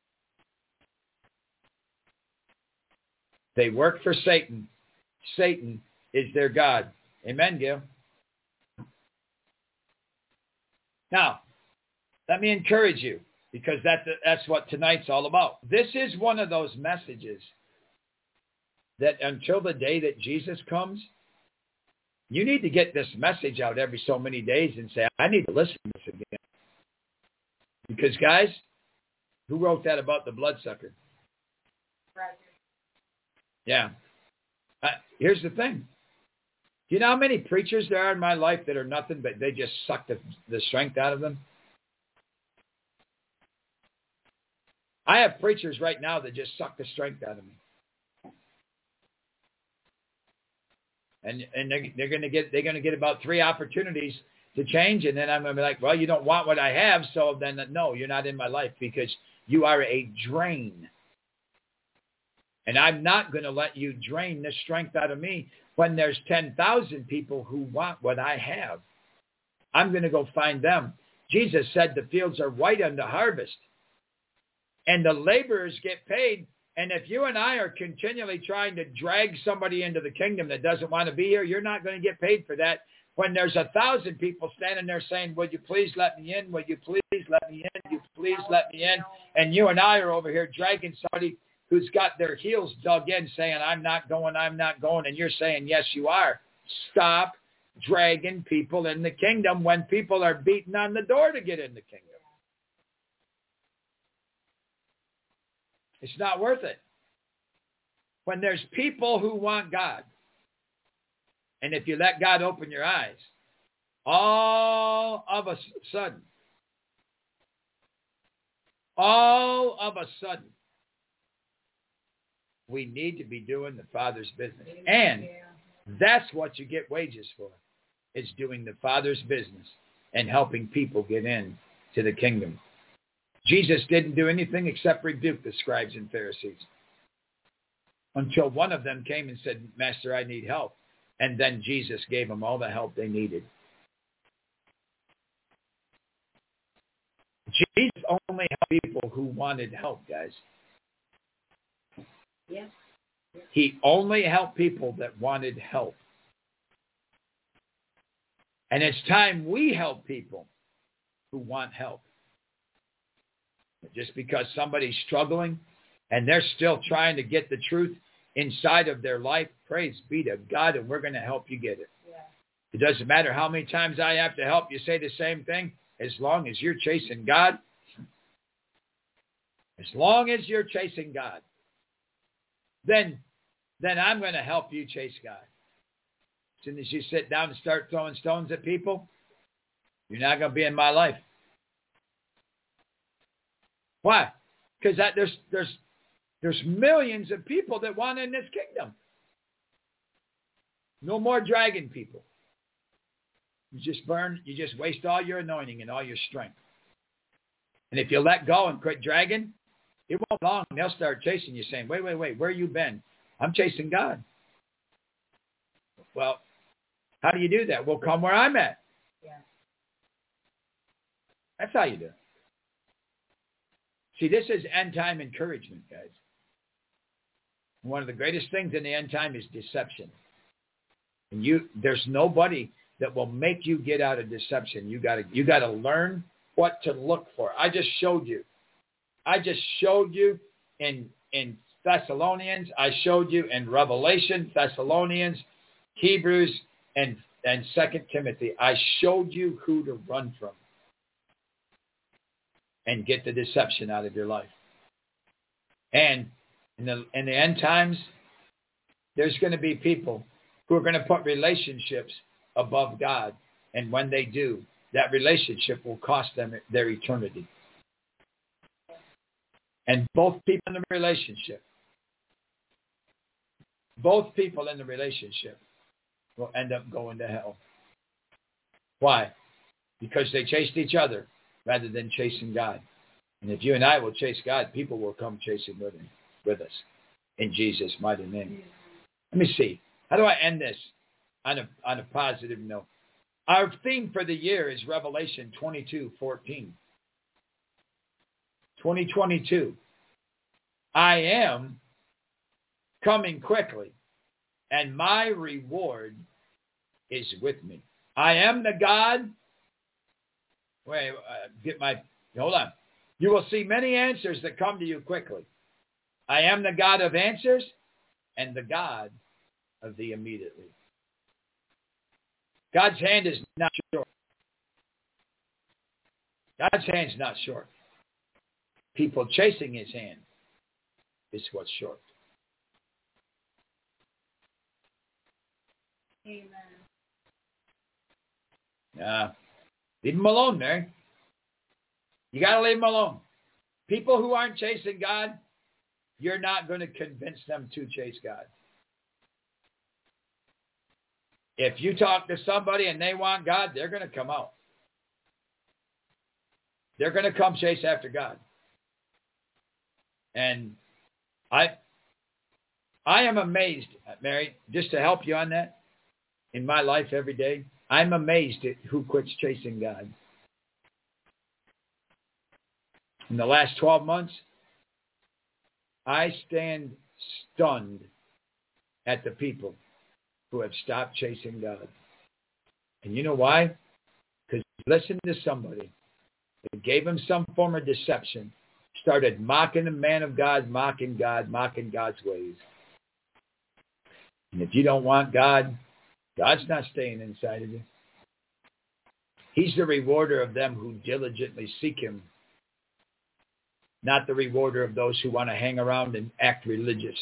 They work for Satan. Satan is their God. Amen, Gil. Now, let me encourage you, because that's what tonight's all about. This is one of those messages that until the day that Jesus comes, you need to get this message out every so many days and say, I need to listen to this again. Because, guys, who wrote that about the bloodsucker? Roger. Yeah. Here's the thing. Do you know how many preachers there are in my life that are nothing but they just suck the strength out of them? I have preachers right now that just suck the strength out of me. And they're going to get about 3 opportunities to change, and then I'm going to be like, well, you don't want what I have, so then no, you're not in my life because you are a drain. And I'm not going to let you drain the strength out of me when there's 10,000 people who want what I have. I'm going to go find them. Jesus said the fields are white unto harvest, and the laborers get paid. And if you and I are continually trying to drag somebody into the kingdom that doesn't want to be here, you're not going to get paid for that. When there's 1,000 people standing there saying, would you please let me in? Would you please let me in? Would you please let me in? And you and I are over here dragging somebody who's got their heels dug in saying, I'm not going. And you're saying, yes, you are. Stop dragging people in the kingdom when people are beating on the door to get in the kingdom. It's not worth it. When there's people who want God, and if you let God open your eyes, all of a sudden, we need to be doing the Father's business. And that's what you get wages for, is doing the Father's business and helping people get in to the kingdom. Jesus didn't do anything except rebuke the scribes and Pharisees until one of them came and said, Master, I need help. And then Jesus gave them all the help they needed. Jesus only helped people who wanted help, guys. Yeah. He only helped people that wanted help. And it's time we help people who want help. Just because somebody's struggling and they're still trying to get the truth inside of their life, praise be to God, and we're going to help you get it. Yeah. It doesn't matter how many times I have to help you say the same thing, as long as you're chasing God. As long as you're chasing God, then I'm going to help you chase God. As soon as you sit down and start throwing stones at people, you're not going to be in my life. Why? Because there's millions of people that want in this kingdom. No more dragging people. You just waste all your anointing and all your strength. And if you let go and quit dragging, it won't be long. They'll start chasing you saying, wait, where you been? I'm chasing God. Well, how do you do that? Well, come where I'm at. Yeah. That's how you do it. See, this is end time encouragement, guys. One of the greatest things in the end time is deception. And there's nobody that will make you get out of deception. You got to learn what to look for. I just showed you in Thessalonians. I showed you in Revelation, Thessalonians, Hebrews, and 2 Timothy. I showed you who to run from and get the deception out of your life. And in the end times, there's going to be people who are going to put relationships above God. And when they do, that relationship will cost them their eternity. And both people in the relationship will end up going to hell. Why? Because they chased each other rather than chasing God. And if you and I will chase God, people will come chasing with us in Jesus' mighty name. Let me see. How do I end this on a positive note? Our theme for the year is Revelation 22:14. 2022. I am coming quickly, and my reward is with me. I am the God. Hold on. You will see many answers that come to you quickly. I am the God of answers and the God of the immediately. God's hand is not short. God's hand's not short. People chasing his hand is what's short. Amen. Leave them alone, Mary. You got to leave them alone. People who aren't chasing God, you're not going to convince them to chase God. If you talk to somebody and they want God, they're going to come out. They're going to come chase after God. And I am amazed, Mary, just to help you on that, in my life every day, I'm amazed at who quits chasing God. In the last 12 months, I stand stunned at the people who have stopped chasing God. And you know why? Because listen to somebody that gave him some form of deception, started mocking the man of God, mocking God, mocking God's ways. And if you don't want God, God's not staying inside of you. He's the rewarder of them who diligently seek him, not the rewarder of those who want to hang around and act religious.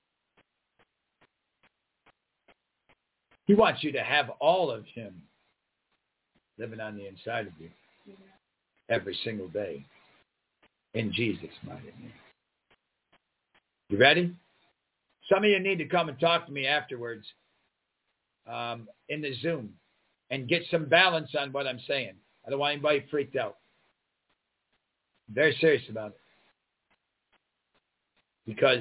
He wants you to have all of him living on the inside of you every single day. In Jesus' mighty name. You ready? Some of you need to come and talk to me afterwards in the Zoom and get some balance on what I'm saying. I don't want anybody freaked out. I'm very serious about it. Because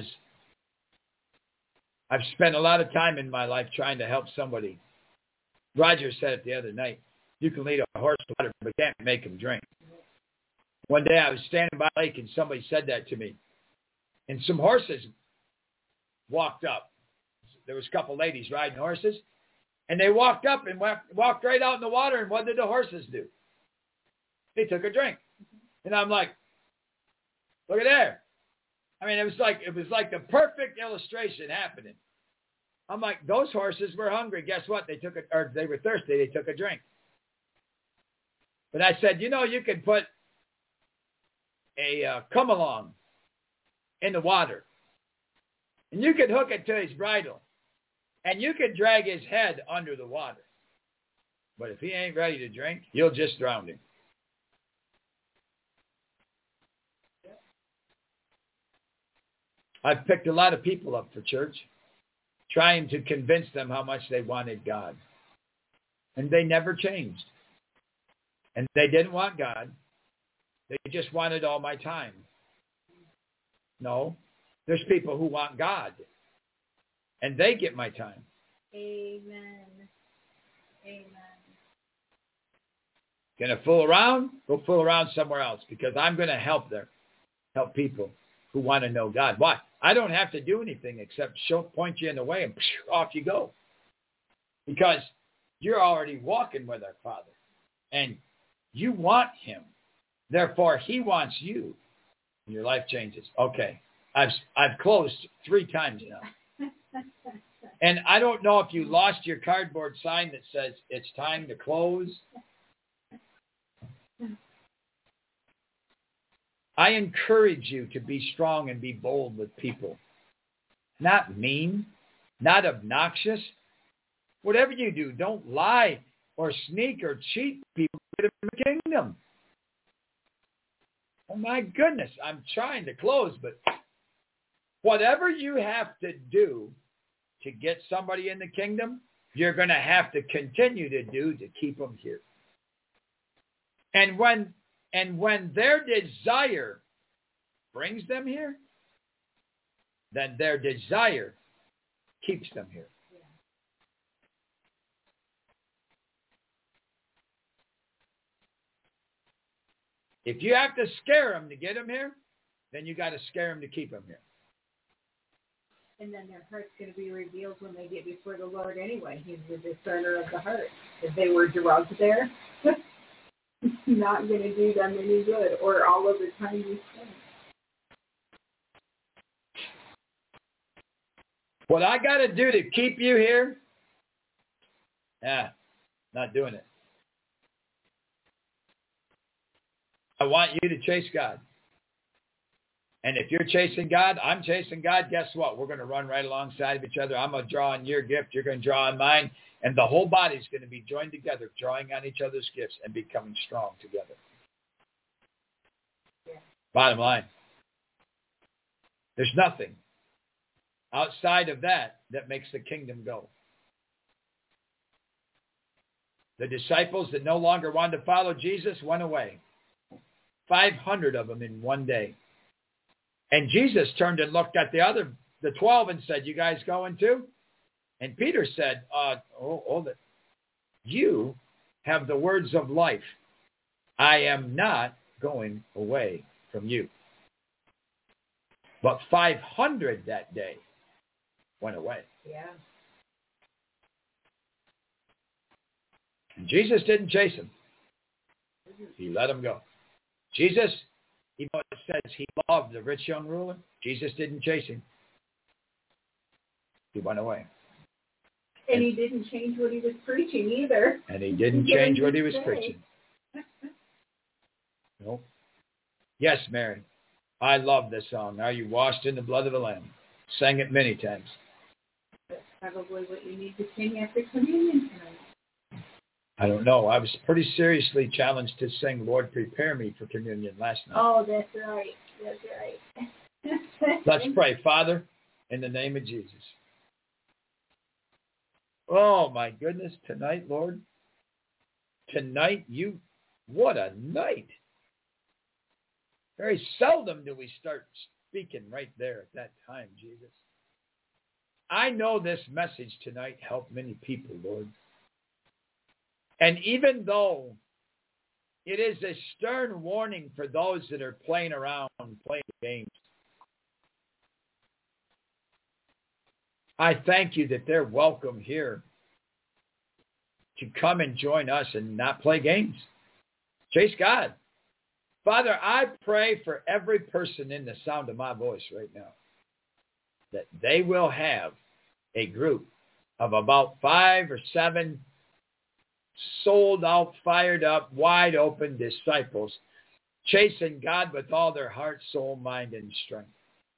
I've spent a lot of time in my life trying to help somebody. Roger said it the other night. You can lead a horse to water, but can't make him drink. One day I was standing by a lake and somebody said that to me. And some horses walked up. There was a couple ladies riding horses. And they walked up and walked right out in the water. And what did the horses do? They took a drink. And I'm like, look at there. I mean, it was like the perfect illustration happening. I'm like, those horses were hungry. Guess what? They were thirsty. They took a drink. But I said, you could put a come along in the water, and you could hook it to his bridle, and you could drag his head under the water. But if he ain't ready to drink, you'll just drown him. I've picked a lot of people up for church, trying to convince them how much they wanted God. And they never changed. And they didn't want God. They just wanted all my time. No, there's people who want God. And they get my time. Amen. Amen. Gonna fool around? Go fool around somewhere else, because I'm going to help people who want to know God. Why? I don't have to do anything except point you in the way and off you go. Because You're already walking with our Father. And you want him. Therefore, he wants you. And your life changes. Okay. I've closed 3 times now. And I don't know if you lost your cardboard sign that says it's time to close. I encourage you to be strong and be bold with people. Not mean, not obnoxious. Whatever you do, don't lie or sneak or cheat people in the kingdom. Oh my goodness, I'm trying to close, but whatever you have to do to get somebody in the kingdom, you're going to have to continue to do to keep them here. And when their desire brings them here, then their desire keeps them here. If you have to scare them to get them here, then you got to scare them to keep them here. And then their heart's going to be revealed when they get before the Lord anyway. He's the discerner of the heart. If they were drugged there, it's not going to do them any good, or all of the time you spend. What I got to do to keep you here? Not doing it. I want you to chase God. And if you're chasing God, I'm chasing God, guess what? We're going to run right alongside of each other. I'm going to draw on your gift. You're going to draw on mine. And the whole body's going to be joined together, drawing on each other's gifts and becoming strong together. Yeah. Bottom line. There's nothing outside of that makes the kingdom go. The disciples that no longer wanted to follow Jesus went away. 500 of them in one day. And Jesus turned and looked at the 12 and said, you guys going too? And Peter said, you have the words of life. I am not going away from you. But 500 that day went away. Yeah. And Jesus didn't chase them. He let them go. Jesus, even though it says he loved the rich young ruler, Jesus didn't chase him. He went away. And he didn't change what he was preaching either. And he didn't change what he was preaching. Nope. Yes, Mary. I love this song. Are you washed in the blood of the Lamb? Sang it many times. That's probably what you need to sing after communion tonight. I don't know. I was pretty seriously challenged to sing Lord Prepare Me for Communion last night. Oh, that's right. That's right. Let's pray. Father, in the name of Jesus. Oh, my goodness. Tonight, Lord. Tonight, what a night. Very seldom do we start speaking right there at that time, Jesus. I know this message tonight helped many people, Lord. And even though it is a stern warning for those that are playing around, playing games, I thank you that they're welcome here to come and join us and not play games. Chase God. Father, I pray for every person in the sound of my voice right now that they will have a group of about 5 or 7 sold out, fired up, wide open disciples, chasing God with all their heart, soul, mind, and strength.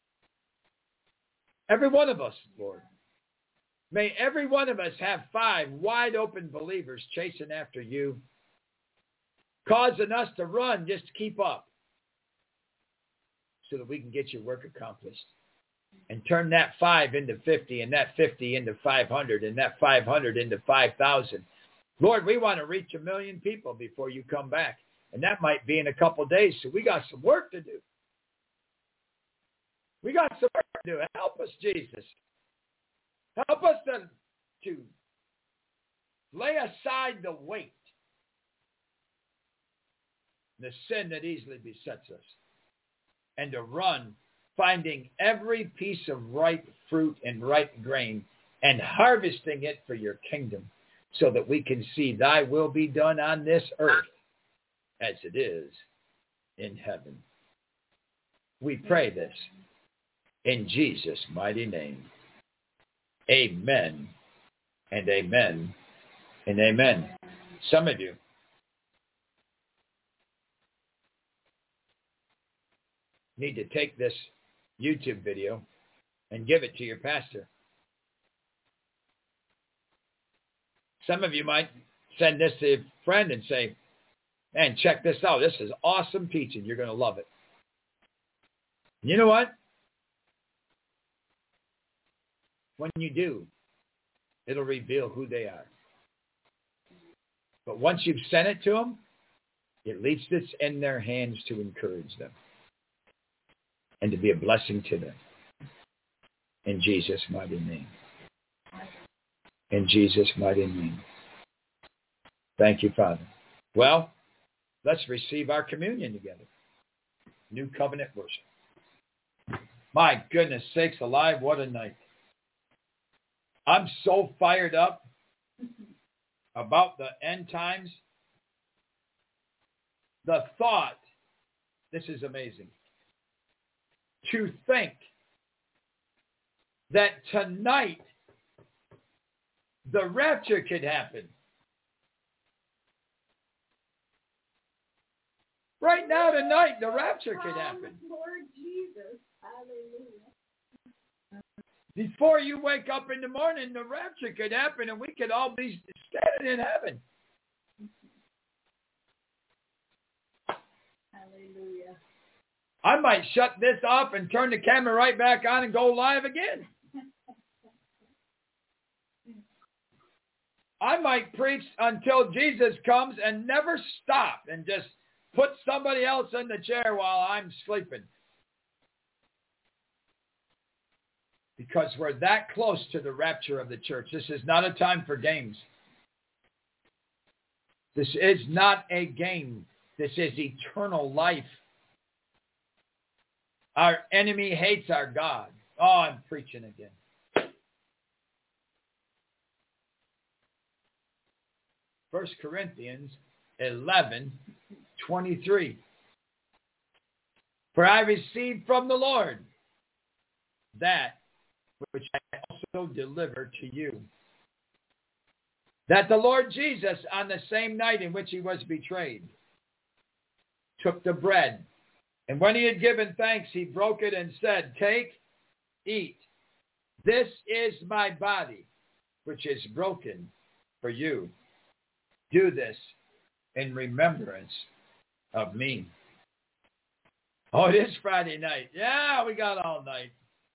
Every one of us, Lord. May every one of us have 5 wide open believers chasing after you, causing us to run just to keep up so that we can get your work accomplished and turn that 5 into 50 and that 50 into 500 and that 500 into 5,000. Lord, we want to reach 1 million people before you come back. And that might be in a couple of days. So we got some work to do. We got some work to do. Help us, Jesus. Help us to lay aside the weight, the sin that easily besets us, and to run, finding every piece of ripe fruit and ripe grain and harvesting it for your kingdom. so that we can see thy will be done on this earth as it is in heaven. We pray this in Jesus' mighty name. Amen and amen and amen. Some of you need to take this YouTube video and give it to your pastor. Some of you might send this to a friend and say, man, check this out. This is awesome teaching. You're going to love it. You know what? When you do, it'll reveal who they are. But once you've sent it to them, at least it's in their hands to encourage them and to be a blessing to them. In Jesus' mighty name. In Jesus' mighty name. Thank you, Father. Well, let's receive our communion together. New covenant worship. My goodness sakes alive, what a night. I'm so fired up about the end times. The thought, this is amazing, to think that tonight the rapture could happen. Right now, tonight, the rapture could happen. Lord Jesus. Hallelujah. Before you wake up in the morning, the rapture could happen and we could all be standing in heaven. Hallelujah. I might shut this off and turn the camera right back on and go live again. I might preach until Jesus comes and never stop and just put somebody else in the chair while I'm sleeping. Because we're that close to the rapture of the church. This is not a time for games. This is not a game. This is eternal life. Our enemy hates our God. Oh, I'm preaching again. 1 Corinthians 11:23. For I received from the Lord that which I also delivered to you, that the Lord Jesus, on the same night in which he was betrayed, took the bread, and when he had given thanks, he broke it and said, take, eat. This is my body, which is broken for you. Do this in remembrance of me. Oh, it is Friday night. Yeah, we got all night.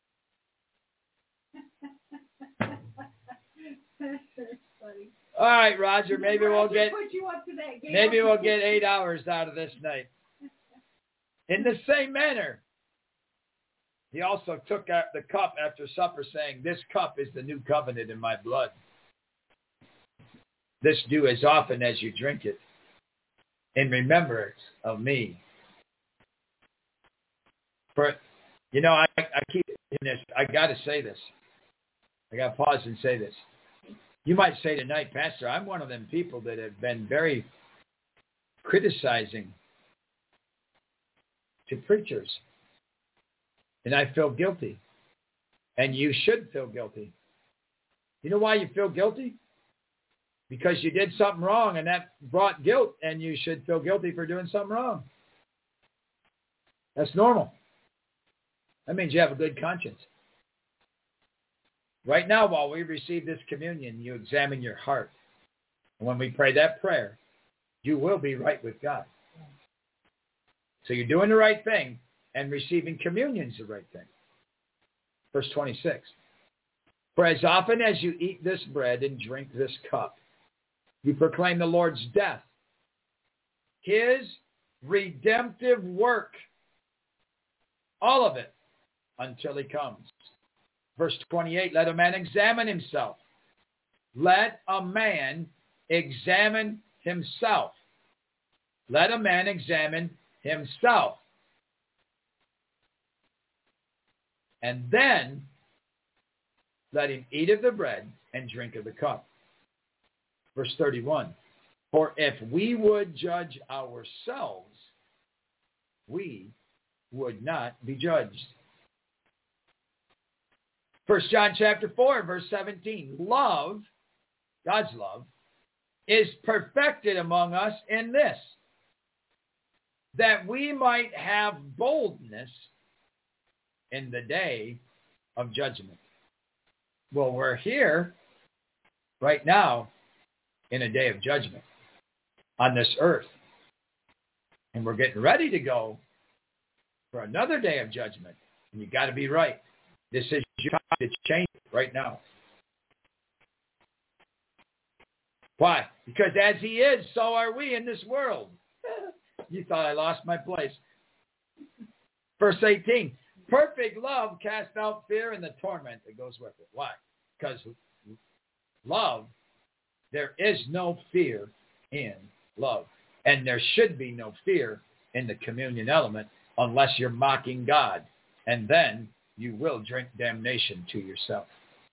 All right, Roger. Maybe we'll get 8 hours out of this night. In the same manner, he also took the cup after supper, saying, this cup is the new covenant in my blood. This do as often as you drink it in remembrance of me. For, I keep in this. I got to say this. I got to pause and say this. You might say tonight, Pastor, I'm one of them people that have been very criticizing to preachers. And I feel guilty. And you should feel guilty. You know why you feel guilty? Because you did something wrong and that brought guilt, and you should feel guilty for doing something wrong. That's normal. That means you have a good conscience. Right now, while we receive this communion, you examine your heart. And when we pray that prayer, you will be right with God. So you're doing the right thing, and receiving communion is the right thing. Verse 26. For as often as you eat this bread and drink this cup, you proclaim the Lord's death, his redemptive work, all of it, until he comes. Verse 28, let a man examine himself. Let a man examine himself. Let a man examine himself. And then let him eat of the bread and drink of the cup. Verse 31. For if we would judge ourselves, we would not be judged. 1 John chapter 4, verse 17. Love, God's love, is perfected among us in this, that we might have boldness in the day of judgment. Well, we're here right now in a day of judgment on this earth. And we're getting ready to go for another day of judgment. And you got to be right. This is your time to change right now. Why? Because as he is, so are we in this world. You thought I lost my place. Verse 18. Perfect love casts out fear and the torment that goes with it. Why? Because love, there is no fear in love. And there should be no fear in the communion element unless you're mocking God. And then you will drink damnation to yourself.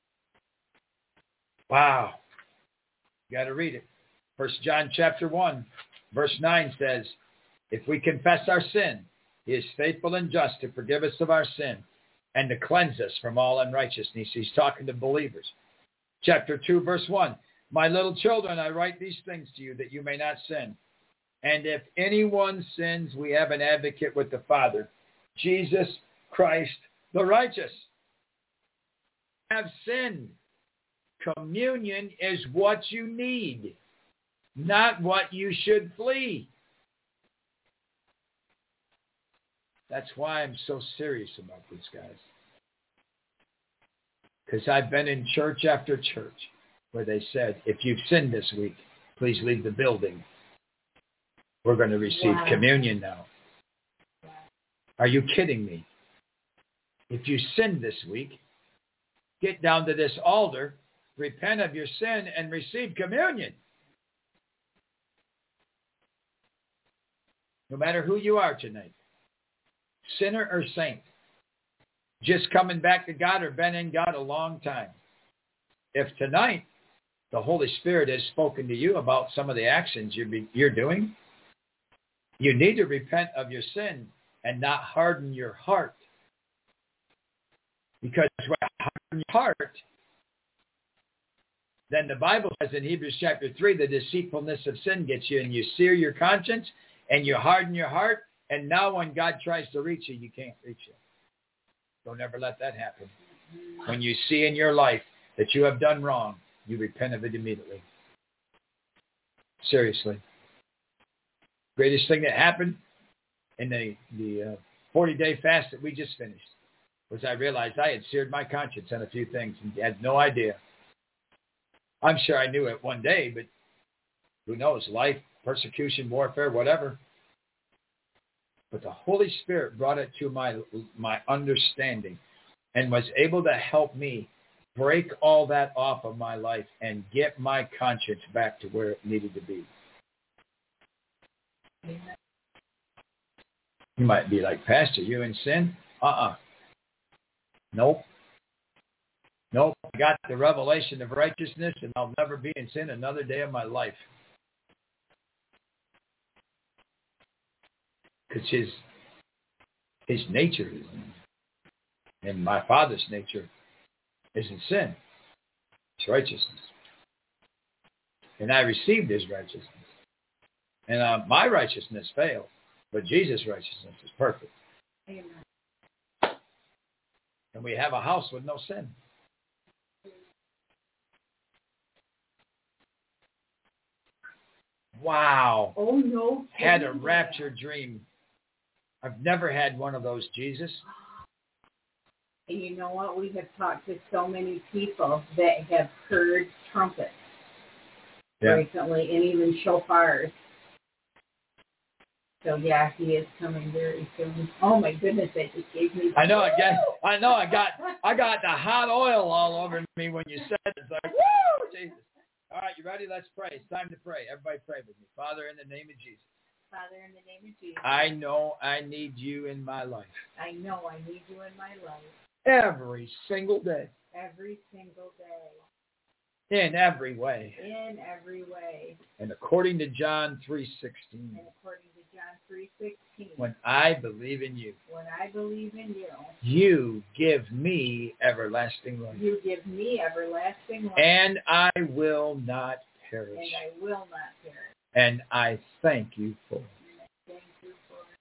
Wow. You got to read it. 1 John chapter 1, verse 9 says, if we confess our sin, he is faithful and just to forgive us of our sin and to cleanse us from all unrighteousness. He's talking to believers. Chapter 2, verse 1, my little children, I write these things to you that you may not sin. And if anyone sins, we have an advocate with the Father, Jesus Christ the righteous. Have sinned. Communion is what you need, not what you should flee. That's why I'm so serious about this, guys. Because I've been in church after church where they said, if you've sinned this week, please leave the building. We're going to receive communion now. Are you kidding me? If you sinned this week, get down to this altar, repent of your sin, and receive communion. No matter who you are tonight, sinner or saint, just coming back to God or been in God a long time. If tonight the Holy Spirit has spoken to you about some of the actions you're doing, you need to repent of your sin and not harden your heart. Because when you harden your heart, then the Bible says in Hebrews chapter 3, the deceitfulness of sin gets you and you sear your conscience and you harden your heart. And now when God tries to reach you, you can't reach you. Don't ever let that happen. When you see in your life that you have done wrong, you repent of it immediately. Seriously. Greatest thing that happened in the 40-day fast that we just finished was I realized I had seared my conscience on a few things and had no idea. I'm sure I knew it one day, but who knows? Life, persecution, warfare, whatever. But the Holy Spirit brought it to my understanding and was able to help me break all that off of my life and get my conscience back to where it needed to be. Amen. You might be like, Pastor, you in sin? Nope. I got the revelation of righteousness and I'll never be in sin another day of my life. Because his nature is in, and my Father's nature isn't sin. It's righteousness. And I received his righteousness. And my righteousness failed, but Jesus' righteousness is perfect. Amen. And we have a house with no sin. Wow. Oh, no. Had a rapture dream. I've never had one of those, Jesus. And you know what? We have talked to so many people that have heard trumpets recently and even shofars. So yeah, he is coming very soon. Oh my goodness, that just gave me. I know. I got the hot oil all over me when you said it. It's like, woo, Jesus. All right, you ready? Let's pray. It's time to pray. Everybody pray with me. Father, in the name of Jesus. Father, in the name of Jesus. I know I need you in my life. I know I need you in my life. Every single day. Every single day. in every way. In every way. And according to John 3:16. And according to John 3:16. When I believe in you. When I believe in you. You give me everlasting life. You give me everlasting life. And I will not perish. And I will not perish. And I thank you for it. Thank you for it.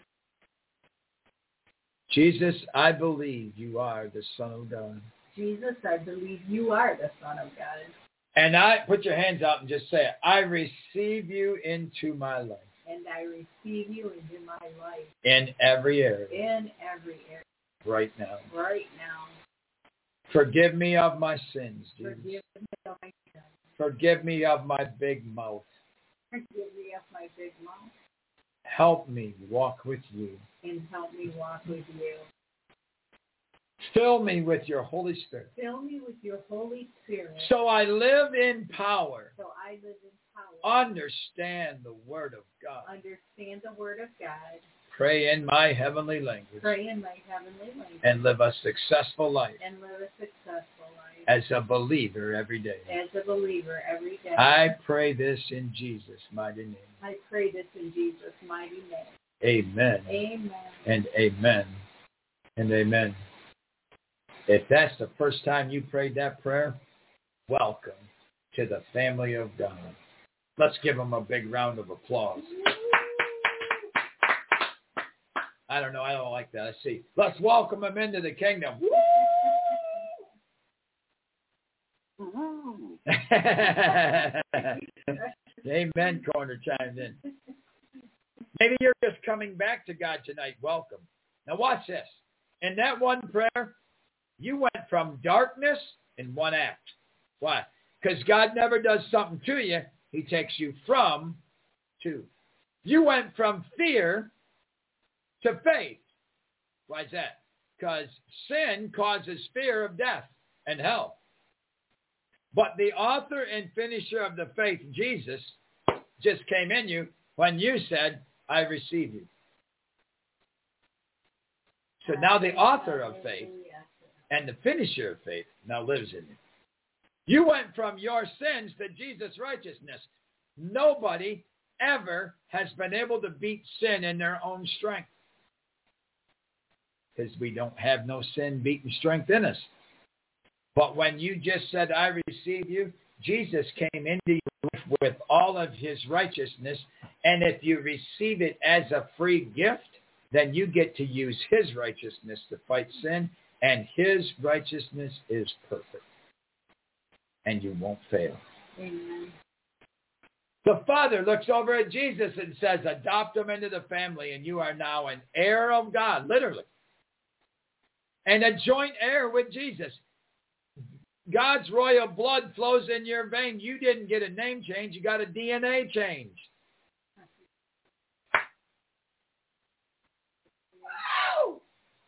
Jesus, I believe you are the Son of God. Jesus, I believe you are the Son of God. And I, put your hands out and just say it, I receive you into my life. And I receive you into my life. In every area. In every area. Right now. Right now. Forgive me of my sins, Jesus. Forgive me of my sins. Forgive me of my big mouth. Forgive me of my big mouth. Help me walk with you. And help me walk with you. Fill me with your Holy Spirit. Fill me with your Holy Spirit. So I live in power. So I live in power. Understand the Word of God. Understand the Word of God. Pray in my heavenly language. Pray in my heavenly language. And live a successful life. And live a successful life. As a believer every day. As a believer every day. I pray this in Jesus' mighty name. I pray this in Jesus' mighty name. Amen. Amen. And amen. And amen. If that's the first time you prayed that prayer, welcome to the family of God. Let's give them a big round of applause. I don't know. I don't like that. Let's see. Let's welcome them into the kingdom. Amen, Corner chimed in. Maybe you're just coming back to God tonight. Welcome. Now watch this. In that one prayer, you went from darkness in one act. Why? Because God never does something to you. He takes you from to. You went from fear to faith. Why is that? Because sin causes fear of death and hell. But the author and finisher of the faith, Jesus, just came in you when you said, I receive you. So now the author of faith and the finisher of faith now lives in you. You went from your sins to Jesus' righteousness. Nobody ever has been able to beat sin in their own strength. Because we don't have no sin beating strength in us. But when you just said, I receive you, Jesus came into you with all of his righteousness. And if you receive it as a free gift, then you get to use his righteousness to fight sin. And his righteousness is perfect. And you won't fail. Amen. The Father looks over at Jesus and says, adopt him into the family, and you are now an heir of God, literally. And a joint heir with Jesus. God's royal blood flows in your vein. You didn't get a name change. You got a DNA change. Wow.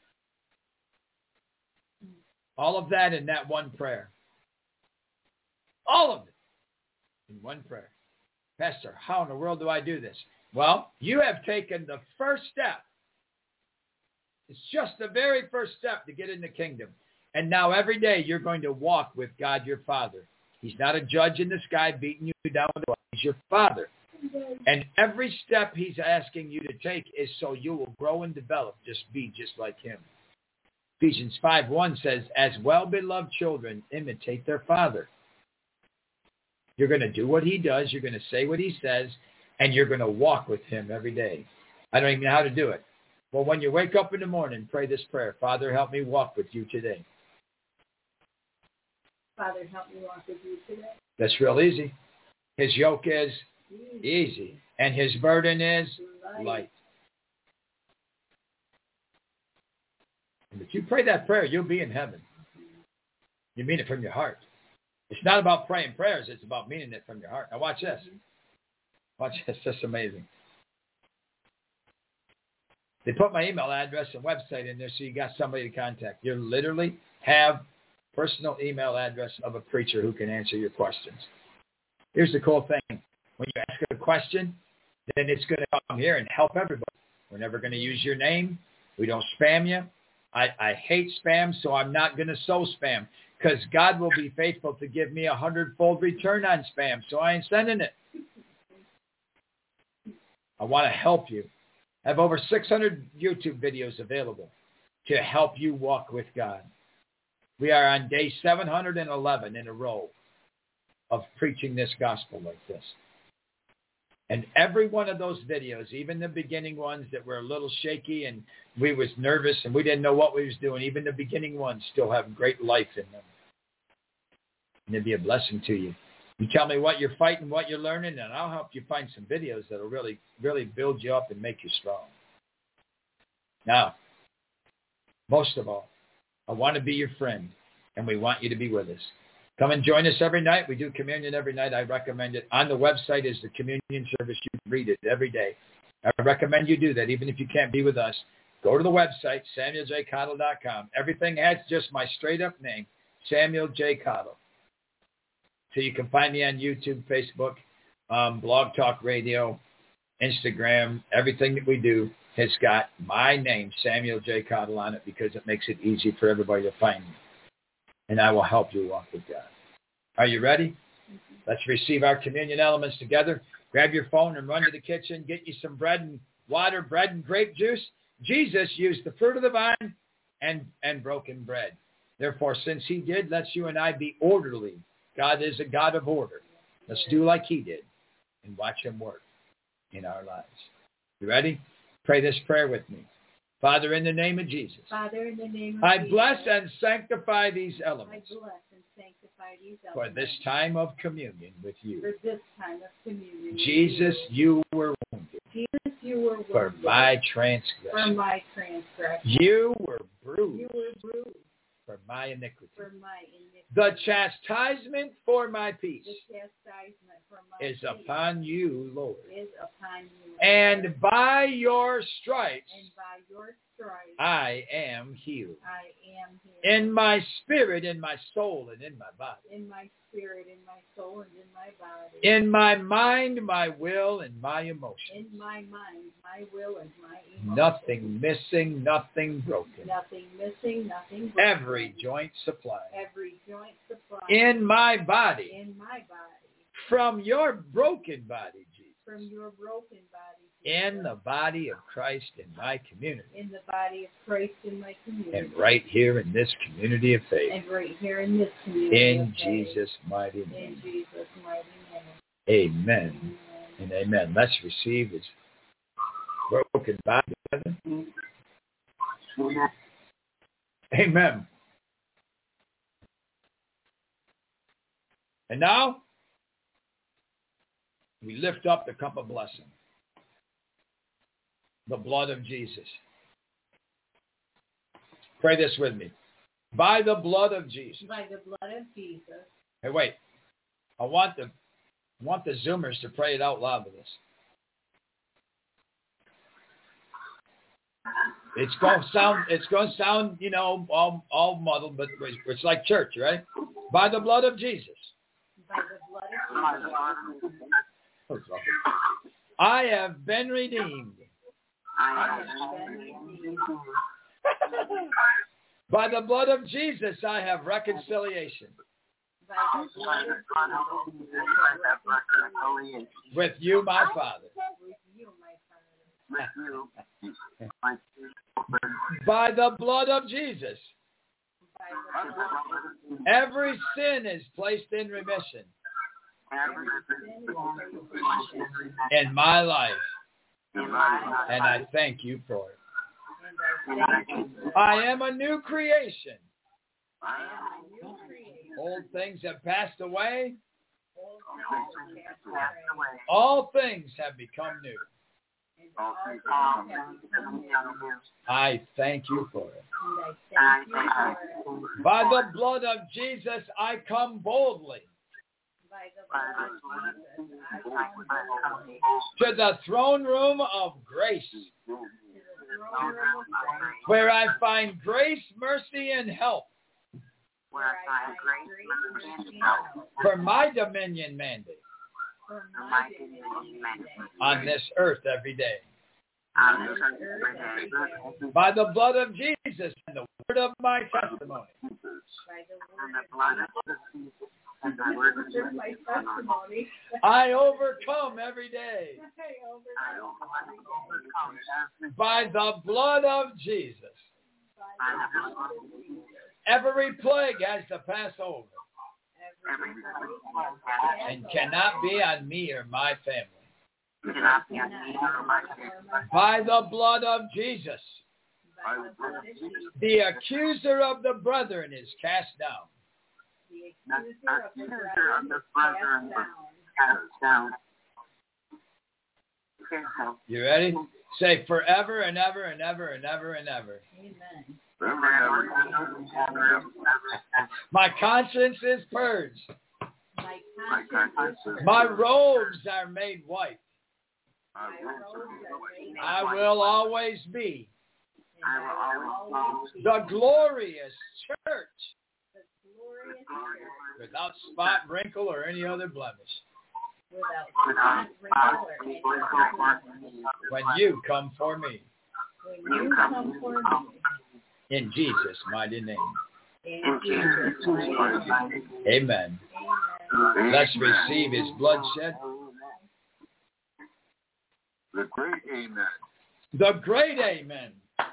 All of that in that one prayer. All of it in one prayer. Pastor, how in the world do I do this? Well, you have taken the first step. It's just the very first step to get in the kingdom. And now every day you're going to walk with God your Father. He's not a judge in the sky beating you down with the blood. He's your Father. And every step he's asking you to take is so you will grow and develop, be just like him. Ephesians 5:1 says, as well-beloved children, imitate their father. You're going to do what he does. You're going to say what he says. And you're going to walk with him every day. I don't even know how to do it. Well, when you wake up in the morning, pray this prayer. Father, help me walk with you today. Father, help me walk with you today. That's real easy. His yoke is easy. And his burden is light. And if you pray that prayer, you'll be in heaven. You mean it from your heart. It's not about praying prayers. It's about meaning it from your heart. Now watch this. Watch this. That's amazing. They put my email address and website in there so you got somebody to contact. You literally have personal email address of a preacher who can answer your questions. Here's the cool thing. When you ask a question, then it's going to come here and help everybody. We're never going to use your name. We don't spam you. I hate spam, so I'm not going to sow spam. because God will be faithful to give me 100-fold return on spam, so I ain't sending it. I want to help you. I have over 600 YouTube videos available to help you walk with God. We are on day 711 in a row of preaching this gospel like this. And every one of those videos, even the beginning ones that were a little shaky and we was nervous and we didn't know what we was doing, even the beginning ones still have great life in them. And it'll be a blessing to you. You tell me what you're fighting, what you're learning, and I'll help you find some videos that will really, really build you up and make you strong. Now, most of all, I want to be your friend, and we want you to be with us. Come and join us every night. We do communion every night. I recommend it. On the website is the communion service. You can read it every day. I recommend you do that, even if you can't be with us. Go to the website, SamuelJCottle.com. Everything has just my straight-up name, Samuel J. Cottle. So you can find me on YouTube, Facebook, Blog Talk Radio, Instagram. Everything that we do has got my name, Samuel J. Cottle, on it because it makes it easy for everybody to find me. And I will help you walk with God. Are you ready? Let's receive our communion elements together. Grab your phone and run to the kitchen. Get you some bread and water, bread and grape juice. Jesus used the fruit of the vine and broken bread. Therefore, since he did, let's you and I be orderly. God is a God of order. Let's do like he did and watch him work in our lives. You ready? Pray this prayer with me. Father, in the name of Jesus, Father, in the name of I Jesus, bless and sanctify these elements I bless and sanctify these for elements this time of communion with you. for this time of communion with Jesus, you were wounded Jesus, you were wounded for my for transgression. my transgression. You were bruised You were bruised for my iniquity. for my iniquity. The chastisement for my peace The chastisement for my is peace upon you, Lord. is upon you. And by your stripes, And by your stripes I am healed. I am healed. In my spirit, in my soul, and in my body. In my spirit, in my soul, and in my body. In my mind, my will, and my emotions. In my mind, my will, and my emotions. Nothing missing, nothing broken. Nothing missing, nothing broken. Every joint supplied. Every joint supplied. In my body. In my body. From your broken body, Jesus. From your broken body, Jesus. In the body of Christ in my community. In the body of Christ in my community. And right here in this community of faith. And right here in this community In of faith. Jesus' mighty name. In Jesus' mighty name. Amen. And amen. Let's receive his broken body together. Amen. And now, we lift up the cup of blessing. The blood of Jesus. Pray this with me. By the blood of Jesus. By the blood of Jesus. Hey, wait. I want the Zoomers to pray it out loud with us. It's going to sound, you know, all muddled, but it's like church, right? By the blood of Jesus. By the blood of Jesus. I have been redeemed. I have been redeemed. By the blood of Jesus, I have reconciliation. By the blood of Jesus, with you, my Father. with you, my Father. By the blood of Jesus, By the blood of Jesus, every sin is placed in remission in my life, and I thank you for it. I am a new creation. Old things have passed away. All things have become new. I thank you for it. By the blood of Jesus, I come boldly to the throne room of grace, where I find grace, mercy, and help for my dominion mandate on this earth every day. by the blood of Jesus and the word of my testimony. I overcome every day by the blood of Jesus. Every plague has to pass over and cannot be on me or my family. By the blood of Jesus, the accuser of the brethren is cast down. You ready? Say forever and ever and ever and ever and ever. Amen. My conscience is purged. My robes are made white. I will always be the glorious church without spot, wrinkle, or any other blemish. When you come for me. In Jesus' mighty name. Amen. Let's receive his bloodshed. The great amen. The great amen.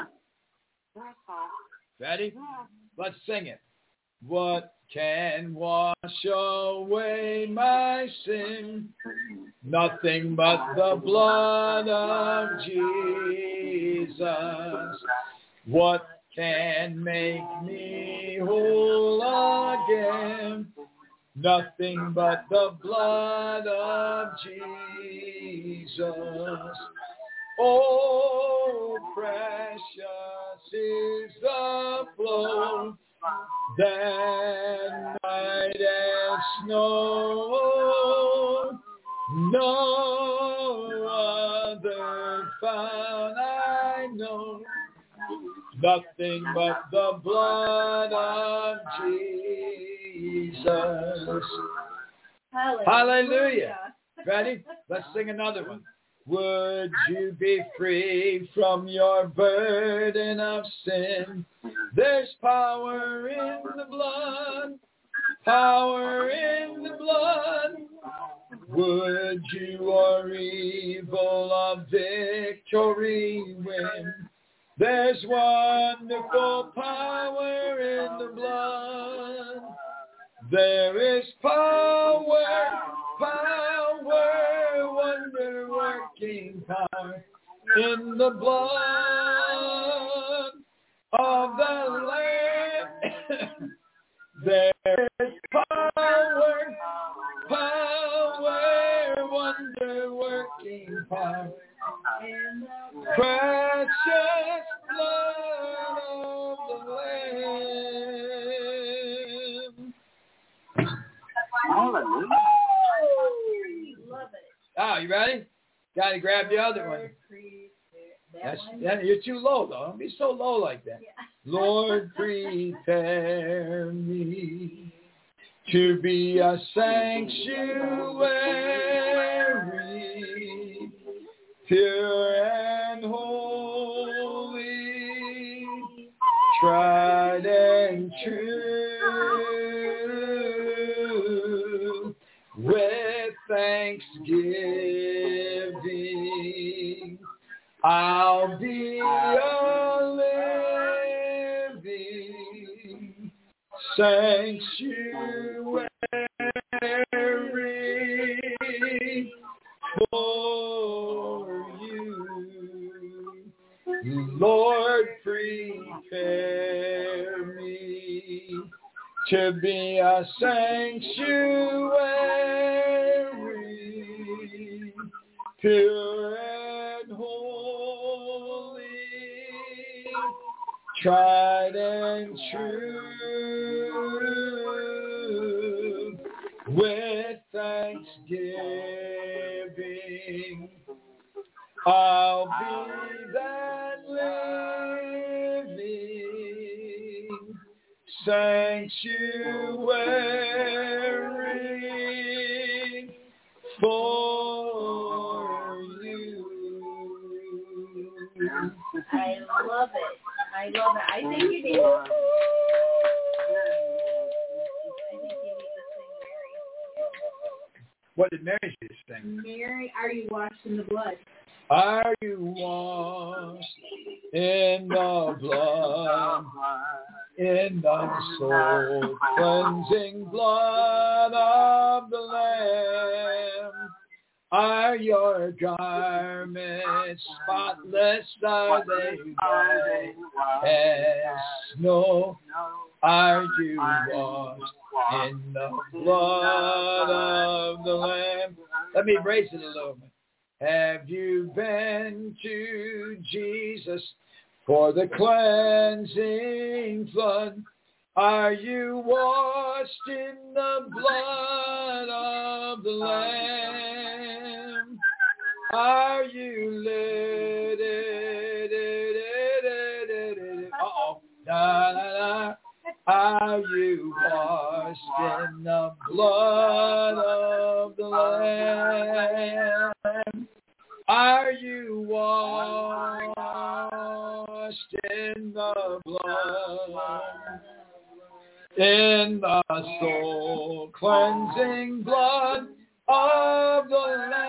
Ready? Let's sing it. What can wash away my sin? Nothing but the blood of Jesus. What can make me whole again? Nothing but the blood of Jesus. Oh, precious is the flow that white as snow. No other found I know. Nothing but the blood of Jesus. Hallelujah. Ready? Let's sing another one. Would you be free from your burden of sin? There's power in the blood. Power in the blood. Would you or evil of victory win? There's wonderful power in the blood. There is power, wonder-working power in the blood of the Lamb. There is power, wonder-working power. Precious blood of the Lamb. Hallelujah. Love it. Oh, you ready? Got to grab the other one. You're too low, though. Don't be so low like that. Yeah. Lord, prepare me to be a sanctuary, pure and holy, tried and true, with thanksgiving. I'll be a living sanctuary for you. Lord, prepare me to be a sanctuary, pure and holy, tried and true, with thanksgiving. I'll be that living sanctuary for you. I love it. I love it. I think you need. What did Mary sing? Mary, are you washed in the blood? Are you washed in the blood, in the soul cleansing blood of the Lamb? Are your garments spotless? Are they white as snow? Are you washed in the blood of the Lamb? Let me raise it a little bit. Have you been to Jesus for the cleansing flood? Are you washed in the blood of the Lamb? Are you lit? Uh-oh. Da, da, da. Are you washed in the blood of the Lamb? Are you washed in the blood, in the soul cleansing blood of the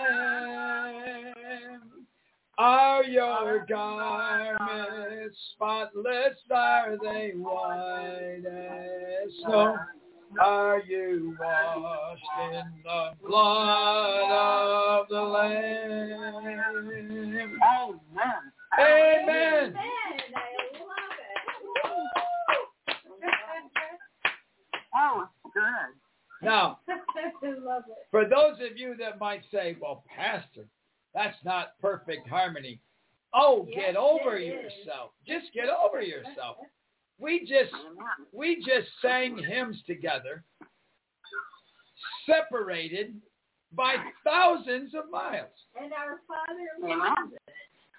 Lamb? Are your garments spotless? Are they white as snow? Are you washed in the blood of the Lamb? Amen. Amen. I love it. That was good. Now, I love it. for those of you that might say, well, Pastor, that's not perfect harmony. Oh, Yes, get over it is. yourself. Just get over yourself. We just sang hymns together, separated by thousands of miles. And our Father loves it.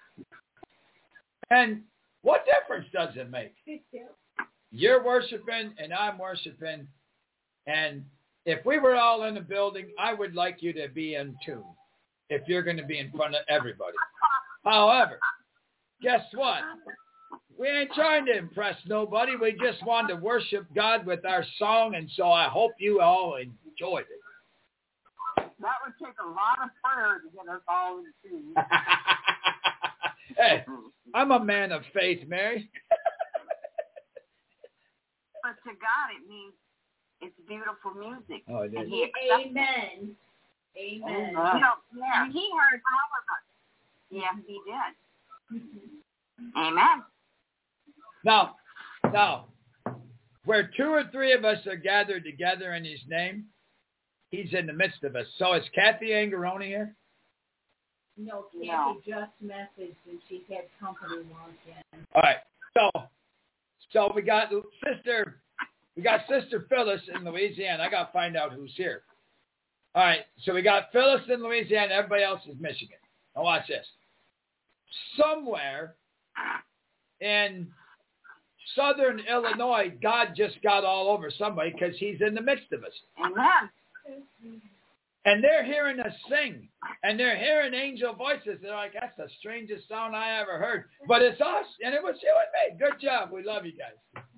And what difference does it make? You're worshiping and I'm worshiping. And if we were all in a building, I would like you to be in tune if you're going to be in front of everybody. However, guess what? We ain't trying to impress nobody. We just want to worship God with our song, and so I hope you all enjoyed it. That would take a lot of prayer to get us all in tune. Hey, I'm a man of faith, Mary. But to God, it means it's beautiful music. Oh, it is. Amen. Amen. You know, yeah, he heard all of us. Yes, he did. Amen. Now, where two or three of us are gathered together in his name, he's in the midst of us. So is Kathy Angaroni here? No, Kathy just messaged and she had company walk in. All right. So we got Sister Phyllis in Louisiana. I got to find out who's here. All right. So we got Phyllis in Louisiana. Everybody else is Michigan. Now watch this. Somewhere in southern Illinois, God just got all over somebody because he's in the midst of us. Amen. And they're hearing us sing. And they're hearing angel voices. They're like, that's the strangest sound I ever heard. But it's us. And it was you and me. Good job. We love you guys.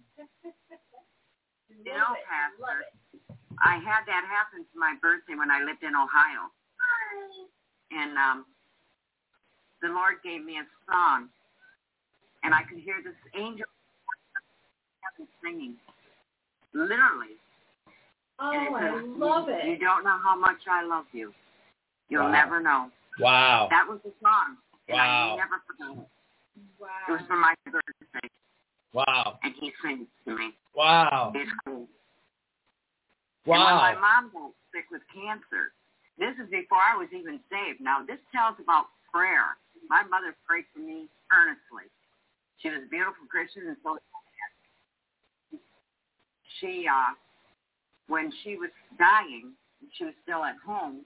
You know, Pastor, I had that happen to my birthday when I lived in Ohio. And the Lord gave me a song. And I could hear this angel singing. Literally. Oh, I love it. You don't know how much I love you. You'll never know. Wow. That was the song. And Wow. I never forgot it. Wow. It was for my birthday. Wow. And he sings to me. Wow. It's cool. Wow. And when my mom got sick with cancer, this is before I was even saved. Now, this tells about prayer. My mother prayed for me earnestly. She was a beautiful Christian, and so she, when she was dying, she was still at home.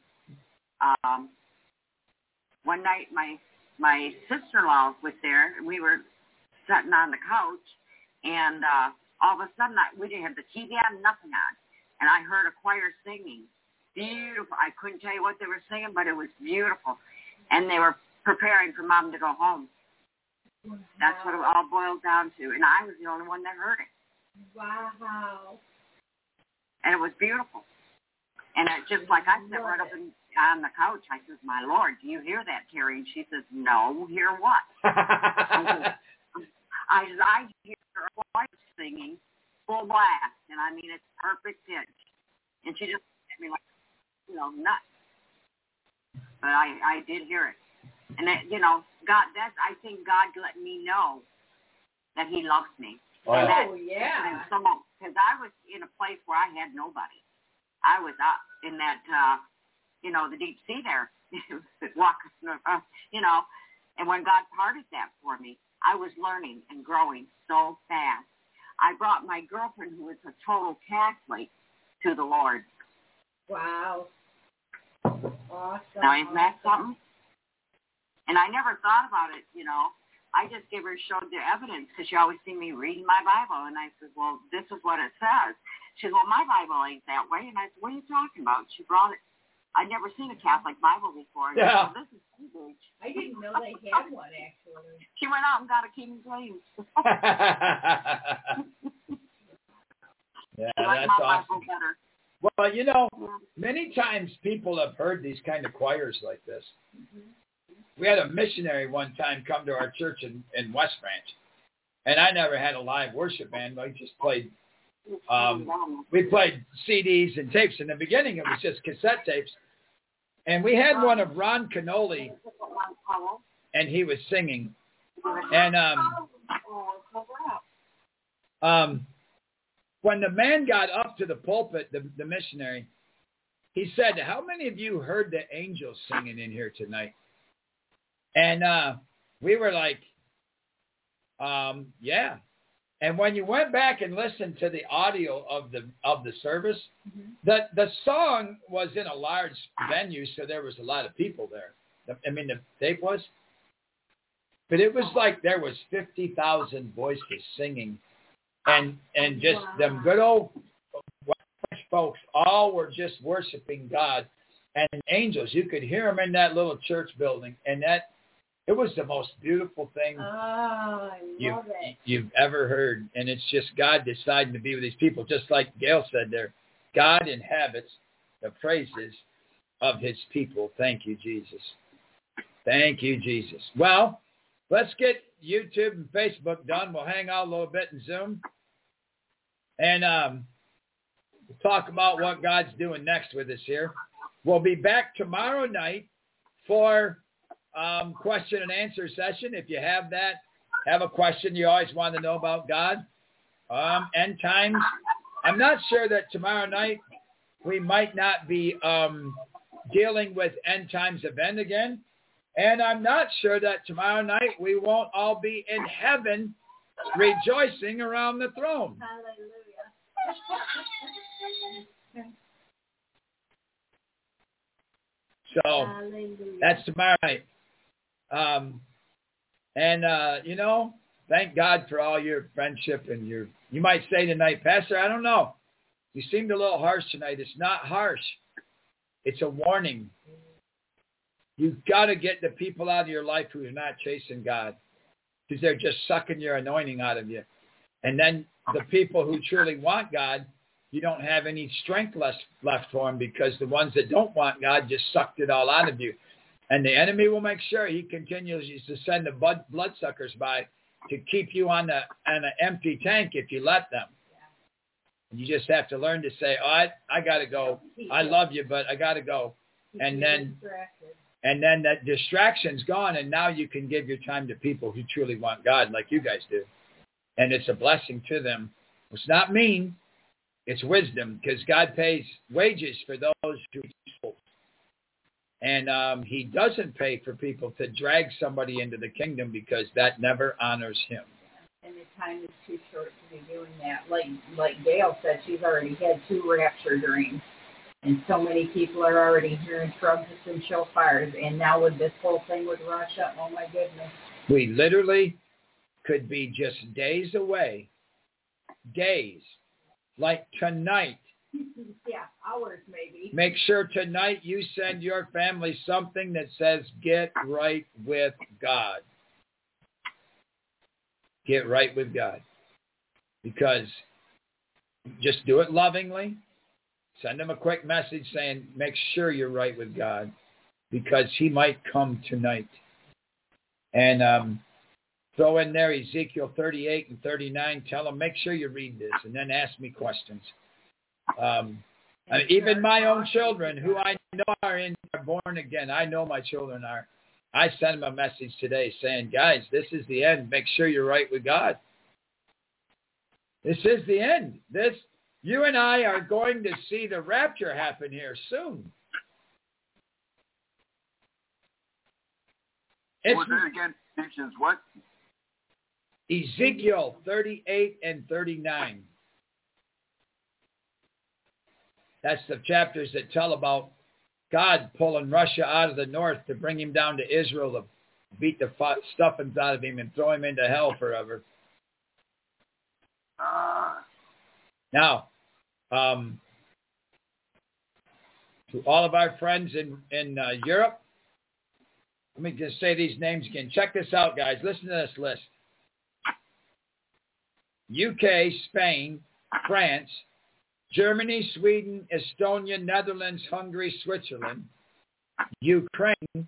One night, my sister-in-law was there, and we were sitting on the couch, and all of a sudden, we didn't have the TV on, nothing on, and I heard a choir singing. Beautiful. I couldn't tell you what they were singing, but it was beautiful, and they were preparing for Mom to go home. Wow. That's what it all boiled down to. And I was the only one that heard it. Wow. And it was beautiful. And it just like I sat right up on the couch. I says, my Lord, do you hear that, Terry? And she says, no, hear what? I hear her voice singing full blast. And I mean, it's perfect pitch. And she just hit me like, nuts. But I did hear it. And, God, I think God let me know that he loves me. Oh, yeah. Because I was in a place where I had nobody. I was up in that, the deep sea there, walking, and when God parted that for me, I was learning and growing so fast. I brought my girlfriend, who was a total Catholic, to the Lord. Wow. Awesome. Now, isn't that something? And I never thought about it, I just showed the evidence because she always seen me reading my Bible. And I said, well, this is what it says. She said, well, my Bible ain't that way. And I said, what are you talking about? She brought it. I'd never seen a Catholic Bible before. And I said, this is huge. I didn't know they had one, actually. She went out and got a King James. Yeah, that's awesome. Well, many times people have heard these kind of choirs like this. Mm-hmm. We had a missionary one time come to our church in West Branch, and I never had a live worship band. We just played, we played CDs and tapes. In the beginning, it was just cassette tapes. And we had one of Ron Canoli, and he was singing. And when the man got up to the pulpit, the missionary, he said, how many of you heard the angels singing in here tonight? And we were like, yeah. And when you went back and listened to the audio of the service, mm-hmm. the song was in a large venue, so there was a lot of people there. The tape was. But it was like there was 50,000 voices singing. And just them good old folks all were just worshiping God. And angels, you could hear them in that little church building. And it was the most beautiful thing you've ever heard. And it's just God deciding to be with these people. Just like Gail said there, God inhabits the praises of his people. Thank you, Jesus. Thank you, Jesus. Well, let's get YouTube and Facebook done. We'll hang out a little bit in Zoom. And we'll talk about what God's doing next with us here. We'll be back tomorrow night for question and answer session. If you have a question you always want to know about God, end times. I'm not sure that tomorrow night we might not be dealing with end times event again. And I'm not sure that tomorrow night we won't all be in heaven rejoicing around the throne. Hallelujah. So Hallelujah. That's tomorrow night. Thank God for all your friendship and you might say tonight, Pastor, I don't know. You seemed a little harsh tonight. It's not harsh. It's a warning. You've got to get the people out of your life who are not chasing God because they're just sucking your anointing out of you. And then the people who truly want God, you don't have any strength left for them because the ones that don't want God just sucked it all out of you. And the enemy will make sure he continues to send the bloodsuckers by to keep you on an empty tank if you let them. And you just have to learn to say, I got to go. I love you, but I got to go. And then that distraction's gone, and now you can give your time to people who truly want God like you guys do. And it's a blessing to them. It's not mean. It's wisdom because God pays wages for those who sold. And he doesn't pay for people to drag somebody into the kingdom because that never honors him. And the time is too short to be doing that. Like Gail said, she's already had 2 rapture dreams. And so many people are already hearing trumpets and shofars. And now with this whole thing with Russia, oh my goodness. We literally could be just days away. Days. Like tonight. Yeah, hours maybe. Make sure tonight you send your family something that says, get right with God. get right with God. Because just do it lovingly. Send him a quick message saying, make sure you're right with God, because he might come tonight. And throw in there Ezekiel 38 and 39. Tell him, make sure you read this, and then ask me questions. Even my own children, who I know are born again, I know my children are. I sent them a message today saying, guys, this is the end. Make sure you're right with God. This is the end. You and I are going to see the rapture happen here soon. What was it again? Ephesians what? Ezekiel 38 and 39. That's the chapters that tell about God pulling Russia out of the north to bring him down to Israel to beat the stuffings out of him and throw him into hell forever. Now, to all of our friends in Europe, let me just say these names again. Check this out, guys. Listen to this list. UK, Spain, France, Germany, Sweden, Estonia, Netherlands, Hungary, Switzerland, Ukraine,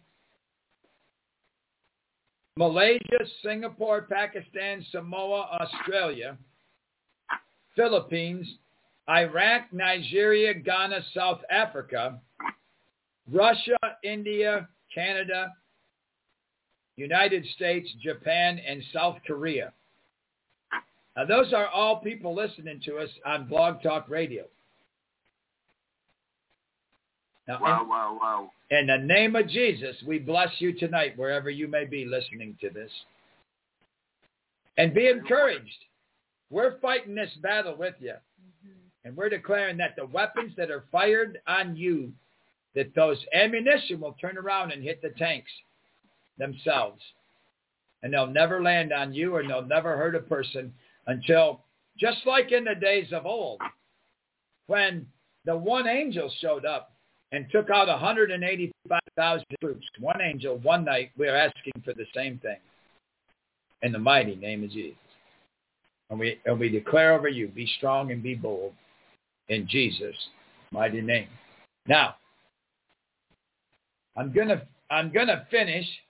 Malaysia, Singapore, Pakistan, Samoa, Australia, Philippines, Iraq, Nigeria, Ghana, South Africa, Russia, India, Canada, United States, Japan, and South Korea. Now, those are all people listening to us on Blog Talk Radio. Now, wow. In the name of Jesus, we bless you tonight, wherever you may be listening to this. And be encouraged. We're fighting this battle with you. And we're declaring that the weapons that are fired on you, that those ammunition will turn around and hit the tanks themselves. And they'll never land on you, or they'll never hurt a person until, just like in the days of old, when the one angel showed up and took out 185,000 troops. One angel, one night, we're asking for the same thing. In the mighty name of Jesus. And we declare over you, be strong and be bold in Jesus' mighty name. Now, I'm gonna finish